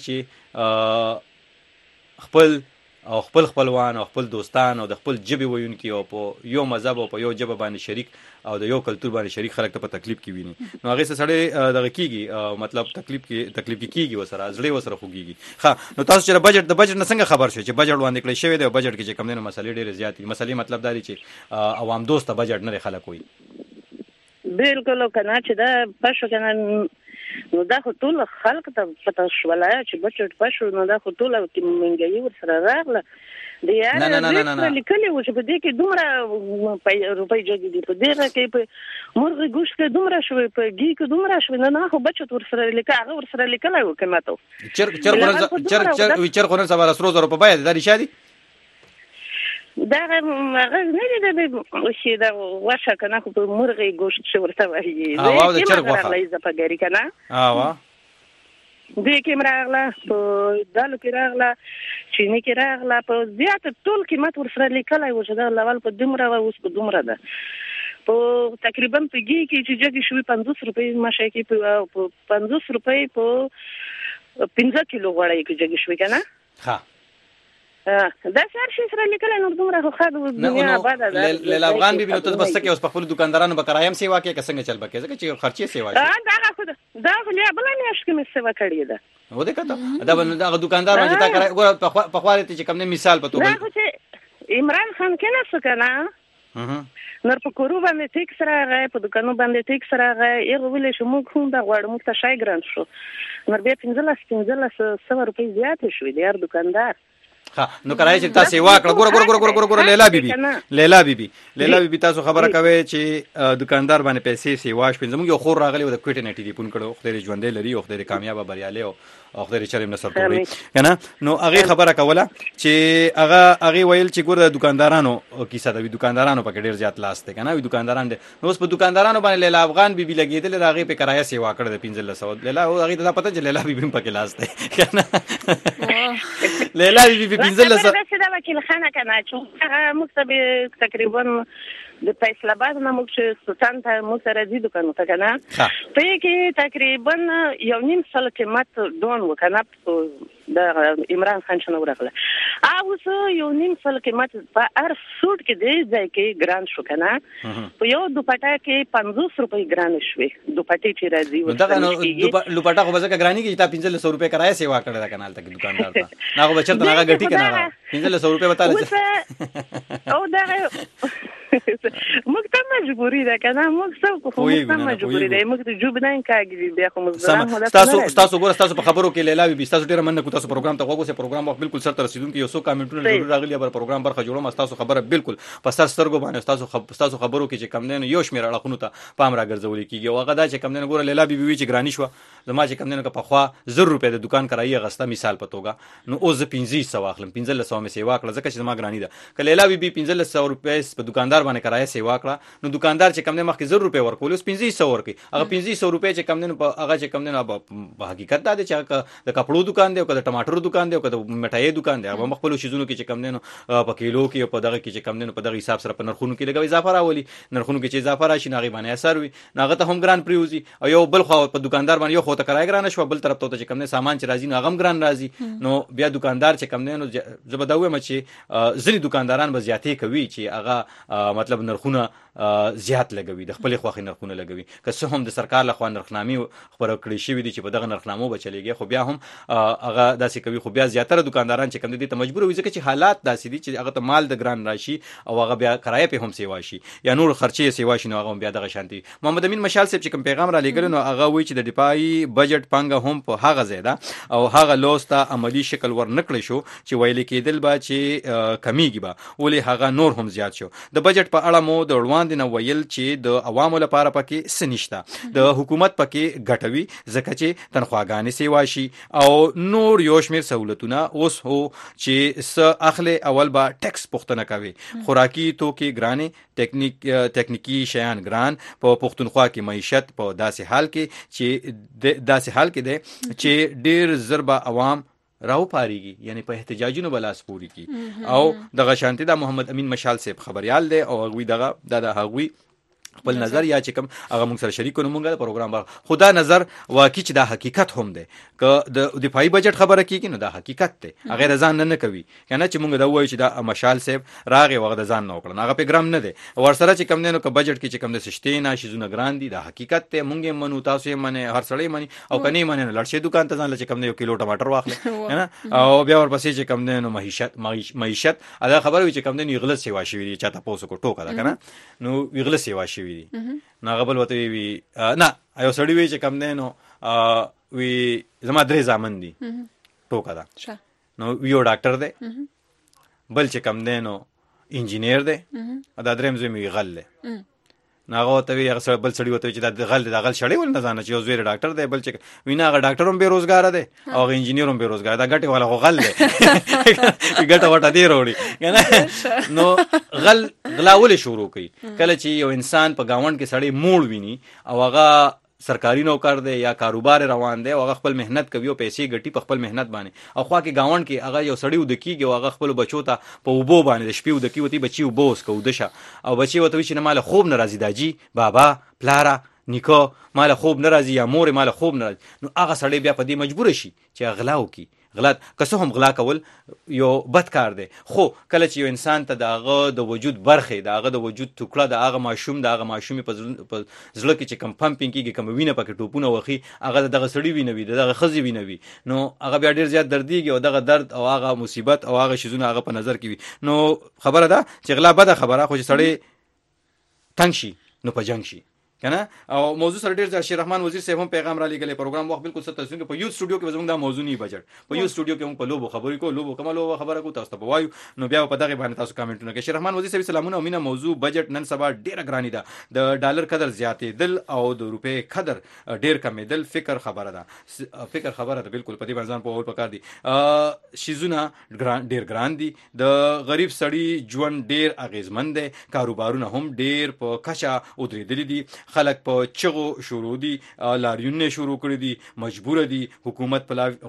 چې خپل خپلوان او خپل دوستان او د خپل جبه وینکي او په یو مذهب او په یو جبه باندې شریک او د یو کلچر باندې شریک خلک ته په تکلیف کې ویني نو هغه سره دغه کیږي مطلب تکلیف کې کیږي وسره ځړې وسره خوږي ها نو تاسو چې بجټ نه څنګه خبر شو چې بجټ باندې کړی شوی دی بجټ کې چې کم نه مسلې ډېرې زیات دي مسلې مطلب دا دی چې عوام دوست بجټ نه خلک وي بالکل کنه چې دا پښو کنه نو دا خو ټول خلک ته پته شولای چې بچټ پښو نو دا خو ټول کې منګي ور سره راغله دی نه لیکلی و چې په دې کې دومره روپۍ جوړې دي په دې کې په مرغ ګوشت کې دومره شوی په ګي کې دومره شوی نه خو بچټ ور سره لیکه هغه ور سره لیکلای و قیمته چر خورن سبا 100 روپۍ باید دا ریشادي دا هغه نه دی چې دا واشه کنه خو په مرغ ګوشت شو ورته وایي او دا چرګ واخه لایزه په ګری کنه او دې کې راغله په دالو کې راغله چینی کې راغله په زیات ټول قیمت ور سره لیکلای و چې دا لول په دومره او اوس په دومره ده په تقریبا په ګي کې چې جګی شوی 50 روپۍ ماشه کې په 50 روپۍ په 15 کیلو غوړی کې جګی شوی کنه ها دا سر شي سره لیکل نو دومره خو خاطر دنیا باندې ده لیلا افغان بي نو ته بس کې اوس په خپل دکاندارانو به کرایم سیوا کې څنګه چل بکې ځکه چې خرچي سیوا دا خو لا بل نه شکه مې سیوا کړی ده و دې کته دا دکاندار باندې تا کرای ګور په خوارې چې کوم نه مثال پتو دا خو چې عمران خان کې نه سکنه نور په کورو باندې ټیکس راغی په دکانو باندې ټیکس راغی یو ویلې شو موږ هم دا غواړو موږ ته شای ګران شو نور بیا 15 روپۍ زیات شوې دی هر دکاندار ها نو کرای چې تاسو واکړه ګور لیلا بیبي تاسو خبره کوي چې دکاندار باندې پیسې سی واش پنځم یو خور راغلی و د کوټ نه ټی دی پون کړو خدای ژوندې لري او خدای کامیاب بریالي او خدای چرېم نصر کوي کنه نو هغه خبره کوله چې هغه ویل چې ګور د دکاندارانو کیسه د دکاندارانو په ډیر زیات لاس ته کنه وي دکانداران دي نو اوس په دکاندارانو باندې لیلا افغان بیبي لګیدل راغی په کرایه سی واکړه د 1500 لیلا هغه ته پته چې لیلا بیبي په کې لاس ته کنه لیلا بیبي 1500 دا وکیل خانه کنه چې مکتب تقریبا د فیصل آباد نه موږ سلطان ته موږ سره دي دکانو ته کنه په کې تقریبا یو نیم سال قیمت دون وکنه د عمران خان شنو ورغله او یو نیم سال قیمت په هر سوټ کې دی ځای کې ګران شو کنه په یو دوپټه کې 50 روپۍ ګران شوې دوپټې چې راځي دا دوپټه خو ځکه ګرانی کې تا 1500 روپۍ کرایه سیوا کړل کنه تک دکاندار ته نه خو بچر ته هغه غټي کنه 1500 روپۍ وتاله او دا موږ ته مجبوری ده کنه موږ څه کوو موږ ته مجبوری ده موږ ته جوب نه کاږي بیا خو موږ تاسو ګور تاسو په خبرو کې لیلا بي تاسو ډیر مننه کو تاسو پروګرام ته وګورئ پروګرام وخت بالکل سره رسیدونکو یو څو کامنټونه ضرور راغلي پر پروګرام برخه جوړوم تاسو خبره بالکل په سر سترګو باندې تاسو خبرو کې چې کم نه یو شمیر اړخونو ته پام راګرځول کیږي او هغه دا چې کم نه ګور لیلا بي چې ګرانی شو زما چې کم نه په خوا 100 روپے د دکان کرایي غسته مثال په توګه نو اوس 1500 واخلم 1500 مې سیوا کړه ځکه چې زما ګرانی ده کله لیلا بي 1500 روپے په دکاندار باندې کرایي سیوا کړه نو دکاندار چې کم نه مخکې 100 روپے ورکول اوس 1500 ورکي هغه 1500 روپے چې کم نه هغه چې کم نه په حقیقت دا چې د کپړو دکان دی او د ټماټر دکان دی او د مټای دکان دی هغه مخبلو شیزونو کې چې کم نه په کیلو کې او په دغه کې چې کم نه په دغه حساب سره په نرخونو کې لګوي اضافه راولي نرخونو کې چې اضافه راشي ناغي باندې اثر وي ناغه ته هم ګران پریوزي او یو بل خو په دکاندار باندې یو خو ته کرای ګران شو بل طرف ته چې کم نه سامان چې راځي نو هغه ګران راځي نو بیا دکاندار چې کم نه نو زبداوي چې ځلې دکانداران به زیاتې کوي چې هغه مطلب نرخونه زیات لګوي د خپل خوخي نرخونه لګوي که څه هم د سرکار لخوا نرخنامي خبره کړی شوی دي چې په دغه نرخنامو به چلیږي خو بیا هم هغه داسې کوي خو بیا زیاتره دکانداران چې کم دي ته مجبور وي ځکه چې حالات داسې دي چې هغه ته مال د ګران راشي او هغه بیا کرایه په هم سیوا شي یا نور خرچې سیوا شي نو هغه بیا دغه شانتي محمد امین مشال صاحب چې کوم پیغام را لګل نو هغه وایي چې د دفاعي بجټ پنګه هم په هغه زیاده او هغه لوستا عملی شکل ور نکړی شو چې ویل کېدل با چې کمیږي با ولې هغه نور هم زیات شو د بجټ په اړه مو د وړاندې نه ویل چې د عوامو لپاره پکې سنشته د حکومت پکې ګټوي ځکه چې تنخواګانې سیوا شي او نور یو شمیر سہولتونه اوس هو چې س اخله اول با ټیکس پختنه کوي خوراکي توکي ګرانې ټیکنیکی شیان ګران په پښتونخوا کې معیشت په داسې حال کې ده چې ډیر ضربه عوام راو پاریږي یعنی په احتجاجونو بلاس پوری کی او دغه شانتی دا محمد امین مشال صاحب خبريال دی او هغوی دغه د هغوی خپل نظر یا چې کوم هغه موږ سره شریک کوو موږ د پروګرام بار خدا نظر واقعي چې دا حقیقت هم دی که د دفاعي بجټ خبره کیږي نو دا حقیقت دی هغه رضان نه کوي کنه چې موږ دا وایو چې دا مشال صاحب راغه وغه د ځان نه وکړه هغه پیغام نه دی ورسره چې کم نه نو که بجټ کې چې کم د سشتې نه شي زونه ګران دي دا حقیقت ته موږ منو تاسو یې منه هر سړی مني او کني منه لړشه دکان ته ځان لچ کم نه یو کیلو ټماټر واخلې کنه او بیا ورپسې چې کم نه نو معیشت دا خبره وي چې کم نه یغله سیوا شي وي چاته پوسو کو ټوکا دا کنه نو یغله سیوا شي وي ناغه بل وته وی نه ایو سړی وی چې کم نه نو وی زما درې ځامن دي ټوکا دا نو یو ډاکټر دی بل چې کم نه نو انجینیر دی دا دریم زمي غل دی ناغه وته وی هغه بل سړی وته چې دا غل شړی ول نه ځانه چې یو زویر ډاکټر دی بل چې وینا هغه ډاکټر هم بیروزګار دی او انجینیر هم بیروزګار دا ګټه والا غل دی ګټه وټه دی وروړي کنه نو غلاول شروع کوي کله چې یو انسان په گاوند کې سړی موړ ویني او هغه سرکاري نوکر دی یا کاروبار روان دی او هغه خپل مهنت کوي او پیسې ګټي په خپل مهنت باندې او خو کې گاوند کې هغه یو سړی ود کیږي او هغه خپل بچو ته په وبو باندې د شپې ود کی وتی بچي وبوس کو دشه او بچي وته چې نه مال خوب ناراضي داجی بابا پلارا نیکو مال خوب ناراضي یا مور مال خوب ناراضي نو هغه سړی بیا په دې مجبور شي چې غلاو کی غلط که هم غلا کول یو بد کار دی خو کله چې یو انسان ته دغه د وجود برخه دغه د وجود ټوکړه دغه ماشوم په زړه کې چې کم پمپینګ کیږي کم وینه پکې ټوپونه وخی هغه دغه سړی وینوي دغه خزي وینوي نو هغه بیا ډیر زیات دردیږي او دغه درد او هغه مصیبت او هغه شیزونه هغه په نظر کې وي نو خبره ده چې غلا بده خبره خو چې سړی تنگ شي نو په جنگ شي کنه او موضوع سره ډیر ځای شیر رحمان وزیر صاحب هم پیغام را لګلې پروګرام وخت بالکل ست تاسو کې په یو سټوډیو کې زموږ دا موضوع نه بجټ په یو سټوډیو کې موږ په لوبو خبرې کو لوبو کمالو خبره کو تاسو ته وایو نو بیا په دغه باندې تاسو کامنټونه کې شیر رحمان وزیر صاحب سلامونه امینه موضوع بجټ نن سبا ډیره ګرانی ده د ډالر قدر زیاتې دل او د روپې قدر ډیر کمې دل فکر خبره ده بالکل په دې باندې ځان په اول پکار دي شیزونه ډیر ګران دي د غریب سړی ژوند ډیر اغیزمن دی کاروبارونه هم ډیر په کچا ودرېدلي دي خلک په چغو شروع دي لاریون شروع کړی دي مجبور دي حکومت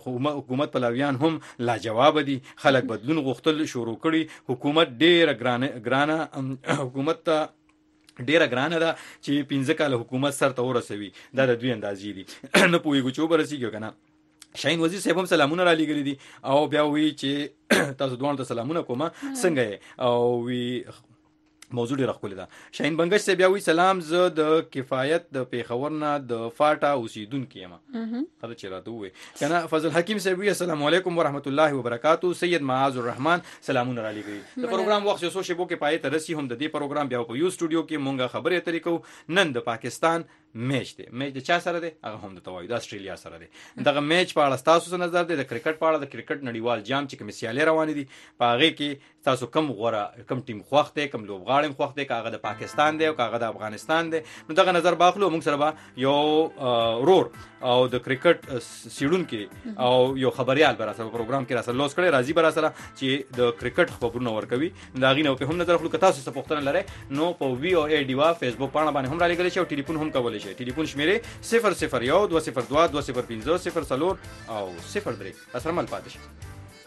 پلاویان هم لاجواب دي خلک بدلون غوښتل شروع کړي حکومت ډیر ګرانه حکومت ته ډیره ګرانه ده چې 15 کال حکومت سر ته ورسوي دا د دوی اندازې دي نه پوهیږو چې ورسیږي کنه شاهین وزیر صاحب هم سلامونه را لګلي دي او بیا وی چې تاسو دوه ته سلامونه کوم څنګه او وی موضوع ډیره ښکلې ده. شاهین بنگش صاحب بیا وی سلام، زه د کفایت د پیښور نه د فاټا اوسیدونکو یم. خله چې راته ووی کنه. فضل حکیم صاحب وی السلام علیکم ورحمت الله وبرکاتو. سید معاذ الرحمن سلامونه را لګي. د پروګرام وخت یو شی بو کې پای ته رسی. هم د دې پروګرام بیا په یو سټوډیو کې مونږه خبرې اترې کوو. نن د پاکستان میچ دی. میچ د چا سره دی؟ هغه هم د توای د استرالیا سره دی. دغه میچ په اړه تاسو څه نظر دی؟ د کرکټ په اړه د کرکټ نړیوال جام چې کوم سیالي روانې دي په هغه کې تاسو کم غوړه کم ټیم خوښ دی، کم لوبغاړی خوښ دی، کاغه د پاکستان دی او کاغه د افغانستان دی؟ نو دغه نظر باخلو. موږ سره به یو رور او د کرکټ سیډونکو او یو خبريال بر سره پروګرام کې راسره لوس کړي راځي بر سره چې د کرکټ خبرونه ورکوي. دا غي نو په هم نظر خلک تاسو څه پوښتنه لري نو په وی او ای ډیوا فیسبوک باندې هم را لګل شي او ټلیفون هم کولای شي. ټلیفون شمیره 001 202 205 0 او 03 اسره مل پاتې شي.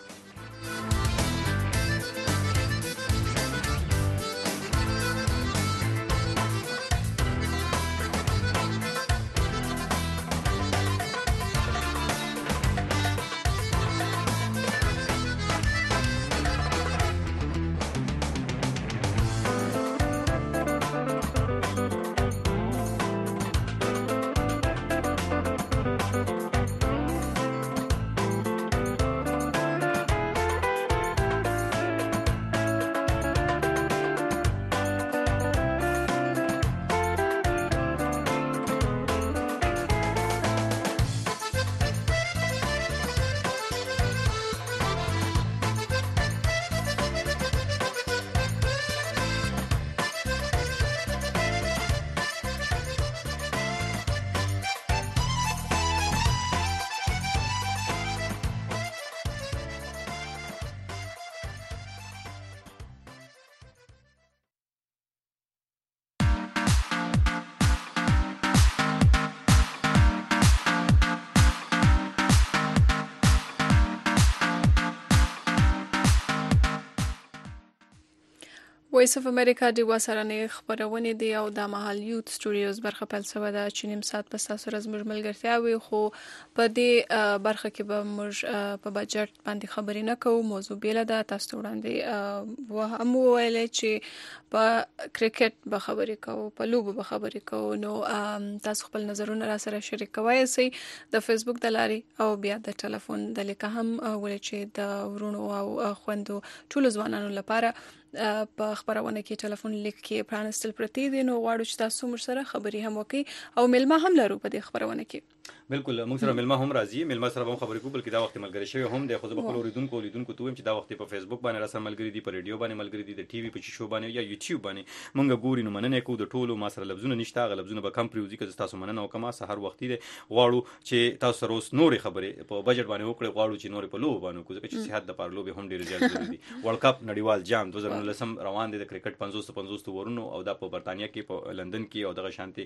وایس اف امریکا دی وسرنې خبرونه دی او د محل یوت سټوډیوز برخه فلسفه د چینیم سات په تاسو رزمر ملګرتیا وي. خو په دې برخه کې به موږ په بجټ باندې خبرې نه کوو. موضوع بیل ده. تاسو وړاندې و هم ویل چې په کرکټ به خبرې کوو، په لوبو به خبرې کوو. نو تاسو خپل نظرونه را سره شریک کوئ سي د فیسبوک د لارې او بیا د ټلیفون د لیکه هم ولې چې د ورونو او خويندو ټول ځوانانو لپاره په خبرونه کې ټلیفون لیک کې پرانستل پرتی دي. نو غواړو چې تاسو موږ سره خبري هم وکړي او ملما هم لرو په دې خبرونه کې. بالکل موږ سره ملما هم راځي. ملما سره هم خبرې کوو بلکې دا وخت ملګری شوی هم د خو په خپل اوریدونکو ته ویم چې دا وخت په فیسبوک باندې را سره ملګری دي، په ریډیو باندې ملګری دي، د ټي وي په شو باندې یا یوټیوب باندې مونږ ګوري. نو مننه کوو د ټولو. ما سره لفظونه نشته، غلبزونه به کم پریوزي که تاسو مننه وکما. سحر وختي دي غواړو چې تاسو سره اوس نورې خبرې په بجټ باندې وکړو. غواړو چې نورې په لوب باندې کوو ځکه چې صحت د پاره لوب هم ډیر زیات ضروري دي. ورلد کپ نړیوال جام 2019 روان دي د کرکټ 550 ورونو او دا په برتانیا کې په لندن کې او دغه شانتي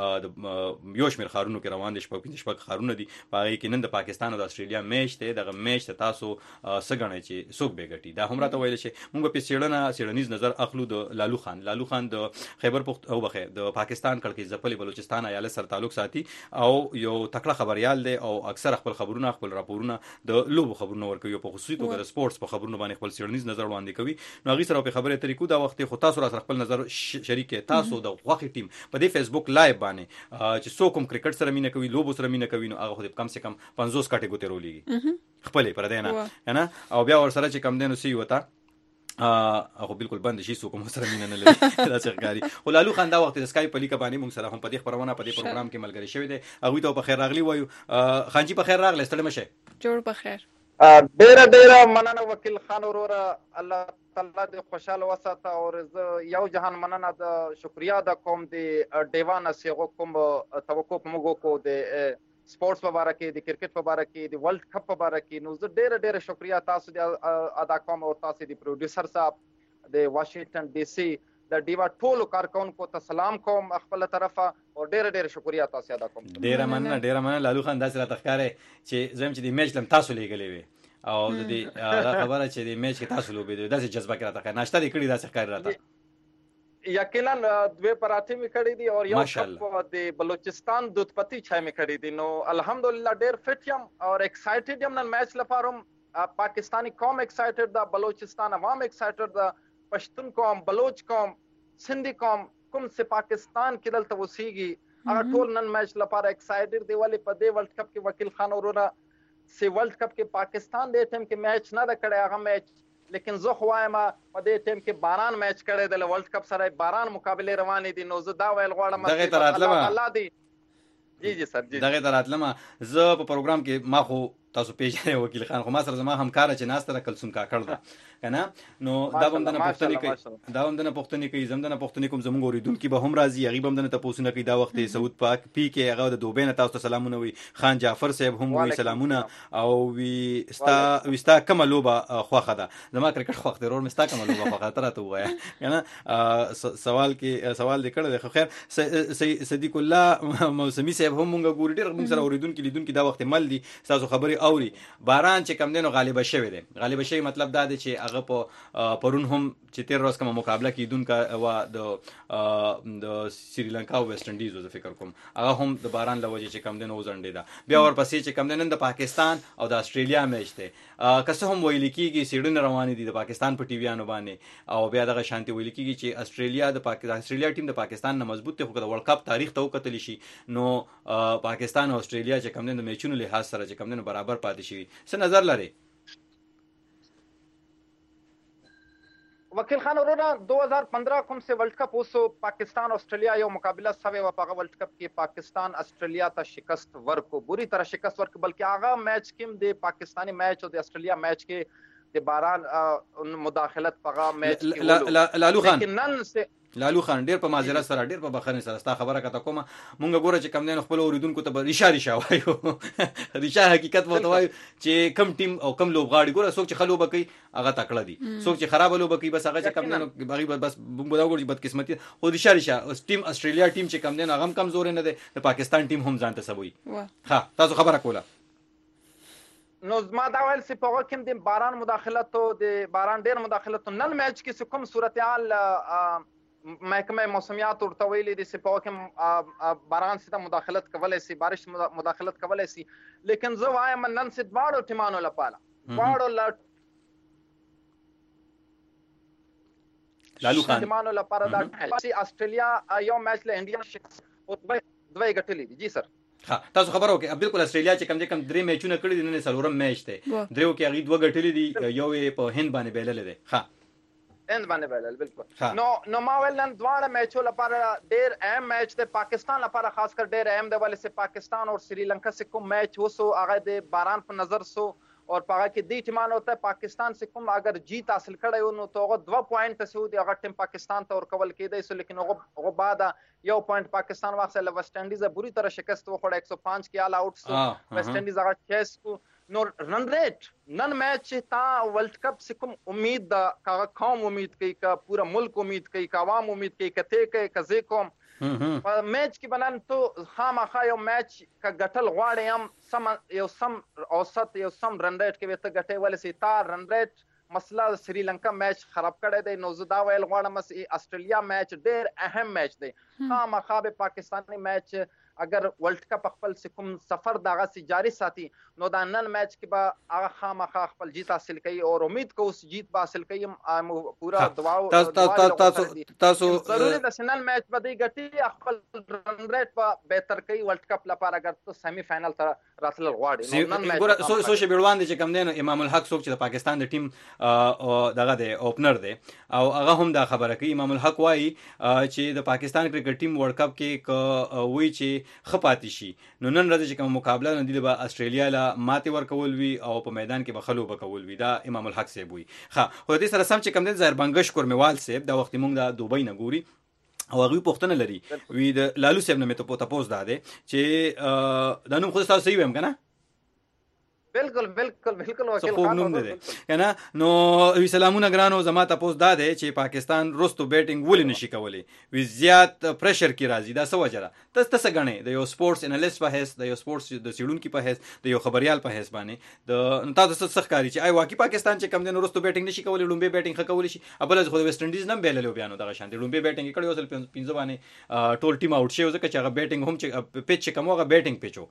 د یو شمېر خارونو کې روان دي. شپږ خارونه دي پاره کې نن د پاکستان او د استرالیا میچ ته دغه میچ ته تاسو سګنئ چې څوک به ګټي. دا هم راته ویل شي. موږ په سیړنیز نظر اخلو د لالو خان د خیبر پختونخوا او بخیر د پاکستان کلکې ځپلې بلوچستان ایالت سره تعلق ساتي او یو تکړه خبريال دی او اکثر خپل خبرونه خپل راپورونه د لوبو خبرونه ورکوي په خصوصي توګه د سپورتس په خبرونه باندې خپل سیړنیز نظر وړاندې کوي. نو هغه سره په خبره طریقو دا وخت خو تاسو را سره خپل نظر شریک تاسو د غوخي ټیم په دې فیسبوک لایو باندې چې څوک هم کرکټ سره مینه کوي، لوبو سره مینه کوي، نو هغه خو کم سے کم 50 کټګوري رولېږي خپل پر دینه نه او بیا ور سره چې کم دینو سی وتا هغه بالکل بند شي سو کوم سره مینه نه لري دا څنګه کاری. خو لالو خان دا وخت د سکای په لیکه باندې موږ سره هم په دې خبرونه په دې پروګرام کې ملګری شوی دی. هغه ته په خیر راغلی وایو. خانجی په خیر راغلی، ستړي مشه. جوړ په خیر. ډیره مننه وکیل خان وروره، الله تعالی دې خوشاله وساته. او یو جهان مننه د شکریا د کوم د دیوانه سیغو کوم توقع موږ کو د سپورتس په اړه کې، د کرکټ په اړه کې، د ورلد کپ په اړه کې. نو زه ډیره شکریا تاسو دې ادا کوم او تاسو د پروډوسر صاحب د واشنگټن ډي سي د ډیوا ټولو کارکونکو ته سلام کوم خپل طرفه او ډیره شکریا تاسو ادا کوم. ډیره مننه لالو خان. داسې راته ښکاري چې زم چې د میچ لم تاسو لګلې وي او د دې خبره چې د میچ کې تاسو لوبې دي داسې جذبه کې راته ښکاري. ناشته دې کړې داسې ښکاري راته. یقینا دوه پراټې می کړې دي او یو کپ د بلوچستان دودپتی چای می کړې دي. نو الحمدلله ډیر فټ یم او ایکسایټډ یم نن میچ لپاره. پاکستانی قوم ایکسایټډ ده، بلوچستان عوام ایکسایټډ ده، پښتون قوم، بلوچ قوم سندي کوم سه پاکستان کې دلته وسیږي هغه ټول نن میچ لپاره ایکسایټډ دی ولې په دې ورلد کپ کې وکیل خان وروره سی ورلد کپ کې پاکستان دې ټیم کې میچ نه کړی هغه میچ لیکن زه خو وایم په دې ټیم کې باران میچ کړی د ورلد کپ سره باران مقابله روانې دي نو زه دا ویل غواړم دغه تراتلم الله دې جی سر جی دغه تراتلم زه په پروګرام کې ما خو تاسو پیژنې وکیل خان خو ما سره زما همکار چې ناس سره کلسوم کاکړ ده کنه نو دا هم دنه پښتني کوي زمدنه پښتني کوم زموږ اوریدونکو به هم راځي هغه هم دنه تاسو نه کوي دا وخت سعود پاک پی کې هغه د دوبه نه تاسو سلامونه وي خان جعفر صاحب هم وي سلامونه او وستا کومه لوبه خوخه ده زما کرکټ خوخه ضرور مستا کومه لوبه خوخه تر ته وایا کنه سوال دې کړل خو خیر صدیق الله موسمی صاحب هم موږ ګوري ډیر موږ سره اوریدونکو دا وخت مل دي تاسو خبري اوري باران چې کم دینو غالب شوی مطلب دا دی چې هغه په پرون هم چې 13 ورځې کومه مقابله کیدونکو و د سریلانکا او ویسټ انډیز زه فکر کوم هغه هم د باران لوجه چې کم دینو وزنډې ده بیا ورپسې چې کم دینو د پاکستان او د استرالیا میچ دی که هم ویل کیږي سیډن روانې دي د پاکستان په ټي ویانو باندې او بیا دغه شانتي ویل کیږي چې استرالیا ټیم د پاکستان نه مضبوط دی خو د ورلد کپ تاریخ ته وکتل شي نو پاکستان او استرالیا چې کم دینو میچونو لحاظ سره چې کم دینو برابر پاتې شي څه نظر لري وکیل خان وروره 2015 کوم سے ورلد کپ اوسو پاکستان استرالیا یو مقابله سوي و په ورلد کپ کې پاکستان استرالیا ته شکست ورکو بری طرح شکست ورکو بلکې هغه میچ کې د پاکستانی میچ او د استرالیا میچ کې د باران مداخلت په میچ کې لالو خان لالو خان ډیر په معذرت سره ډیر په بخښنې سره ستا خبره کته کومه مونږ ګوره چې کم دین خپل اوریدونکو ته ریشا وایو ریشا حقیقت وته وایو چې کم ټیم او کم لوبغاړي ګوره څوک چې خلوب کوي هغه تکړه دي څوک چې خراب لوب کوي بس هغه چې کم دین هغه بس مونږ دا ګوري بدقسمتي خو ریشا ټیم استرالیا ټیم چې کم دین هغه کمزور نه دی د پاکستان ټیم هم ځانته سبوي ها تاسو خبره کوله نو زما دا ویل چې په کوم د باران مداخلت او د باران ډیر مداخلت نن میچ کې کوم صورتحال محکمه موسمیات ورته ویلي دي چې په کوم باران سره مداخلت کولای شي بارش مداخلت کولای شي لیکن زه وایم نن سي دواړو ټیمانو لپاره دواړو لالو خان ټیمانو لپاره دا چې استرالیا یو میچ له انډیا او دوی ګټلې دي جی سر ها تاسو خبرو کې بالکل استرالیا چې کم درې میچونه کړی دي نن سلورم میچ دی دریو کې هغه دوه ګټلې دي یو په هند باندې بیلل دي ها اند باندې ویل بالکل نو ما ویل نن دواړه میچو لپاره ډیر اهم میچ دی پاکستان لپاره خاص کر ډیر اهم دی ولې چې پاکستان او سریلانکا سے کوم میچ وسو هغه د باران په نظر سو اور پاګه کې دی ټیمانو ته پاکستان سے کوم اگر جیت حاصل کړي نو تو 2 پوینټ سو دی هغه ټیم پاکستان ته ور کول کېدای سو لیکن هغه بعد یو پوینټ پاکستان واخله ویسټ انډیز بری طرح شکست وخوړه 105 کې آل آؤٹ سو ویسٹ انډیز هغه 6 کو نو رن ریٹ نن میچ تا ورلد کپ سے کوم امید دا کا قوم امید کوي کا پورا ملک امید کوي کا عوام امید کوي کته کوي کزه کوم میچ کې بنان تو خامخا یو میچ کا غټل غواړي هم سم اوسط یو سم رن ریٹ کې وته غټي ول سي تا رن ریٹ مسله سریلانکا میچ خراب کړی دی نو زدا ویل غواړم چې استرالیا میچ ډیر اهم میچ دی خامخا به پاکستانی میچ اگر ورلد کپ خپل کوم سفر دغه سي جاری ساتي نو دا نن میچ کې به هغه خامخا خپل جیت حاصل کوي او امید کو اس جیت به حاصل کوي پورا دعاو تاسو ضروري د نن میچ به دی ګټي خپل رن ریټ په بهتر کوي ورلد کپ لپاره اگر ته سیمی فائنل ته راتل غواړي نو نن میچ ګور سوشي بیروان دي چې کم دین امام الحق څوک چې د پاکستان د ټیم دغه دی اوپنر دی او هغه هم دا خبره کوي امام الحق وایي چې د پاکستان کرکټ ټیم ورلد کپ کې وایي چې خپاتې شي نو نن ورځ چې کوم مقابله نه دی به استرالیا لا ماته ورکول وی او په میدان کې به خلو بکول وی دا امام الحق صاحب وی ها خو دې سره سم چې کوم د زهر بنگش کورمیوال صاحب دا وخت موږ د دوبۍ نه ګوري او هغه پوښتنه لري وی د لالو صاحب نه مې ته پوښتنه ده چې دا نوم خو تاسو صحیح ویم کنه بالکل وکیل خان کنه نو وی سلامونه ګرانو زما تاسو دا ده چې پاکستان رستو بیټینګ ولې نشي کولی وی زیات پریشر کی راځي دا څه وجه ده تاسو غنئ د یو سپورتس انالیست په هیڅ د یو سپورتس د سیډونکو په هیڅ د یو خبريال په هیڅ باندې د تاسو څه ښکاری چې آی واقعي پاکستان چې کم دین رستو بیټینګ نشي کولی لومبي بیټینګ کولی شي ابل از خو د ویسټ انډیز نم بیللو بیانو دغه شان دي لومبي بیټینګ کړي وسل 15 باندې ټول ټیم اوټ شي ځکه چې هغه بیټینګ هم چې پیچ کومه بیټینګ پیچو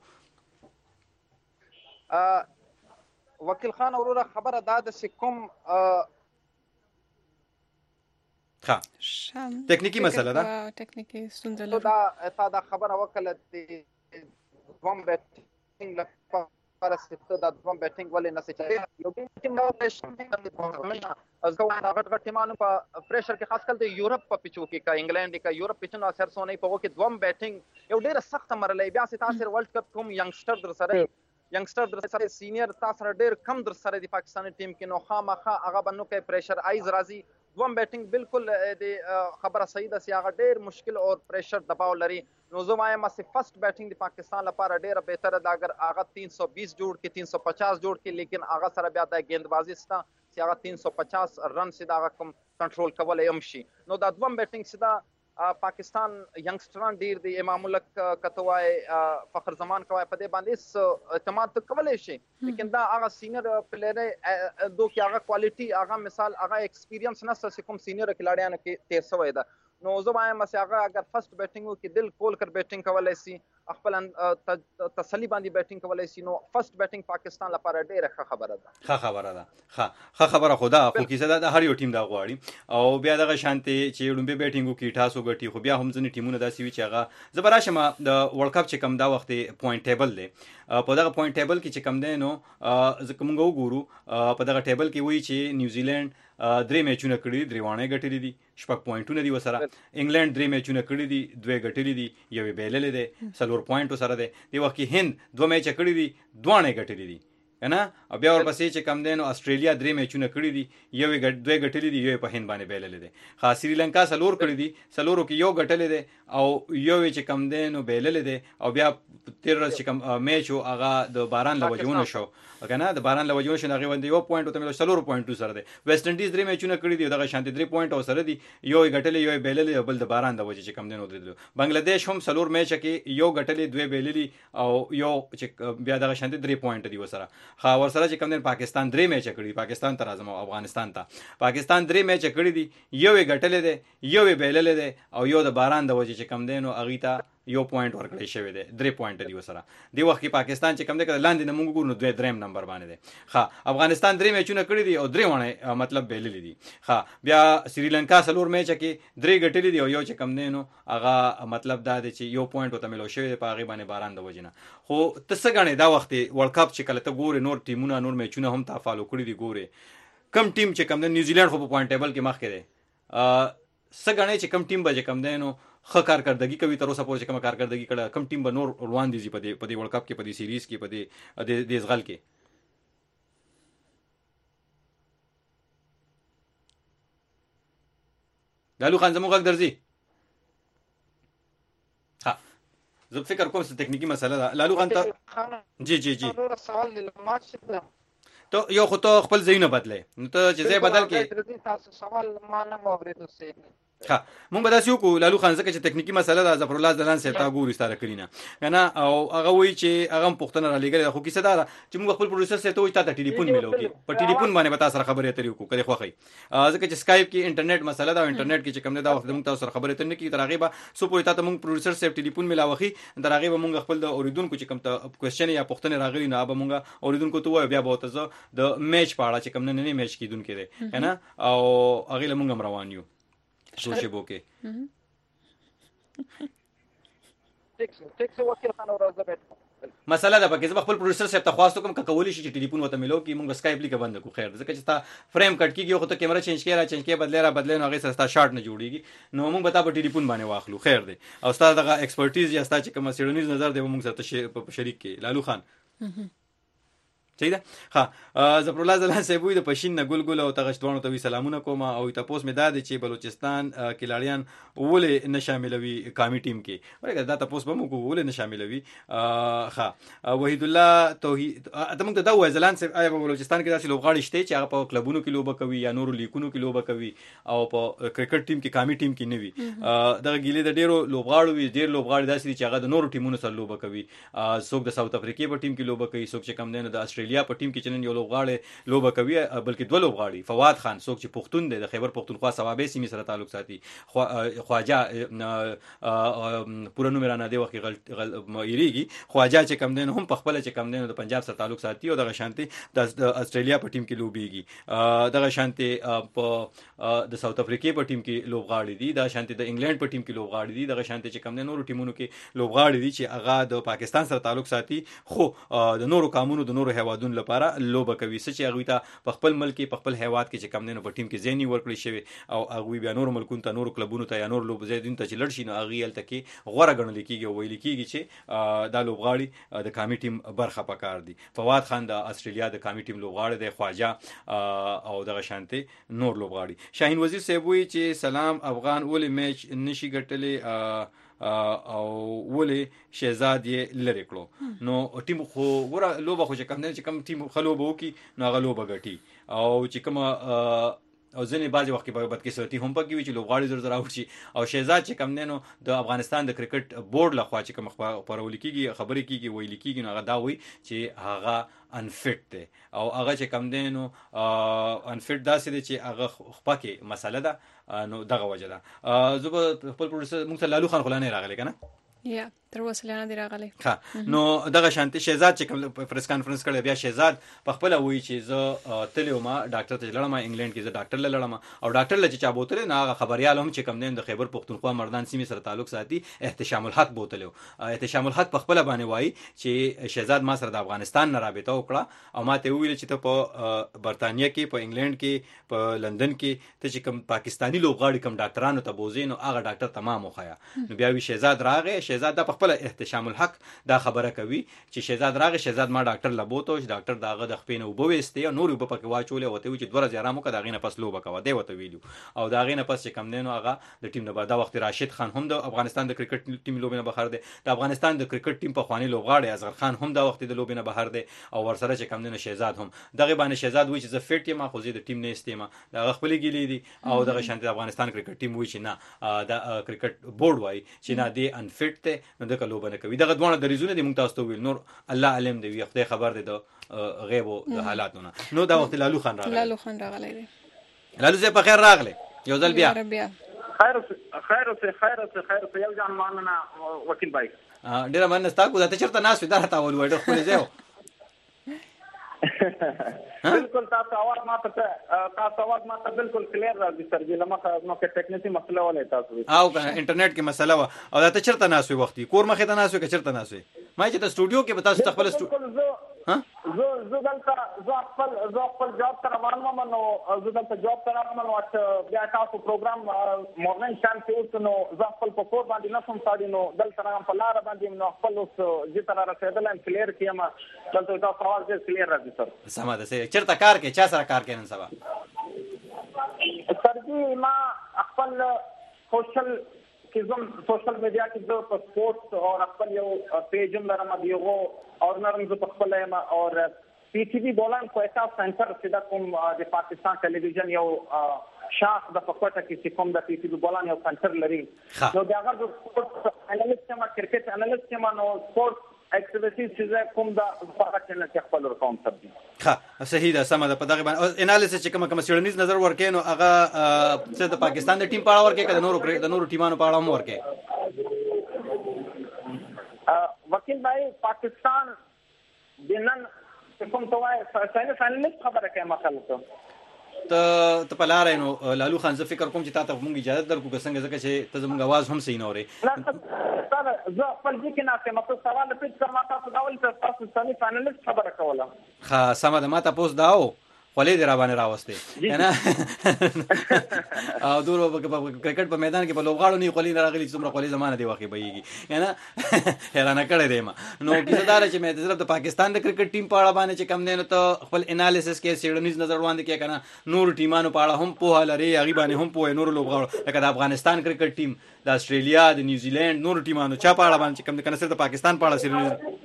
وکیل خان وروره خبره دا د کوم ها تکنیکی مسله ده تکنیکی ستونزه لري دا تا خبره وکړه د دوم بیټینګ لپاره ست دا دوم بیټینګ ولې نه سچې یو ټیم نو نشم از کو هغه غټ ټیمانو په پریشر کې خاص کل د یورپ په پیچو کې کا انګلند کې یورپ پیچو اثر سونه په وکه دوم بیټینګ یو ډیره سخت مرلې بیا سي تاسو ورلد کپ کوم ینګسټر در سره سینیئر تاسو ډیر کم در سره د پاکستاني ټیم کې نو خامخا هغه بنو کې پریشر ایز راځي دوم بیټینګ بالکل د خبره صحیح ده چې هغه ډیر مشکل او پریشر دباو لري نو زه وایم چې فرست بیټینګ د پاکستان لپاره ډیره بهتره ده اگر هغه 320 جوړ کې 350 جوړ کې لیکن هغه سره بیا د گیندبازي ستا چې هغه 350 رن سي دا کوم کنټرول کولای هم شي نو دا دوم بیټینګ سدا پاکستان ینګسټران ډیر دی امام الملک کتوای فخر زمان کوي په دې باندې اعتماد کولای شي لیکن دا هغه سینیئر پلیئر دوه کې هغه کوالټي هغه مثال هغه ایکسپیرینس نه سره کوم سینیئر کلاډیانو کې تیر شوی ده نو زه وایم چې هغه اگر فرست بیټینګ وکړي دل کول کر بیټینګ کولای شي خپل تسلی باندې بیټینګ کولای شي نو فرست بیټینګ پاکستان لپاره ډیره ښه خبره ده ښه خبره خدا خو کیسه ده هر یو ټیم دا غواړي او بیا دغه شانتي چې لومبي بیټینګ وکړي تاسو غټي خو بیا هم ځنې ټیمونه داسي وي چې هغه زبراشم د ورلد کپ چې کم دا وخت پوینټ ټیبل دی په دغه پوینټ ټیبل کې چې کم دی نو ځکه موږ وګورو په دغه ټیبل کې وایي چې نیوزیلند 3 میچونه کړي 3 وانه ګټلې دي 6 پوینټونه دي وسره انګلند 3 میچونه کړي دي 2 ګټلې دي یو بیللې دي 4 پوینټ سره دي دی وخت هند 2 میچ کړي دي 2 نه ګټلې دي کنه او بیا ورپسې چې کم دین استرالیا 3 میچونه کړي دي یو 2 ګټلې دي یو په هند باندې بیللې دي خاص سریلانکا 4 کړي دي 4 کې یو ګټلې دي او یو چې کم دین بیللې دي او بیا 13 چې کم میچ او هغه د باران لوجونه شو کنه د باران لوجونه شو هغه باندې یو پوینټ او تمه 4 پوینټ سره دي ویسټ انډیز 3 میچونه کړي دي دغه شانتي 3 پوینټ او سره دي یو ګټلې یو بیللې بل د باران د وجه چې کم دین ودرېدل بنگلاديش هم 4 میچ کې یو ګټلې 2 بیللې او یو چې بیا دغه شانتي 3 پوینټ دي وسره خا ور سره چې کم دین پاکستان 3 میچ کړي پاکستان تر اعظم افغانستان ته پاکستان 3 میچ کړي دي یو ګټلې دي یو بیللې دي او یو د باران د وجه چې کم دین او اغیتا یو پوینټ ورکړی شوی دی 3 پوینټ دی وسره دی وخت کې پاکستان چې کم دی کړه لاندې نه موږ ګورو نو 2 نمبر باندې دی ښه افغانستان 3 میچونه کړی دي او 3 ونه مطلب بیللې دي ښه بیا سریلانکا 4 میچ کې 3 ګټلې دي او یو چې کم دی نو هغه مطلب دا دی چې یو پوینټ وته ملو شوی دی په هغه باندې باران د وجنه خو تاسو غاڼه دا وخت ورلد کپ چې کله ته ګوري نور ټیمونه نور میچونه هم تا فالو کړی دي ګوري کم ټیم چې کم دی نیوزیلند خو په پوینټ ټیبل کې مخکې دی سګاڼه چې کم ټیم به کم دی نو ښه کارکردګي کوي تر اوسه پورې چې کوم کارکردګي کړه کم ټیم به نور روان دي په دې ورلد کپ کې په دې سیریز کې په دې ځغل کې لالو خان زموږ غږ درځي ها زه فکر کوم چې تکنیکی مسله ده لالو خان ته جی سوال لماش تو یو خو ته خپل ځای نه بدلې نو ته چې ځای بدل کې تاسو سوال ما نه اورېدو سي ها مونږ به داسې وکړو لالو خان ځکه چې تکنیکی مسله ده ظفر الله زلان صاحب تا ګوري ستاره کړی نه او هغه وایي چې هغه پښتنه را لګل خو کیسه ده چې موږ خپل پروډوسر سره ته وایي تا ټلیفون ملوږي په ټلیفون باندې به تاسو سره خبرې اترې وکړو کله خوخی ځکه چې سکایپ کې انټرنیټ مسله ده او انټرنیټ کې چې کوم نه دا وخت موږ تاسو سره خبرې اترې نه کی تر هغه به سو پوي تاسو موږ پروډوسر سره ټلیفون ملاوخی تر هغه به موږ خپل د اوریدونکو چې کوم ته کوېسچن یا پښتنه راغلی نه به موږ اوریدونکو ته وایو بیا به تاسو د میچ په اړه چې کوم نه میچ کیدونکو دی کنه او هغه له موږ روان یو سوچ بوکه ټیکس وکیل خان ورځ مسله ده پکې زه خپل پروډوسر صاحب ته خواستو کوم کولی شي چې ټلیفون وته ملو کې موږ سکایپ لیکه بند کو خیر ځکه چې تا فریم کټ کیږي خو ته کیمرا چینج کړه بدلې نو هغه سره تا شارټ نه جوړیږي نو موږ به تا په ټلیفون باندې واخلو خیر دی او ستاسو دغه ایکسپرټیز یا ستاسو کوم سیډونیز نظر دی موږ سره شریک کې لالو خان صحیح ده ها ظفر الله زلان صاحب وي د پښین نه ګل او تغشتوانو ته وی سلامونه کوم او تاسو مې دا دي چې بلوچستان کلاړیان ولې نه شاملوي قومي ټیم کې ورګه دا تاسو به موږ ولې نه شاملوي ها وحید الله توحید ته موږ دا وای زلان صاحب آیا په بلوچستان کې داسې لوبغاړي شته چې هغه په کلبونو کې لوبه کوي یا نورو لیکونو کې لوبه کوي او په کرکټ ټیم کې قومي ټیم کې نه وي دغه ګیلې د ډیرو لوبغاړو وي ډیر لوبغاړي داسې چې هغه د نورو ټیمونو سره لوبه کوي څوک د ساوث افریقا په ټیم کې لوبه کوي څوک چې کم دینه د استرالیا په ټیم کې چې نن یو لوبغاړی لوبه کوي بلکې دوه لوبغاړي فواد خان څوک چې پښتون دی د خیبر پښتونخوا صوابۍ سیمې سره تعلق ساتي خواجه پوره نوم رانه دی وخت یریږي خواجه چې کم دین هم په خپل چې کم دین د پنجاب سره تعلق ساتي او د شانتي د استرالیا په ټیم کې لوبيږي د شانتي په د ساوث افریقا په ټیم کې لوبغاړي دي د شانتي د انګلند په ټیم کې لوبغاړي دي د شانتي چې کم دین نورو ټیمونو کې لوبغاړي دي چې هغه د پاکستان سره تعلق ساتي خو د نورو قانونو د نورو هیوادونو لپاره لوبه کوي چې هغه ته په خپل ملک په خپل هیواد کې چې کم دینو په ټیم کې زینی ورکړي شوی او هغه بیا نور ملکونو ته نور کلبونو ته یا نور لوب زیدون ته چې لړ شي نو هغه یلته کې غوړه غنل کیږي او ویل کیږي چې دا لوبغاړي د کامی ټیم برخه پکار دي فواد خان د استرالیا د کامی ټیم لوبغاړي د خواجه او د شانتي نور لوبغاړي شاهین وزیر صاحب وی چې سلام افغان اول میچ نشي ګټلې او ولې شهزاد یې لری کړو نو ټیم خو ګوره لوبه خو چې کم نه چې کم ټیم خلوبه وکي نو هغه لوبه ګټي او چې کوم او ځنې بعضې وخت کې بدقسمتي هم پکې وي چې لوبغاړي زر زر اوټ شي او شهزاد چې کم دی نو د افغانستان د کرکټ بورډ لخوا چې کوم خپرول کېږي خبرې کېږي ویل کېږي نو هغه دا وایي چې هغه انفټ دی او هغه چې کم دی نو انفټ داسې دی چې هغه خپکې مسله ده نو دغه وجه ده زه به خپل پروډوسر موږ ته لالو خان خلانې راغلی که نه یا تر اوسه لا نه دی راغلی نو دغه شانتي شهزاد چې کوم پریس کانفرنس کړی بیا شهزاد په خپل وایي چې زه تللی وم ډاکټر ته لړم انګلند کې زه ډاکټر لړم او ډاکټر لچ چا بوتله نه هغه خبريال هم چې کم دین د خیبر پښتونخوا مردان سیمې سره تعلق ساتي احتشام الحق بوتلو احتشام الحق په خپل باندې وایي چې شهزاد ما سره د افغانستان نه رابطه وکړه او ما ته ویل چې ته په برتانیا کې په انګلند کې په لندن کې ته چې کوم پاکستانی لوبغاړي کوم ډاکټرانو ته بوزي نو هغه ډاکټر تمام وخایا نو بیا وی شهزاد راغی شهزاد د خپل احتشام الحق دا خبره کوي چې شهزاد راغی شهزاد ما ډاکټر لبوتو چې ډاکټر داغه د خپینه وبويستي او نور وب پکې واچولې وته چې دوه ورځې آرام وکړه داغه نه پس لوبه کوي دی وته ویلو او داغه نه پس چې کم دینو هغه د ټیم نه بعد وخت راشد خان هم د افغانستان د کرکټ ټیم لوبینه بهر دی د افغانستان د کرکټ ټیم په خواني لوبغاړي اصغر خان هم د وخت د لوبینه بهر دی او ورسره چې کم دینو شهزاد هم دغه باندې شهزاد وایي چې زه فټ یم خو زه د ټیم نه استیم دغه خپل ګیلې دي او دغه شانتي افغانستان کرکټ ټیم وایي چې نه د کرکټ بورډ وایي چې نه دی انفټ ته نو د لوبه نه کوي دغه دوه د ریزونه د مونږ تاسو ته ویل نور الله علم دی خدای خبر دی د غیب او د حالاتونو نو دا وخت لالو خان راغلی دی لالو زه په خیر راغلی یو ځل بیا خیر یو ځان ماننه وکیل بای ډیره مننه تاسو ته چرته ناس وي دا راته ول وړو خپل ځای بالکل تاسو आवाज ماته بالکل کلیر راځي سر جی لمخه نو کې ټیکنیکي مسله ولې تاسو او انټرنیټ کې مسله وا او دا ته چرته ناس وي وختي کور مخه ته ناس وي که چرته ناس وي ما چې ته سټوډیو کې تاسو خپل زه دلته خپل جاب ته روان وم نو زه دلته جاب ته روان وم بیا تاسو پروګرام مورننګ شام کې اوس نو زه خپل په کور باندې نسم ساړي نو دلته راغم په لار باندې نو خپل اوس چې تر رسیدلم کلیر کیم دلته تاسو आवाज ډېر کلیر راځي سر سم ده سه چرته کار کې چا سره کار کوي نن سبا سر جی ما خپل سوشل میډیا کې د سپورټس او خپل یو پیج هم لرم دیغه اور نرم ز خپل ما اور پی ټی وی بولان کوټا سنټر چې دا کوم د پاکستان ټلویزیون یو شاخ د کوټا کې کوم د پی ټی وی بولان یو سنټر لري نو دا هغه سپورټس انالیست ما کرکټ انالیست ما نو سپورټس اکټیویټیز چې کوم دا په چینل کې خپل ورکوم سبدي ښه صحیح ده سم ده په دغه باندې انالیسس چې کوم سیړنیز نظر ورکې نو هغه چې د پاکستان د ټیم په اړه ورکې کړه د نورو ټیمانو په اړه هم ورکې وکیل بھائی پاکستان دنن کوم توای فائنلیست خبره کوي مخالفه ته په لارې نو لالو خان زه فکر کوم چې تاسو مونږ اجازه درکو که څنګه ځکه چې ته زموږ आवाज هم صحیح نه اوري سر زه خپل ځکه نه ته مته سوال پېښ کړم تاسو دا ول تاسو سمي فائنلیست خبره کوله ښه سم ده ما تاسو داو خولې دی را باندې راوستي کنه او دورو کرکټ په میدان کې په لوبغاړو نه خولې راغلي څومره خولې زمانه دی واقع بهيږي کنه حیرانه کړی دی ما نو کیدار چې مې صرف د پاکستان د کرکټ ټیم په اړه باندې چې کم نه ته خپل انالیسس کې سیډنیز نظر وړاندې کې کنه نور ټیمانو په اړه هم په لري هغه باندې هم په نور لوبغاړو لکه د افغانستان کرکټ ټیم د استرالیا د نیوزیلند نور ټیمانو چا په اړه باندې کم کنه صرف د پاکستان په اړه سیډنیز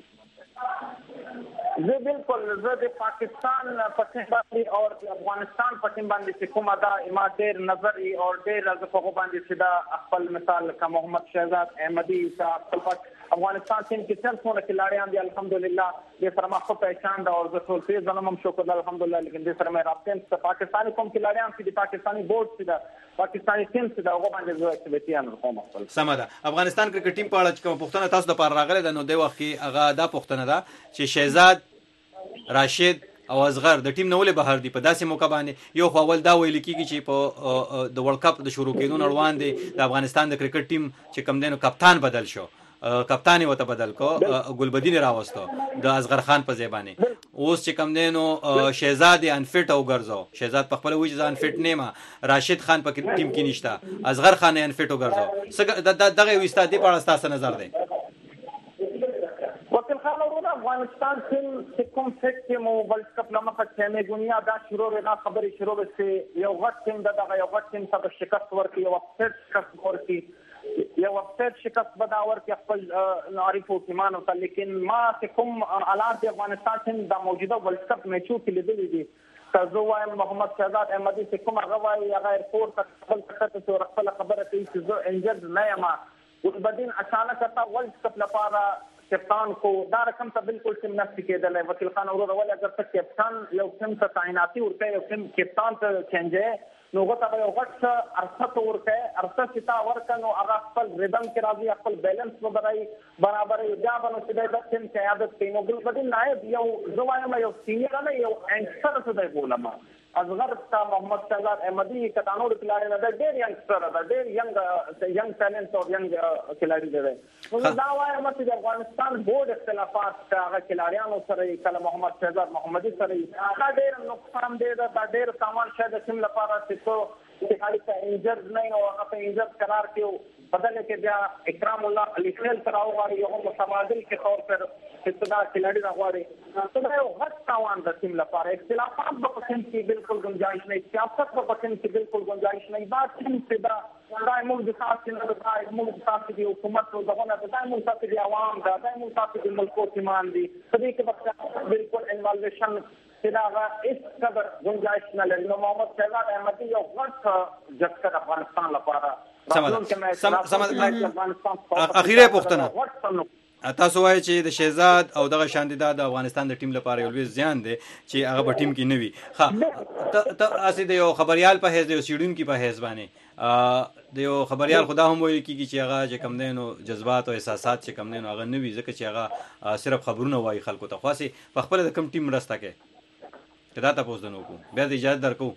زه بالکل زه د پاکستان په ټیم باندې او افغانستان په ټیم باندې چې کومه دا ما ډېر نظر او ډېر از په باندې چې دا خپل مثال کا محمد شهزاد احمدی صاحب خپل افغانستان ټیم کې څل څونه کلاړیان دي الحمدلله د سره ما خو پہچان دا او زه ټول پیژ زنم شکر الحمدلله لیکن د سره مې رابطه د پاکستاني کوم کلاړیان چې د پاکستاني بورډ چې د پاکستاني ټیم چې دا هغه باندې زه اکټیویټیان کوم خپل سمه ده افغانستان کرکټ ټیم په اړه کوم پوښتنه تاسو د پاره راغله د نو د وخت کې هغه دا پوښتنه ده چې شهزاد راشد او اصغر د ټیم نه ولې بهر دي په داسې موقع باندې یو خو اول دا ویل کیږي چې په د ورلد کپ د شروع کېدو نه وړاندې د افغانستان د کرکټ ټیم چې کوم دینو کپتان بدل شو کپتان وته بدل کو ګلبدین راوستو د اصغر خان په ځای باندې اوس چې کوم دینو شهزاد انفټ او ګرځاو شهزاد په خپل وجه ځان فټ نیمه راشد خان په ټیم کې نشته اصغر خان انفټ او ګرځاو دغه وستادي په اړه تاسو نظر دی افغانستان ټیم چې کوم فټ ټیم او ورلد کپ لمخه چې دنیا دا شروع رنا خبرې شروع وسه یو غټ ټیم دغه یو غټ ټیم ته شکست ورکړي یو فټ شکست ورکړي یو فټ شکست بداور کې خپل عارف او ایمان او لیکن ما چې کوم حالات د افغانستان ټیم د موجوده ورلد کپ میچو کې لیدلې دي تاسو وایم محمد شهزاد احمدي چې کوم هغه وايي هغه ایرپورټ ته خپل څه خپل خبره کوي چې زه انجرد نه یم ولبدین اچانک تا ورلد کپ لپاره کپتان کو دا رقم ته بالکل سم نفسي کېدل وکیل خان اورو ول اگر ته کپتان یو سم ته تعیناتي ورته یو سم کپتان ته چینجه نو غته یو غټ ارثه ورته ارثه چې تا ورکنو هغه خپل ریدم کې راځي خپل بیلانس وبرای برابر یا بنو چې د سم کې عادت کینو بل بدل نائب یو زوایم یو سینیر نه یو انټر څه دی بولما اصغر تا محمد شهزاد احمدي کتانو د کلاړي نه د ډېر ینګستر دا ډېر ینګ ټالنت او ینګ کلاړي دی نو دا وایم چې د افغانستان بورډ اختلافات هغه کلاړیانو سره کله محمد شهزاد محمدي سره هغه ډېر نقصان دی دا ډېر سامان شاید سم لپاره چې خالي ته انجر نه او هغه په انجر قرار کې بدل کې بیا اکرام الله علی خیل سره وغواړي یو متبادل کې طور پر ابتدا کلاړي راغواړي نو دا یو غټ تاوان د ټیم لپاره اختلافات په پسند کې بالکل گنجائش نه سیاست په پسند کې بالکل گنجائش نه دا ټیم چې دا موږ د تاسو نه دا موږ د تاسو د حکومت او دغه نه دا موږ تاسو د عوام دا موږ تاسو د ملک او ایمان دي په دې کې بالکل انوالویشن چې دا هیڅ قدر گنجائش نه لري نو محمد شهزاد احمدي یو غټ جګړه افغانستان لپاره اخیره پوښتنه تاسو وایئ چې د شهزاد او دغه شاندیدا د افغانستان د ټیم لپاره یو لوی زیان دی چې هغه په ټیم کې نه وي ښه ته اسی د یو خبريال په حیث د یو سیډونکي په حیث باندې د یو خبريال خدا هم وایي کیږي چې هغه چې کم دینو جذبات او احساسات چې کم دینو هغه نه وي ځکه چې هغه صرف خبرونه وایي خلکو ته خاصي په خپل د کم ټیم مرسته کوي کدا تاسو دنو کو بیا د اجازه درکو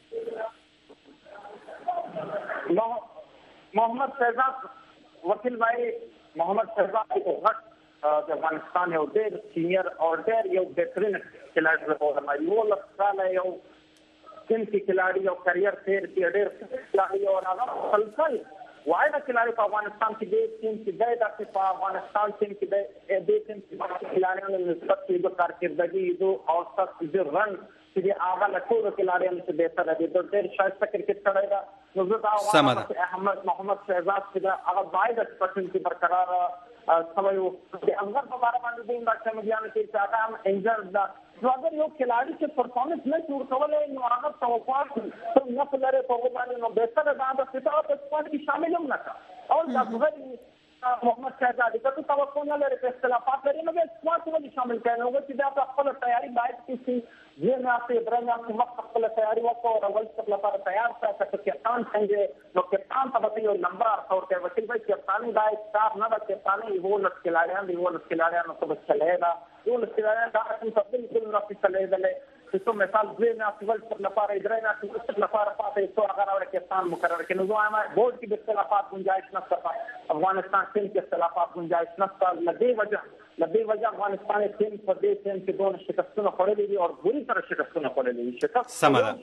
محمد شهزاد وکیل بھائی محمد شهزاد کو غټ د افغانستان یو ډېر سینیر او ډېر یو بهترین کلاړی په یو لساله یو سنتي کلاړی یو کریئر تیر کې ډېر کلاړی او هغه خپل وایي کلاړی په افغانستان کې ډېر ټیم کې د په افغانستان ټیم کې د دې ټیم کې کلاړیانو نسبت د کارکردګي دو او ست د رن چې هغه له ټولو کلاړیانو څخه بهتر دی د ډېر شایسته کرکټ کړی دا نو زه احمد محمد شهزاد چې هغه باید د پټن کې برقرار سمایو د انګر په اړه باندې د ډاکټر مجان کې چې هغه انجر دا نو اگر یو کلاړی چې پرفارمنس نه جوړ کولای نو هغه توقعات څنګه نه لري په باندې نو بهتره دا د ستاسو په سپورت کې شامل هم نه کا او دا محمد شهزاد دغه توقع نه لري په اختلافات لري نو سپورت ولې شامل کړي نو چې دا خپل تیاری باید کړي زه نه په برنامه کې وخت خپل تیاری وکړو او ول څه لپاره تیار څه چې کپتان څنګه نو کپتان ته به یو نمبر اور کې وکیل به کپتان دا اسټاف نه به کپتان یو لس کلاړیان نو څه چلےدا یو لس کلاړیان دا څه بالکل نه چلےدل چې څو مثال زه نه ول څه لپاره درنه څه لپاره پاتې څو هغه راوړي کپتان مقرر کړي نو وایم بورډ کې د اختلافات گنجائش نه شته افغانستان کې اختلافات گنجائش نه شته لدې وجه افغانستان ټیم په دې ټیم کې دوه شکستونه خوړلې دي او بری سره شکستونه خوړلې دي شکست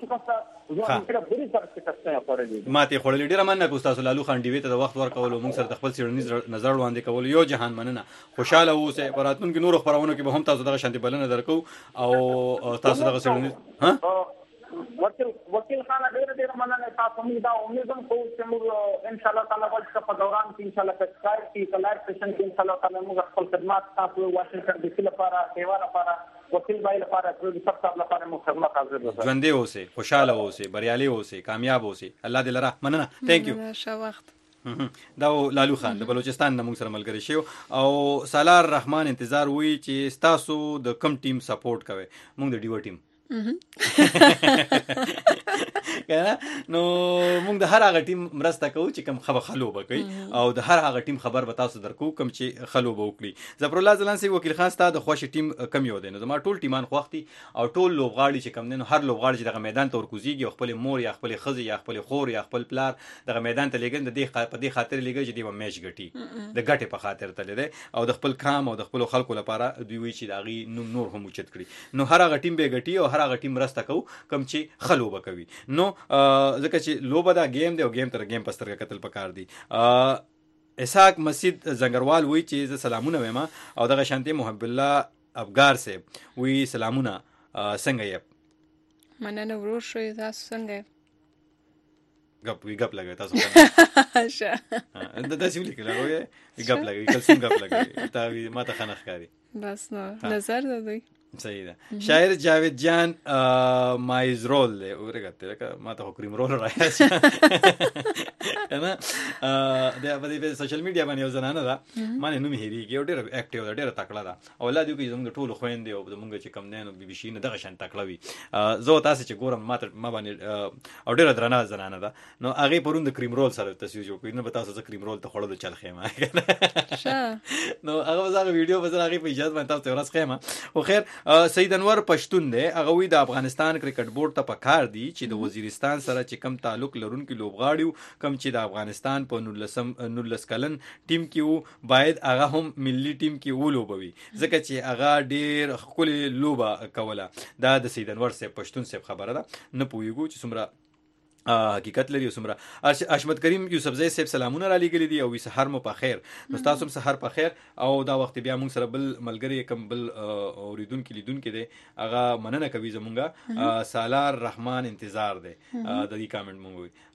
سمه بری سره شکستونه خوړلې دي ماته خوړلې ډیره مننه کوم تاسو لالو خان ډیوی ته د وخت ورکول او موږ سره خپل سیړنیز نظر وړاندې کول یو جهان مننه خوشاله اوسئ پراتون کې نور خبرونه کې به هم تاسو دغه شانتي بلنه درکو او تاسو دغه سیړنیز ها وکیل خان ډېر مننه تاسو موږ دا امید هم کوو چې موږ ان شاء الله تعالی ورځ په دوران کې ان شاء الله سبسکرایب کې لایو سیشن کې ان شاء الله تعالی موږ خپل خدمات تاسو واشنگټن ډي سي لپاره دیوار لپاره وکیل بھائی لپاره پروډوسر صاحب لپاره موږ خدمت حاضر یو ژوندۍ اوسئ خوشاله اوسئ بریالي اوسئ کامیاب اوسئ الله دې لره مننه ثانک یو ښه وخت دا لالو خان د بلوچستان نه موږ سره ملګری شو او سالار رحمان انتظار وی چې تاسو د کم ټیم سپورټ کوي موږ د ډیو ټیم نو موږ د هر هغه ټیم مرسته کوو چې کوم خلو به کوي او د هر هغه ټیم خبر به تاسو درکو کوم چې خلو به وکړي. ظفر الله ځلان سي وکیل خان ستا د خوښ ټیم کم یو دی نو زما ټول ټیمان خوښتي او ټول لوبغاړي چې کم دي نو هر لوبغاړي چې دغه میدان ته ورکوزيږي او خپل مور یا خپل خزي یا خپل خور یا خپل پلار دغه میدان ته لګن د دې په دې خاطر لګي چې دی به میچ ګټي د ګټه په خاطر ته لري او د خپل کام او د خپل خلکو لپاره دوی وی چې داغي نور هم اوچت کړي نو هر هغه ټیم به ګټي او هر هغه ټیم مرسته کوي کم چې خلو وکوي. نو ځکه چې لوبه دا گیم دی او گیم تر گیم پستر قتل پکار دی. اسحاق مسجد زنګروال وی چې ز سلامونه وایم او دغه شانتي محب الله افغار صاحب وی سلامونه څنګه یې مننه ورور شوي تاسو څنګه غپ لګوي تاسو دا څه لیکل راوي غپ لګوي کله څنګه غپ لګوي تا ما ته خنخ کاری بس نو نظر دی صحیح ده. شاعر جاوید جان مایز رول له ورګته لکه ما ته کریم رول راځي انا دا په دې سوشل میډیا باندې یو زنانه ده مانه نوم هېریږي او ډېر اکټیو ده ډېر تکړه ده او ولادت یو کې زموږ ټول خويندې او زموږ چې کم نه نو بي بي شي نه دغه شان تکړه وي زه تاسو چې ګورم ما باندې او ډېر درنه زنانه ده نو هغه پروند کریم رول سره تصویر جوړ کړی نو به تاسو کریم رول ته خړلو چل خېما نو هغه زغه ویډیو به زه هغه په اجازه باندې تاسو ورس خېما او خیر سید انور پښتون دی هغه وی د افغانستان کرکټ بورډ ته پکار دی چې د وزیرستان سره چې کم تعلق لرونکي لوبغاړي کم چې د افغانستان په 19 کلن ټیم کې وو باید هغه هم ملي ټیم کې ولوبوي ځکه چې هغه ډیر خپل لوبه کوله. دا د سید انور صاحب پښتون صاحب خبره ده نه پویګو چې څومره حقیقت لري وسمره. احمد کریم یوسفزئی صاحب سلامونه را لګل دي او سحر مو په خیر نو تاسو هم سحر په خیر او دا وخت بیا موږ سره بل ملګری کم بل اوریدونکو لیدونکو دي هغه مننه کوي زمونږه سالار رحمان انتظار دي د دې کامنټ مونږ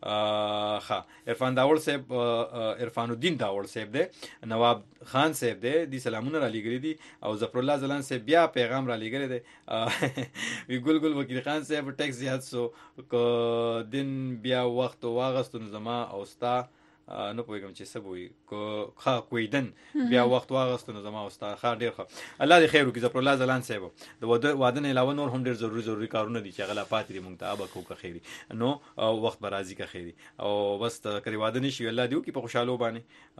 ها عرفان داول صاحب عرفان الدین داول صاحب دي نواب خان صاحب دي سلامونه را لګل دي او ظفر الله زلان صاحب بیا پیغام را لګل دي وی ګل وکیل خان صاحب ټیکس زیات سو دین بیا وخت واغستون زما او ستا نو پوهیږم چې څه وي خا کویدن بیا وخت واغستون زما او ستا خا ډیر ښه الله دې خیر وکړي. ظفر الله زلان صاحب د واده نه علاوه نور هم ډیر ضروری کارونه دي چې غلا پاتې دي مونږ ته ابا کو که خیری نو وخت برازي که خیری او بس کړي واده نشي الله دې وکړي په خوشاله باندې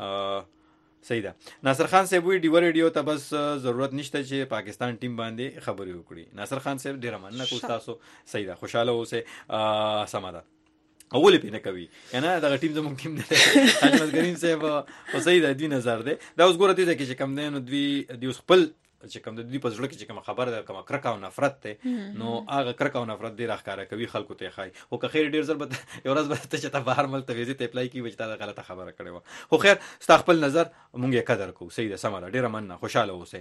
صحیح ده. ناصر خان صاحب وی ډیو ریډیو ته بس ضرورت نشته چې پاکستان ټیم باندې خبرې وکړي. ناصر خان صاحب ډیر مننه کوم تاسو صحیح ده خوشاله اوسه سماده اول په نه کوي کنه دا ټیم زموږ ټیم نه احمد کریم صاحب او صحیح ده دوی نظر ده دا اوس ګوره دې چې کم نه نو دوی اوس خپل چې کوم د دې په ځړه کې چې کوم خبره ده کوم کرکا او نفرت ته نو هغه کرکا او نفرت ډیر ښکارا کوي خلکو ته خای او که خیر ډیر زر به یو ورځ به ته چې ته بهر ملک ته ویزیټ اپلای کی وځه دا غلطه خبره کړې و خو خیر ستا خپل نظر مونږ یې قدر کوو صحیح ده سمه ډیره مننه خوشاله اوسه.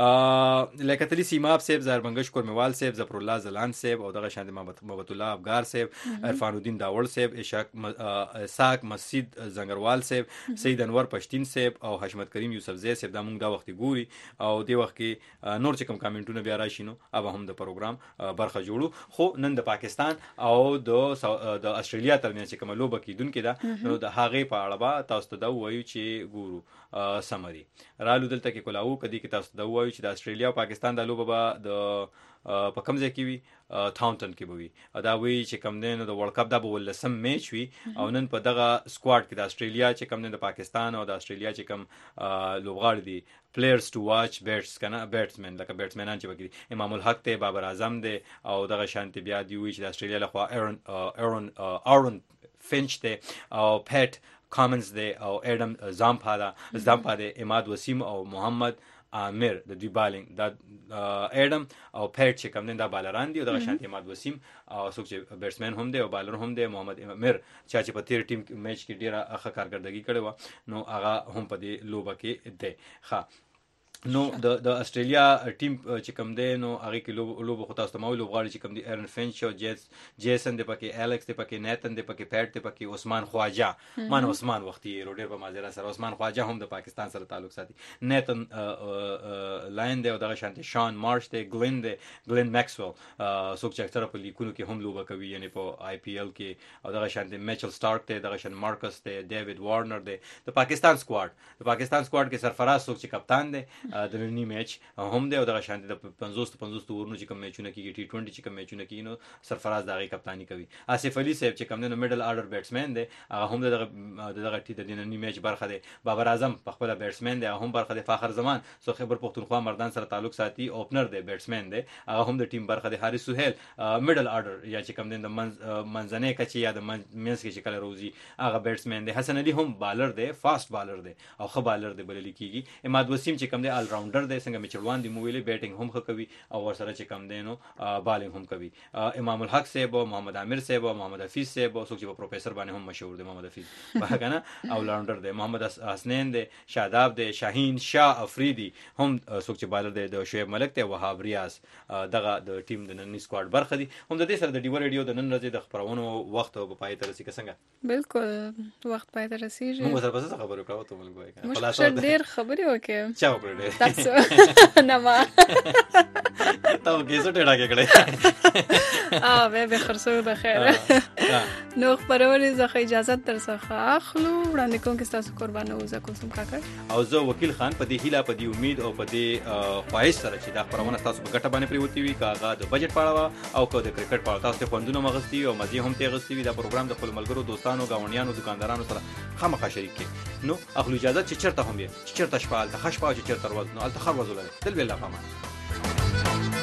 لکه تلی سیماب صاحب زربنګش کورمیوال صاحب ظفر الله زلان صاحب او دغه شاند محمد الله افغار صاحب عرفان الدین داول صاحب اسحاق مسجد زنګروال صاحب سید انور پښتین صاحب او حشمت کریم یوسفزئی صاحب دا مونږ دا وخت ګوري او دی وخت کې نور چې کوم کامنټونه بیا راشي نو اب هم د پروګرام برخه جوړو. خو نن د پاکستان او د استرالیا ترمنځ چې کوم لوبه کیدونکې ده نو د هغه په اړه به تاسو ته دا وایو چې ګورو سمري رالو دلته کې کولاو کدي کې تاسو دا وایو چې د استرالیا او پاکستان د لوبه به د په کوم ځای کې وي تاونټن کې به وي دا وی چې کوم دی نو د ورلد کپ دا به ولسم میچ وي او نن په دغه سکواډ کې د استرالیا چې کوم دی د پاکستان او د استرالیا چې کوم لوبغاړي دي پلیئرز ټو واچ بیټسمن لکه بیټسمنان چې وکړي امام الحق ته بابر اعظم دی او دغه شانتي بیا دی وی چې د استرالیا لخوا ایرون فینچ ته او پیټ کامنز دی او اډم زامپا دی اماد وسیم او محمد عامر د دوی بالینګ دا اډم او پیټ چې کوم دا بالران دي او دغه شانتي اماد وسیم او څوک چې بیټسمن هم دی او بالر هم دی محمد عامر چې په تیر ټیم میچ کې ډیره ښه کارکردګي کړې و نو هغه هم په دې لوبه کې دی. ښه نو د استرالیا ټیم چې کوم دی نو هغه کې لوب خو تاسو ته مو لوبغاړي چې کوم دی ایرن فینچ او جیسن دی پکې الکس دی پکې نیتن دی پکې پیټ دی پکې عثمان خواجه مان عثمان وختي روډر په مازیرا سره عثمان خواجه هم د پاکستان سره تعلق ساتي نیتن لاین دی او دغه شانتي شان مارش دی ګلین میکسویل څوک چې اکثره په لیکونو کې هم لوبه کوي یعنی په آی پی ایل کې او دغه شانتي میچل سٹارک دی دغه شان مارکس دی ډیوډ وارنر دی د پاکستان سکواډ کې سرفراز څوک چې کپتان دی د نننی میچ هم دی او دغه شانتي د 50 ورونو چې کوم میچونه کیږي ټي 20 چې کوم میچونه کیږي نو سرفراز دغه کپتانی کوي آصف علي صاحب چې کوم نو میډل آرډر بیټسمن دی هغه هم دغه ټي د نننی میچ برخه دی بابر اعظم په خپل بیټسمن دی هم برخه دی فخر زمان سو خبر پختونخوا مردان سره تعلق ساتي اوپنر دی بیټسمن دی هغه هم د ټیم برخه دی حارث سہیل میډل آرډر یا چې کوم د منځنۍ کچې یا د منځ کې چې کله روزي هغه بیټسمن دی حسن علي هم بالر دی فاست بالر دی او خو بالر دی بلل کیږي اماد وسیم چې کوم دی آل راونډر دی څنګه میچلوان دی مویلې بیټینګ هم کوي او ورسره چې کم دی نو بالینګ هم کوي امام الحق صاحب او محمد عامر صاحب او محمد حفیظ صاحب او څوک چې په پروفیسور باندې هم مشهور دی محمد حفیظ وهغه او راونډر دی محمد حسنین دی شاداب دی شاهین شاه افریدی هم څوک چې بالر دی د شعیب ملک دی وهاب ریاض دغه د ټیم د نن سکواډ برخه دي هم د دې سره د ډیو ریډیو د نن ورځې د خبرونو وخت په پای ته رسیدي څنګه بالکل وخت پای ته رسیدي موږ سره پس خبرو کوو ته ملګری خلاص ډیر خبرې وکړو چا وکړې تاسو نه ما تاسو کیسه ټیډا کې کړې به خرڅو د خیر نو خبرونه زخه اجازه تر څخه اخلو وړاندې کوم کې تاسو قربانو زه کوم کاکړ او زه وکیل خان په دې هیله په دې امید او په دې خواهش سره چې دا خبرونه تاسو په ګټه باندې پریوتی وي کاغه د بجټ پاړه او کو د کرکټ پاړه تاسو ته خوندونه مغستی او مزي هم ته غستی وي دا پروګرام د خپل ملګرو دوستانو گاونډیانو دکاندارانو سره خامخا شریک کې نو اخلو اجازه چې چرته هم یې چې چرته شپال ته خشپا چې چرته ورځ نو الته خر وزول دل بالله فهمه